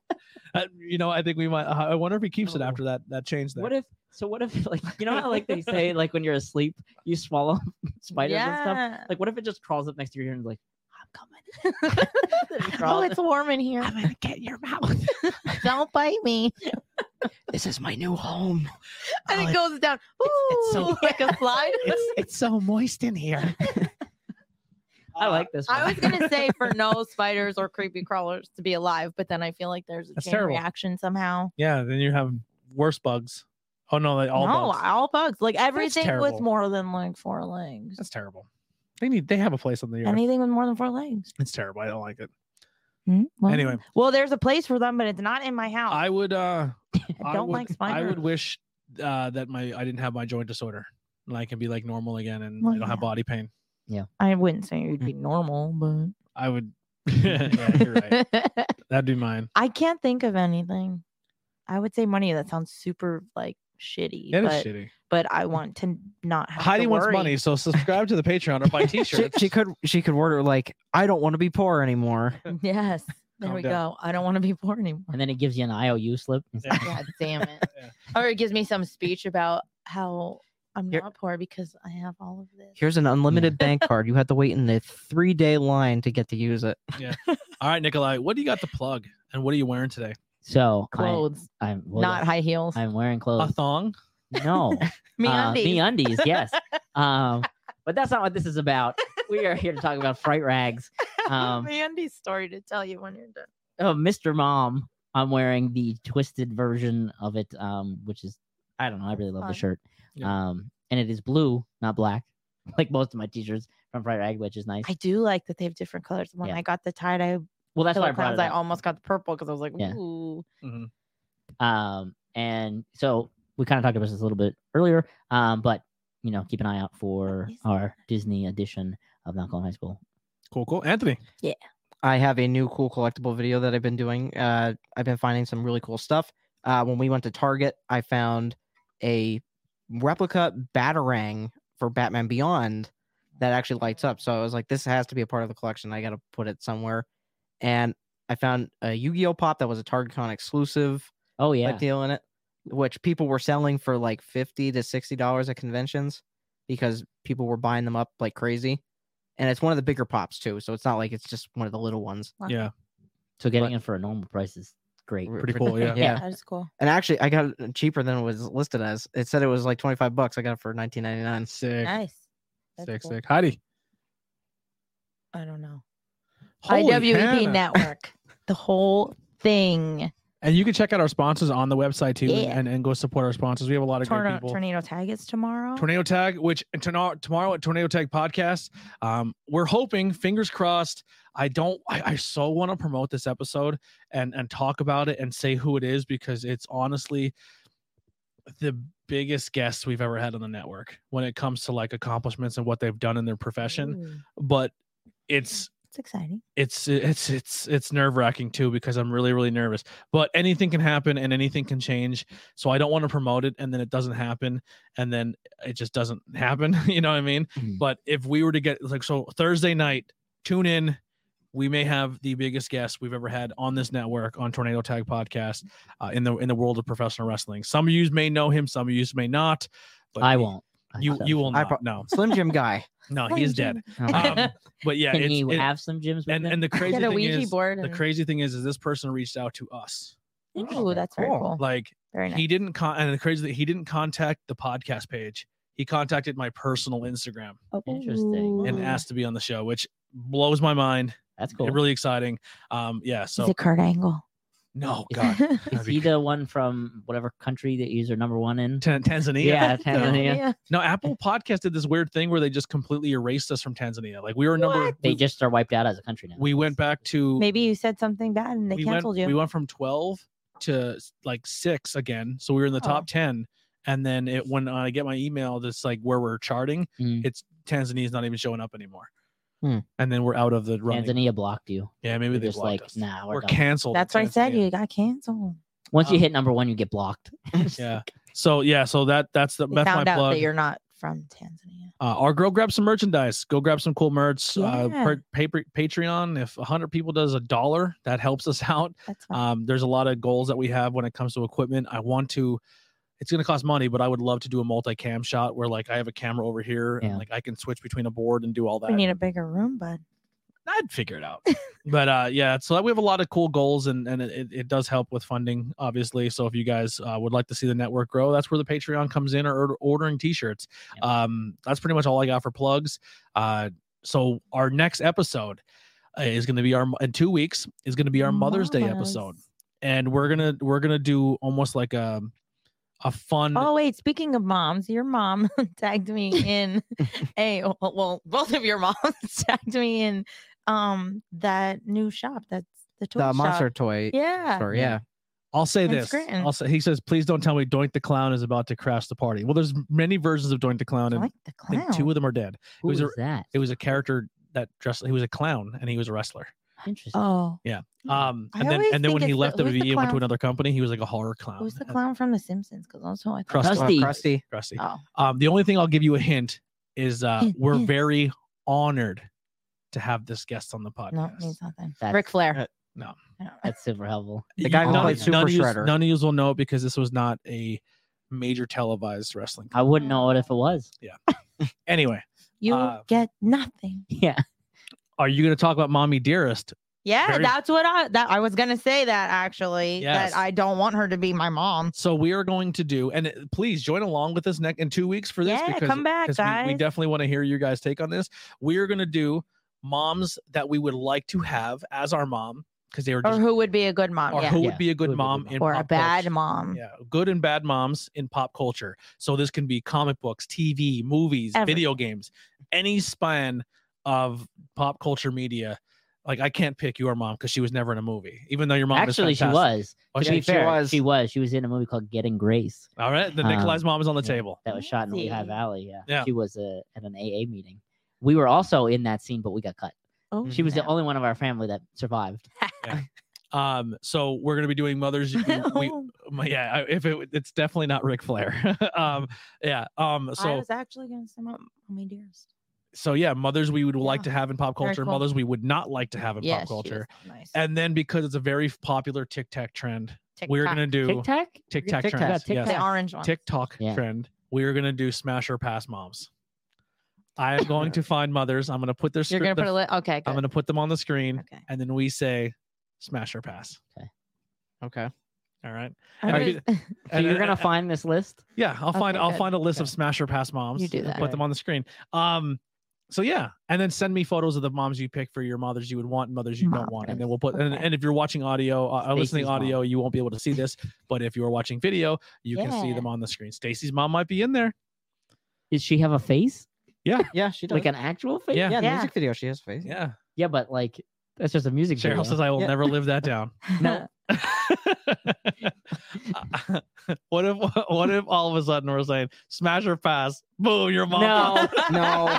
S3: I think we might. I wonder if he keeps it
S2: Oh.
S3: after that change. There.
S2: What if? So what if like how like they say like when you're asleep you swallow spiders and stuff?
S1: Yeah.
S2: Like what if it just crawls up next to your ear and is like I'm coming? Then it
S1: Oh,
S2: crawls-
S1: it's warm in here.
S3: I'm gonna get your mouth.
S1: Don't bite me.
S4: This is my new home.
S1: And
S3: Oh,
S1: it goes down. Ooh,
S2: it's so-
S1: like a slide.
S3: It's so moist in here.
S2: I like this one.
S1: I was gonna say for no spiders or creepy crawlers to be alive, but then I feel like there's a
S3: That's
S1: chain
S3: terrible.
S1: reaction somehow.
S3: Yeah, then you have worse bugs. Oh no, all bugs.
S1: All bugs. Like everything with
S3: terrible.
S1: more than like 4 legs.
S3: That's terrible. They have a place on the earth.
S1: Anything with more than 4 legs.
S3: It's terrible. I don't like it.
S1: Well,
S3: Anyway.
S1: well, there's a place for them, but it's not in my house.
S3: I would
S1: I don't like spiders.
S3: I would wish that I didn't have my joint disorder and I can be like normal again and
S1: Well,
S3: I don't have
S1: yeah.
S3: body pain.
S1: I wouldn't say you'd be normal, but
S3: I would yeah, you're right. That'd be mine.
S1: I can't think of anything. I would say money. That sounds super like shitty.
S3: It is
S1: but,
S3: shitty.
S1: but I want to not have
S3: Heidi
S1: to
S3: wants
S1: worry.
S3: money, so subscribe to the Patreon or buy t-shirts.
S4: She could order like, I don't want to be poor anymore.
S1: Yes. There
S3: Calm
S1: we
S3: down.
S1: go. I don't want to be poor anymore.
S2: And then it gives you an IOU slip. It's like,
S3: Yeah.
S1: God damn it.
S3: Yeah.
S1: Or it gives me some speech about how I'm
S4: Here-
S1: not poor because I have all of this.
S4: Here's an unlimited bank card. You had to wait in the 3-day line to get to use it.
S3: All right, Nikolai, what do you got to plug and what are you wearing today?
S2: So
S1: Clothes,
S2: I'm
S1: not high heels.
S2: I'm wearing
S3: A
S2: clothes.
S3: thong?
S2: No.
S1: Me
S2: Me undies, yes. But that's not what this is about. We are here to talk about Fright Rags.
S1: Me undies story to tell you when you're done.
S2: Oh, Mr. Mom, I'm wearing the twisted version of it, which is, I don't know, I really love the
S1: Fun.
S2: shirt.
S3: Yeah.
S2: And it is blue, not black, like most of my t-shirts from Fright Rag, which is nice.
S1: I do like that they have different colors. When
S2: Yeah.
S1: I got the tie-dye
S2: Well, that's why I
S1: killer
S2: brought
S1: clowns,
S2: it
S1: I
S2: up.
S1: almost got the purple because I was like,
S2: Yeah.
S1: ooh.
S2: And so we kind of talked about this a little bit earlier, but keep an eye out for
S1: is
S2: our Disney edition of Malcolm High School.
S3: Cool. Anthony.
S4: I have a new cool collectible video that I've been doing. I've been finding some really cool stuff. When we went to Target, I found a replica Batarang for Batman Beyond that actually lights up. So I was like, this has to be a part of the collection. I got to put it somewhere. And I found a Yu-Gi-Oh pop that was a TargetCon exclusive
S2: Oh yeah,
S4: like deal in it, which people were selling for like $50 to $60 at conventions because people were buying them up like crazy. And it's one of the bigger pops too, so it's not like it's just one of the little ones.
S1: Wow.
S3: Yeah.
S2: so getting
S4: but-
S2: it for a normal price is great.
S3: Pretty cool, yeah.
S4: Yeah.
S1: That is cool.
S4: And actually, I got it cheaper than it was listed as. It said it was like $25. I got it for $19.99.
S3: Sick.
S1: Nice. That's cool.
S3: Sick. Heidi.
S1: I don't know.
S3: Holy
S1: IWEP
S3: Hannah.
S1: Network. The whole thing.
S3: And you can check out our sponsors on the website too
S1: Yeah.
S3: and go support our sponsors. We have a lot of great
S1: Tornado,
S3: people.
S1: tornado tag is tomorrow.
S3: Tornado Tag, which tomorrow at Tornado Tag Podcast, we're hoping, fingers crossed. I so want to promote this episode and talk about it and say who it is because it's honestly the biggest guest we've ever had on the network when it comes to like accomplishments and what they've done in their profession.
S1: Ooh,
S3: But it's
S1: exciting.
S3: it's nerve-wracking too because I'm really nervous, but anything can happen and anything can change, so I don't want to promote it and then it doesn't happen and then it just doesn't happen. You know what I mean?
S2: Mhm.
S3: But if we were to get like, so Thursday night, tune in, we may have the biggest guest we've ever had on this network on Tornado Tag Podcast in the world of professional wrestling. Some of you may know him, some of you may not, but
S2: I won't.
S3: you will
S4: I
S3: not.
S4: pro-
S3: No,
S4: Slim Jim guy.
S3: no, he is dead.
S2: Okay.
S3: But yeah,
S2: Can
S3: it's,
S2: you
S3: it-
S2: have some gyms? With
S3: and the crazy
S1: Get a
S3: thing
S1: Ouija
S3: is,
S1: board.
S3: the
S1: and-
S3: crazy thing is this person reached out to us.
S1: Ooh, that's very
S4: Cool.
S1: cool.
S3: Like
S1: Very nice.
S3: he didn't and the crazy thing, he didn't contact the podcast page. He contacted my personal Instagram
S2: Interesting.
S3: and
S1: Ooh.
S3: asked to be on the show, which blows my mind.
S2: That's cool.
S3: Really exciting. Yeah.
S1: Is
S3: So
S1: it Kurt Angle?
S3: no,
S2: Is-
S3: God,
S2: Is
S3: that'd be
S2: he the one from whatever country that you're number one in?
S3: Tanzania.
S2: Yeah, Tanzania.
S1: Yeah.
S3: No, Apple Podcast did this weird thing where they just completely erased us from Tanzania. Like we were number.
S1: What?
S2: They just are wiped out as a country now.
S3: We went back to.
S1: Maybe you said something bad and they
S3: we
S1: canceled
S3: went,
S1: you.
S3: We went from 12 to like 6 again. So we were in the
S1: Oh.
S3: top 10. And then when I get my email, that's like where we're charting,
S2: Mm.
S3: it's Tanzania's not even showing up anymore.
S4: Hmm.
S3: And then we're out of the running.
S2: Tanzania blocked you.
S3: Yeah, maybe
S2: They're
S3: they
S2: just
S3: blocked
S2: like,
S3: us.
S2: nah,
S3: We're
S2: we're done.
S3: canceled.
S1: That's
S3: in
S1: what I said.
S3: Tanzania.
S1: You got canceled.
S2: Once you
S3: Um,
S2: hit number one, you get blocked.
S3: Yeah. So that's
S1: They
S3: my
S1: found out
S3: plug.
S1: that you're not from Tanzania.
S3: Or go grab some merchandise. Go grab some cool merch.
S1: Yeah.
S3: Patreon. If 100 people does $1, that helps us out.
S1: That's fine.
S3: There's a lot of goals that we have when it comes to equipment. It's going to cost money, but I would love to do a multi-cam shot where like I have a camera over here
S2: Yeah.
S3: and like I can switch between a board and do all that.
S1: We need a bigger room, bud.
S3: I'd figure it out. But yeah, so we have a lot of cool goals and it does help with funding, obviously. So if you guys would like to see the network grow, that's where the Patreon comes in or ordering t-shirts.
S2: Yeah.
S3: That's pretty much all I got for plugs. So our next episode is going to be in 2 weeks is going to be our Mother's Day episode, and we're gonna do almost like a fun.
S1: Oh wait, speaking of moms, your mom tagged me in both of your moms tagged me in that new shop. That's the toy shop.
S4: Monster Toy
S1: Yeah.
S4: store. Yeah.
S3: I'll say
S1: In
S3: this.
S1: Scranton.
S3: He says, please don't tell me Doink the Clown is about to crash the party. Well, there's many versions of Doink the Clown, and
S1: Like the
S3: I think
S1: clown.
S3: 2 of them are dead.
S2: Who
S3: was
S2: was that?
S3: It was a character that dressed. He was a clown, and he was a wrestler.
S2: Interesting.
S1: Oh,
S3: And
S1: I
S3: then
S1: always
S3: and then when
S1: think
S3: he
S1: it's
S3: left
S1: who's the
S3: WWE and went to
S1: clown?
S3: another company, he was like a horror clown.
S1: who's the clown from The Simpsons? Because that's who I thought.
S3: Krusty.
S2: Krusty.
S4: Krusty.
S3: Krusty.
S1: Oh,
S3: The only thing I'll give you a hint is we're
S1: hint.
S3: very honored to have this guest on the podcast.
S1: no, it means nothing.
S2: That's-
S1: Ric Flair.
S3: No.
S1: I don't-
S2: That's super helpful.
S4: The guy who
S3: None-
S4: played Super
S3: none of yous-
S4: Shredder.
S3: None of you will know it because this was not a major televised wrestling.
S2: I wouldn't know it if it was.
S3: Anyway,
S1: You get nothing.
S2: Yeah.
S3: are you going to talk about Mommy Dearest?
S1: Yeah,
S3: Very-
S1: that's what I was gonna say that actually.
S3: Yes.
S1: That I don't want her to be my mom.
S3: So we are going to do, and please join along with us in 2 weeks for this.
S1: Yeah,
S3: because
S1: come back,
S3: we
S1: guys.
S3: definitely want to hear your guys' take on this. We are going to do moms that we would like to have as our mom because they were
S1: Or
S3: just,
S1: who would be a good mom?
S3: or
S1: Yeah.
S3: who
S2: Yeah,
S3: would be a good
S2: who would be a
S3: mom
S2: good
S3: in
S1: Or a
S3: pop
S1: bad
S3: culture.
S1: mom.
S3: Yeah, good and bad moms in pop culture. So this can be comic books, TV, movies, video games, any span of pop culture media. Like I can't pick your mom because she was never in a movie, even though your mom
S2: Actually,
S3: is
S2: she
S3: fantastic.
S2: was.
S3: Oh,
S2: To
S3: she-
S2: be
S3: she
S2: fair,
S4: was.
S2: she was. She was in a movie called Getting Grace.
S3: All right, the Nikolai's mom is on the
S2: Yeah,
S3: table.
S2: That was shot in Lehigh
S1: Fancy.
S2: Valley. Yeah.
S3: Yeah.
S2: She was at an AA meeting. We were also in that scene, but we got cut.
S1: Oh,
S2: She was the
S1: snap.
S2: only one of our family that survived.
S3: So we're gonna be doing mothers. It's definitely not Ric Flair.
S1: I
S3: So
S1: was actually gonna say Mommy Dearest.
S3: so yeah, mothers we would like
S1: Yeah.
S3: to have in pop
S1: Very
S3: culture,
S1: cool.
S3: mothers we would not like to have in
S1: Yeah,
S3: pop culture.
S1: Nice.
S3: And then because it's a very popular TikTok trend, we're
S1: TikTok.
S3: gonna do
S2: Tic Tac?
S3: TikTok
S4: TikTok.
S3: trend.
S2: TikTok.
S3: Yes.
S1: The orange one.
S3: TikTok
S2: Yeah.
S3: trend. We're gonna do smash or pass moms. I am going to find mothers. I'm gonna put their
S1: You're gonna
S3: script.
S1: put okay. Good.
S3: I'm gonna put them on the screen,
S1: Okay.
S3: and then we say smash or pass.
S4: Okay.
S3: All right.
S1: I
S3: And-
S1: just-
S2: So
S3: and-
S2: you're gonna
S3: and-
S2: find this list?
S3: Yeah, I'll find
S1: Okay, good.
S3: a list of
S2: Okay.
S3: smash or pass moms.
S1: You do
S3: and
S1: that.
S3: Put them on the screen. So yeah, and then send me photos of the moms you pick for your mothers you would want and mothers you don't want, and then we'll put.
S1: Okay.
S3: And if you're watching audio, listening
S2: Stacey's mom.
S3: audio, you won't be able to see this. But if you are watching video, you can see
S1: Yeah.
S3: them on the screen. Stacy's mom might be in there.
S2: Did she have a face?
S4: Yeah, she does.
S2: Like an actual face?
S3: Yeah.
S4: yeah, in the
S1: Yeah.
S4: music video, she has a face.
S3: Yeah.
S2: Yeah, but like that's just a music
S3: Cheryl
S2: video.
S3: says I will
S4: Yeah.
S3: never live that down.
S2: No.
S3: What if all of a sudden we're saying smash or pass? Boom, your mom.
S2: No.
S4: No.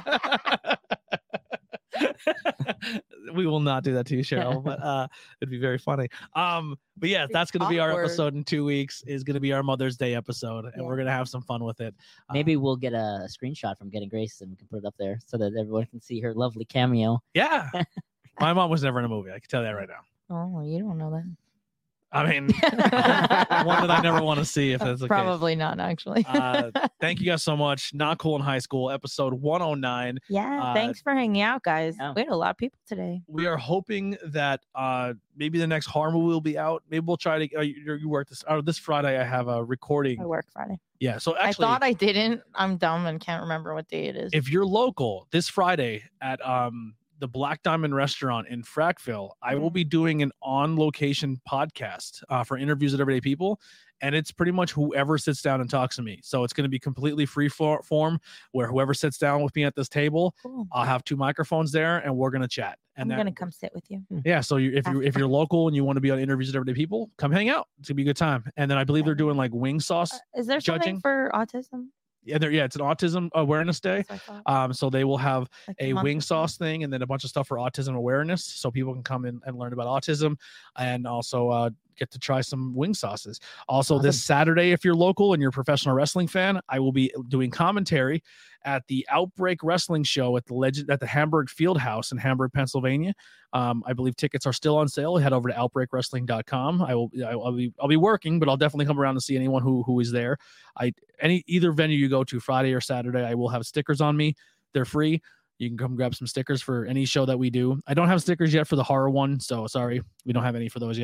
S3: We will not do that to you, Cheryl, but it'd be very funny. But yeah, that's gonna be our
S1: Awkward.
S3: episode in 2 weeks, is gonna be our Mother's Day episode, and
S1: Yeah.
S3: we're gonna have some fun with it.
S2: Maybe we'll get a screenshot from Getting Grace and we can put it up there so that everyone can see her lovely cameo.
S3: Yeah. My mom was never in a movie. I can tell you that right now.
S1: Oh, you don't know that.
S3: I mean, one that I never want to see if that's the case.
S1: Probably not actually.
S3: Thank you guys so much. Not Cool in High School, episode 109.
S1: Yeah, thanks for hanging out, guys.
S2: Yeah.
S1: We had a lot of people today.
S3: We are hoping that maybe the next horror movie will be out. Maybe we'll try to. You work this Friday. I have a recording.
S1: I work Friday.
S3: Yeah. So actually,
S1: I thought I didn't. I'm dumb and can't remember what day it is.
S3: if you're local this Friday at the Black Diamond Restaurant in Frackville, I will be doing an on-location podcast for interviews with everyday people, and it's pretty much whoever sits down and talks to me. So it's going to be completely free form, where whoever sits down with me at this table,
S1: Cool.
S3: I'll have 2 microphones there, and we're going to chat.
S1: I'm
S3: And
S1: gonna come sit with you.
S3: yeah, so if you're local and you want to be on interviews with everyday people, come hang out. It's gonna be a good time. And then I believe they're doing like wing sauce.
S1: Is there
S3: Judging?
S1: something for autism?
S3: Yeah, it's an autism awareness day.
S1: That's what I thought.
S3: So they will have
S1: Like
S3: a
S1: month
S3: wing
S1: or so.
S3: sauce thing and then a bunch of stuff for autism awareness, so people can come in and learn about autism, and also get to try some wing sauces. Also, this Saturday, if you're local and you're a professional wrestling fan, I will be doing commentary at the Outbreak Wrestling Show at the Hamburg Fieldhouse in Hamburg, Pennsylvania. I believe tickets are still on sale. Head over to outbreakwrestling.com. I'll be working, but I'll definitely come around to see anyone who is there. Either venue you go to, Friday or Saturday, I will have stickers on me. They're free. You can come grab some stickers for any show that we do. I don't have stickers yet for the horror one, so sorry, we don't have any for those yet.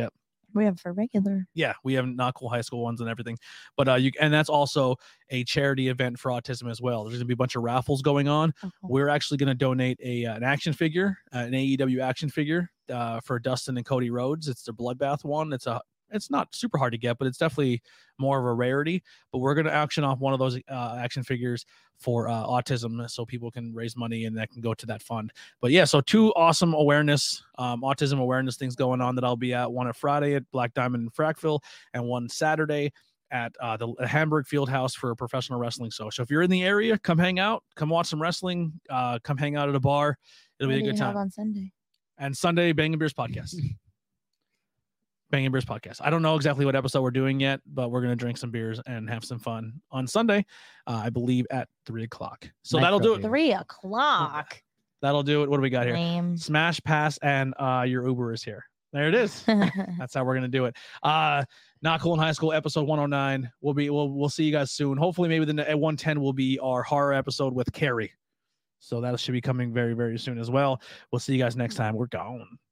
S1: We have for regular.
S3: Yeah, we have Not Cool High School ones and everything. But and that's also a charity event for autism as well. There's gonna be a bunch of raffles going on.
S1: Oh, cool.
S3: We're actually gonna donate an action figure, an AEW action figure for Dustin and Cody Rhodes. It's the Bloodbath one. It's not super hard to get, but it's definitely more of a rarity. But we're going to auction off one of those action figures for autism, so people can raise money and that can go to that fund. But yeah, so 2 awesome awareness, autism awareness things going on that I'll be at. One at Friday at Black Diamond in Frackville, and one Saturday at the Hamburg Fieldhouse for a professional wrestling show. So if you're in the area, come hang out, come watch some wrestling, come hang out at a bar. It'll be a good time.
S1: On Sunday.
S3: And Sunday, Bang and Beers podcast. Bang and Beers podcast. I don't know exactly what episode we're doing yet, but we're going to drink some beers and have some fun on Sunday, I believe at 3:00. So
S2: Nitro
S3: that'll do it.
S2: beer.
S1: 3:00.
S3: That'll do it. What do we got here?
S1: Lame.
S3: Smash Pass and your Uber is here. There it is. That's how we're going to do it. Not Cool in High School episode 109. We'll see you guys soon. Hopefully maybe at 110 will be our horror episode with Carrie. So that should be coming very, very soon as well. We'll see you guys next time. We're gone.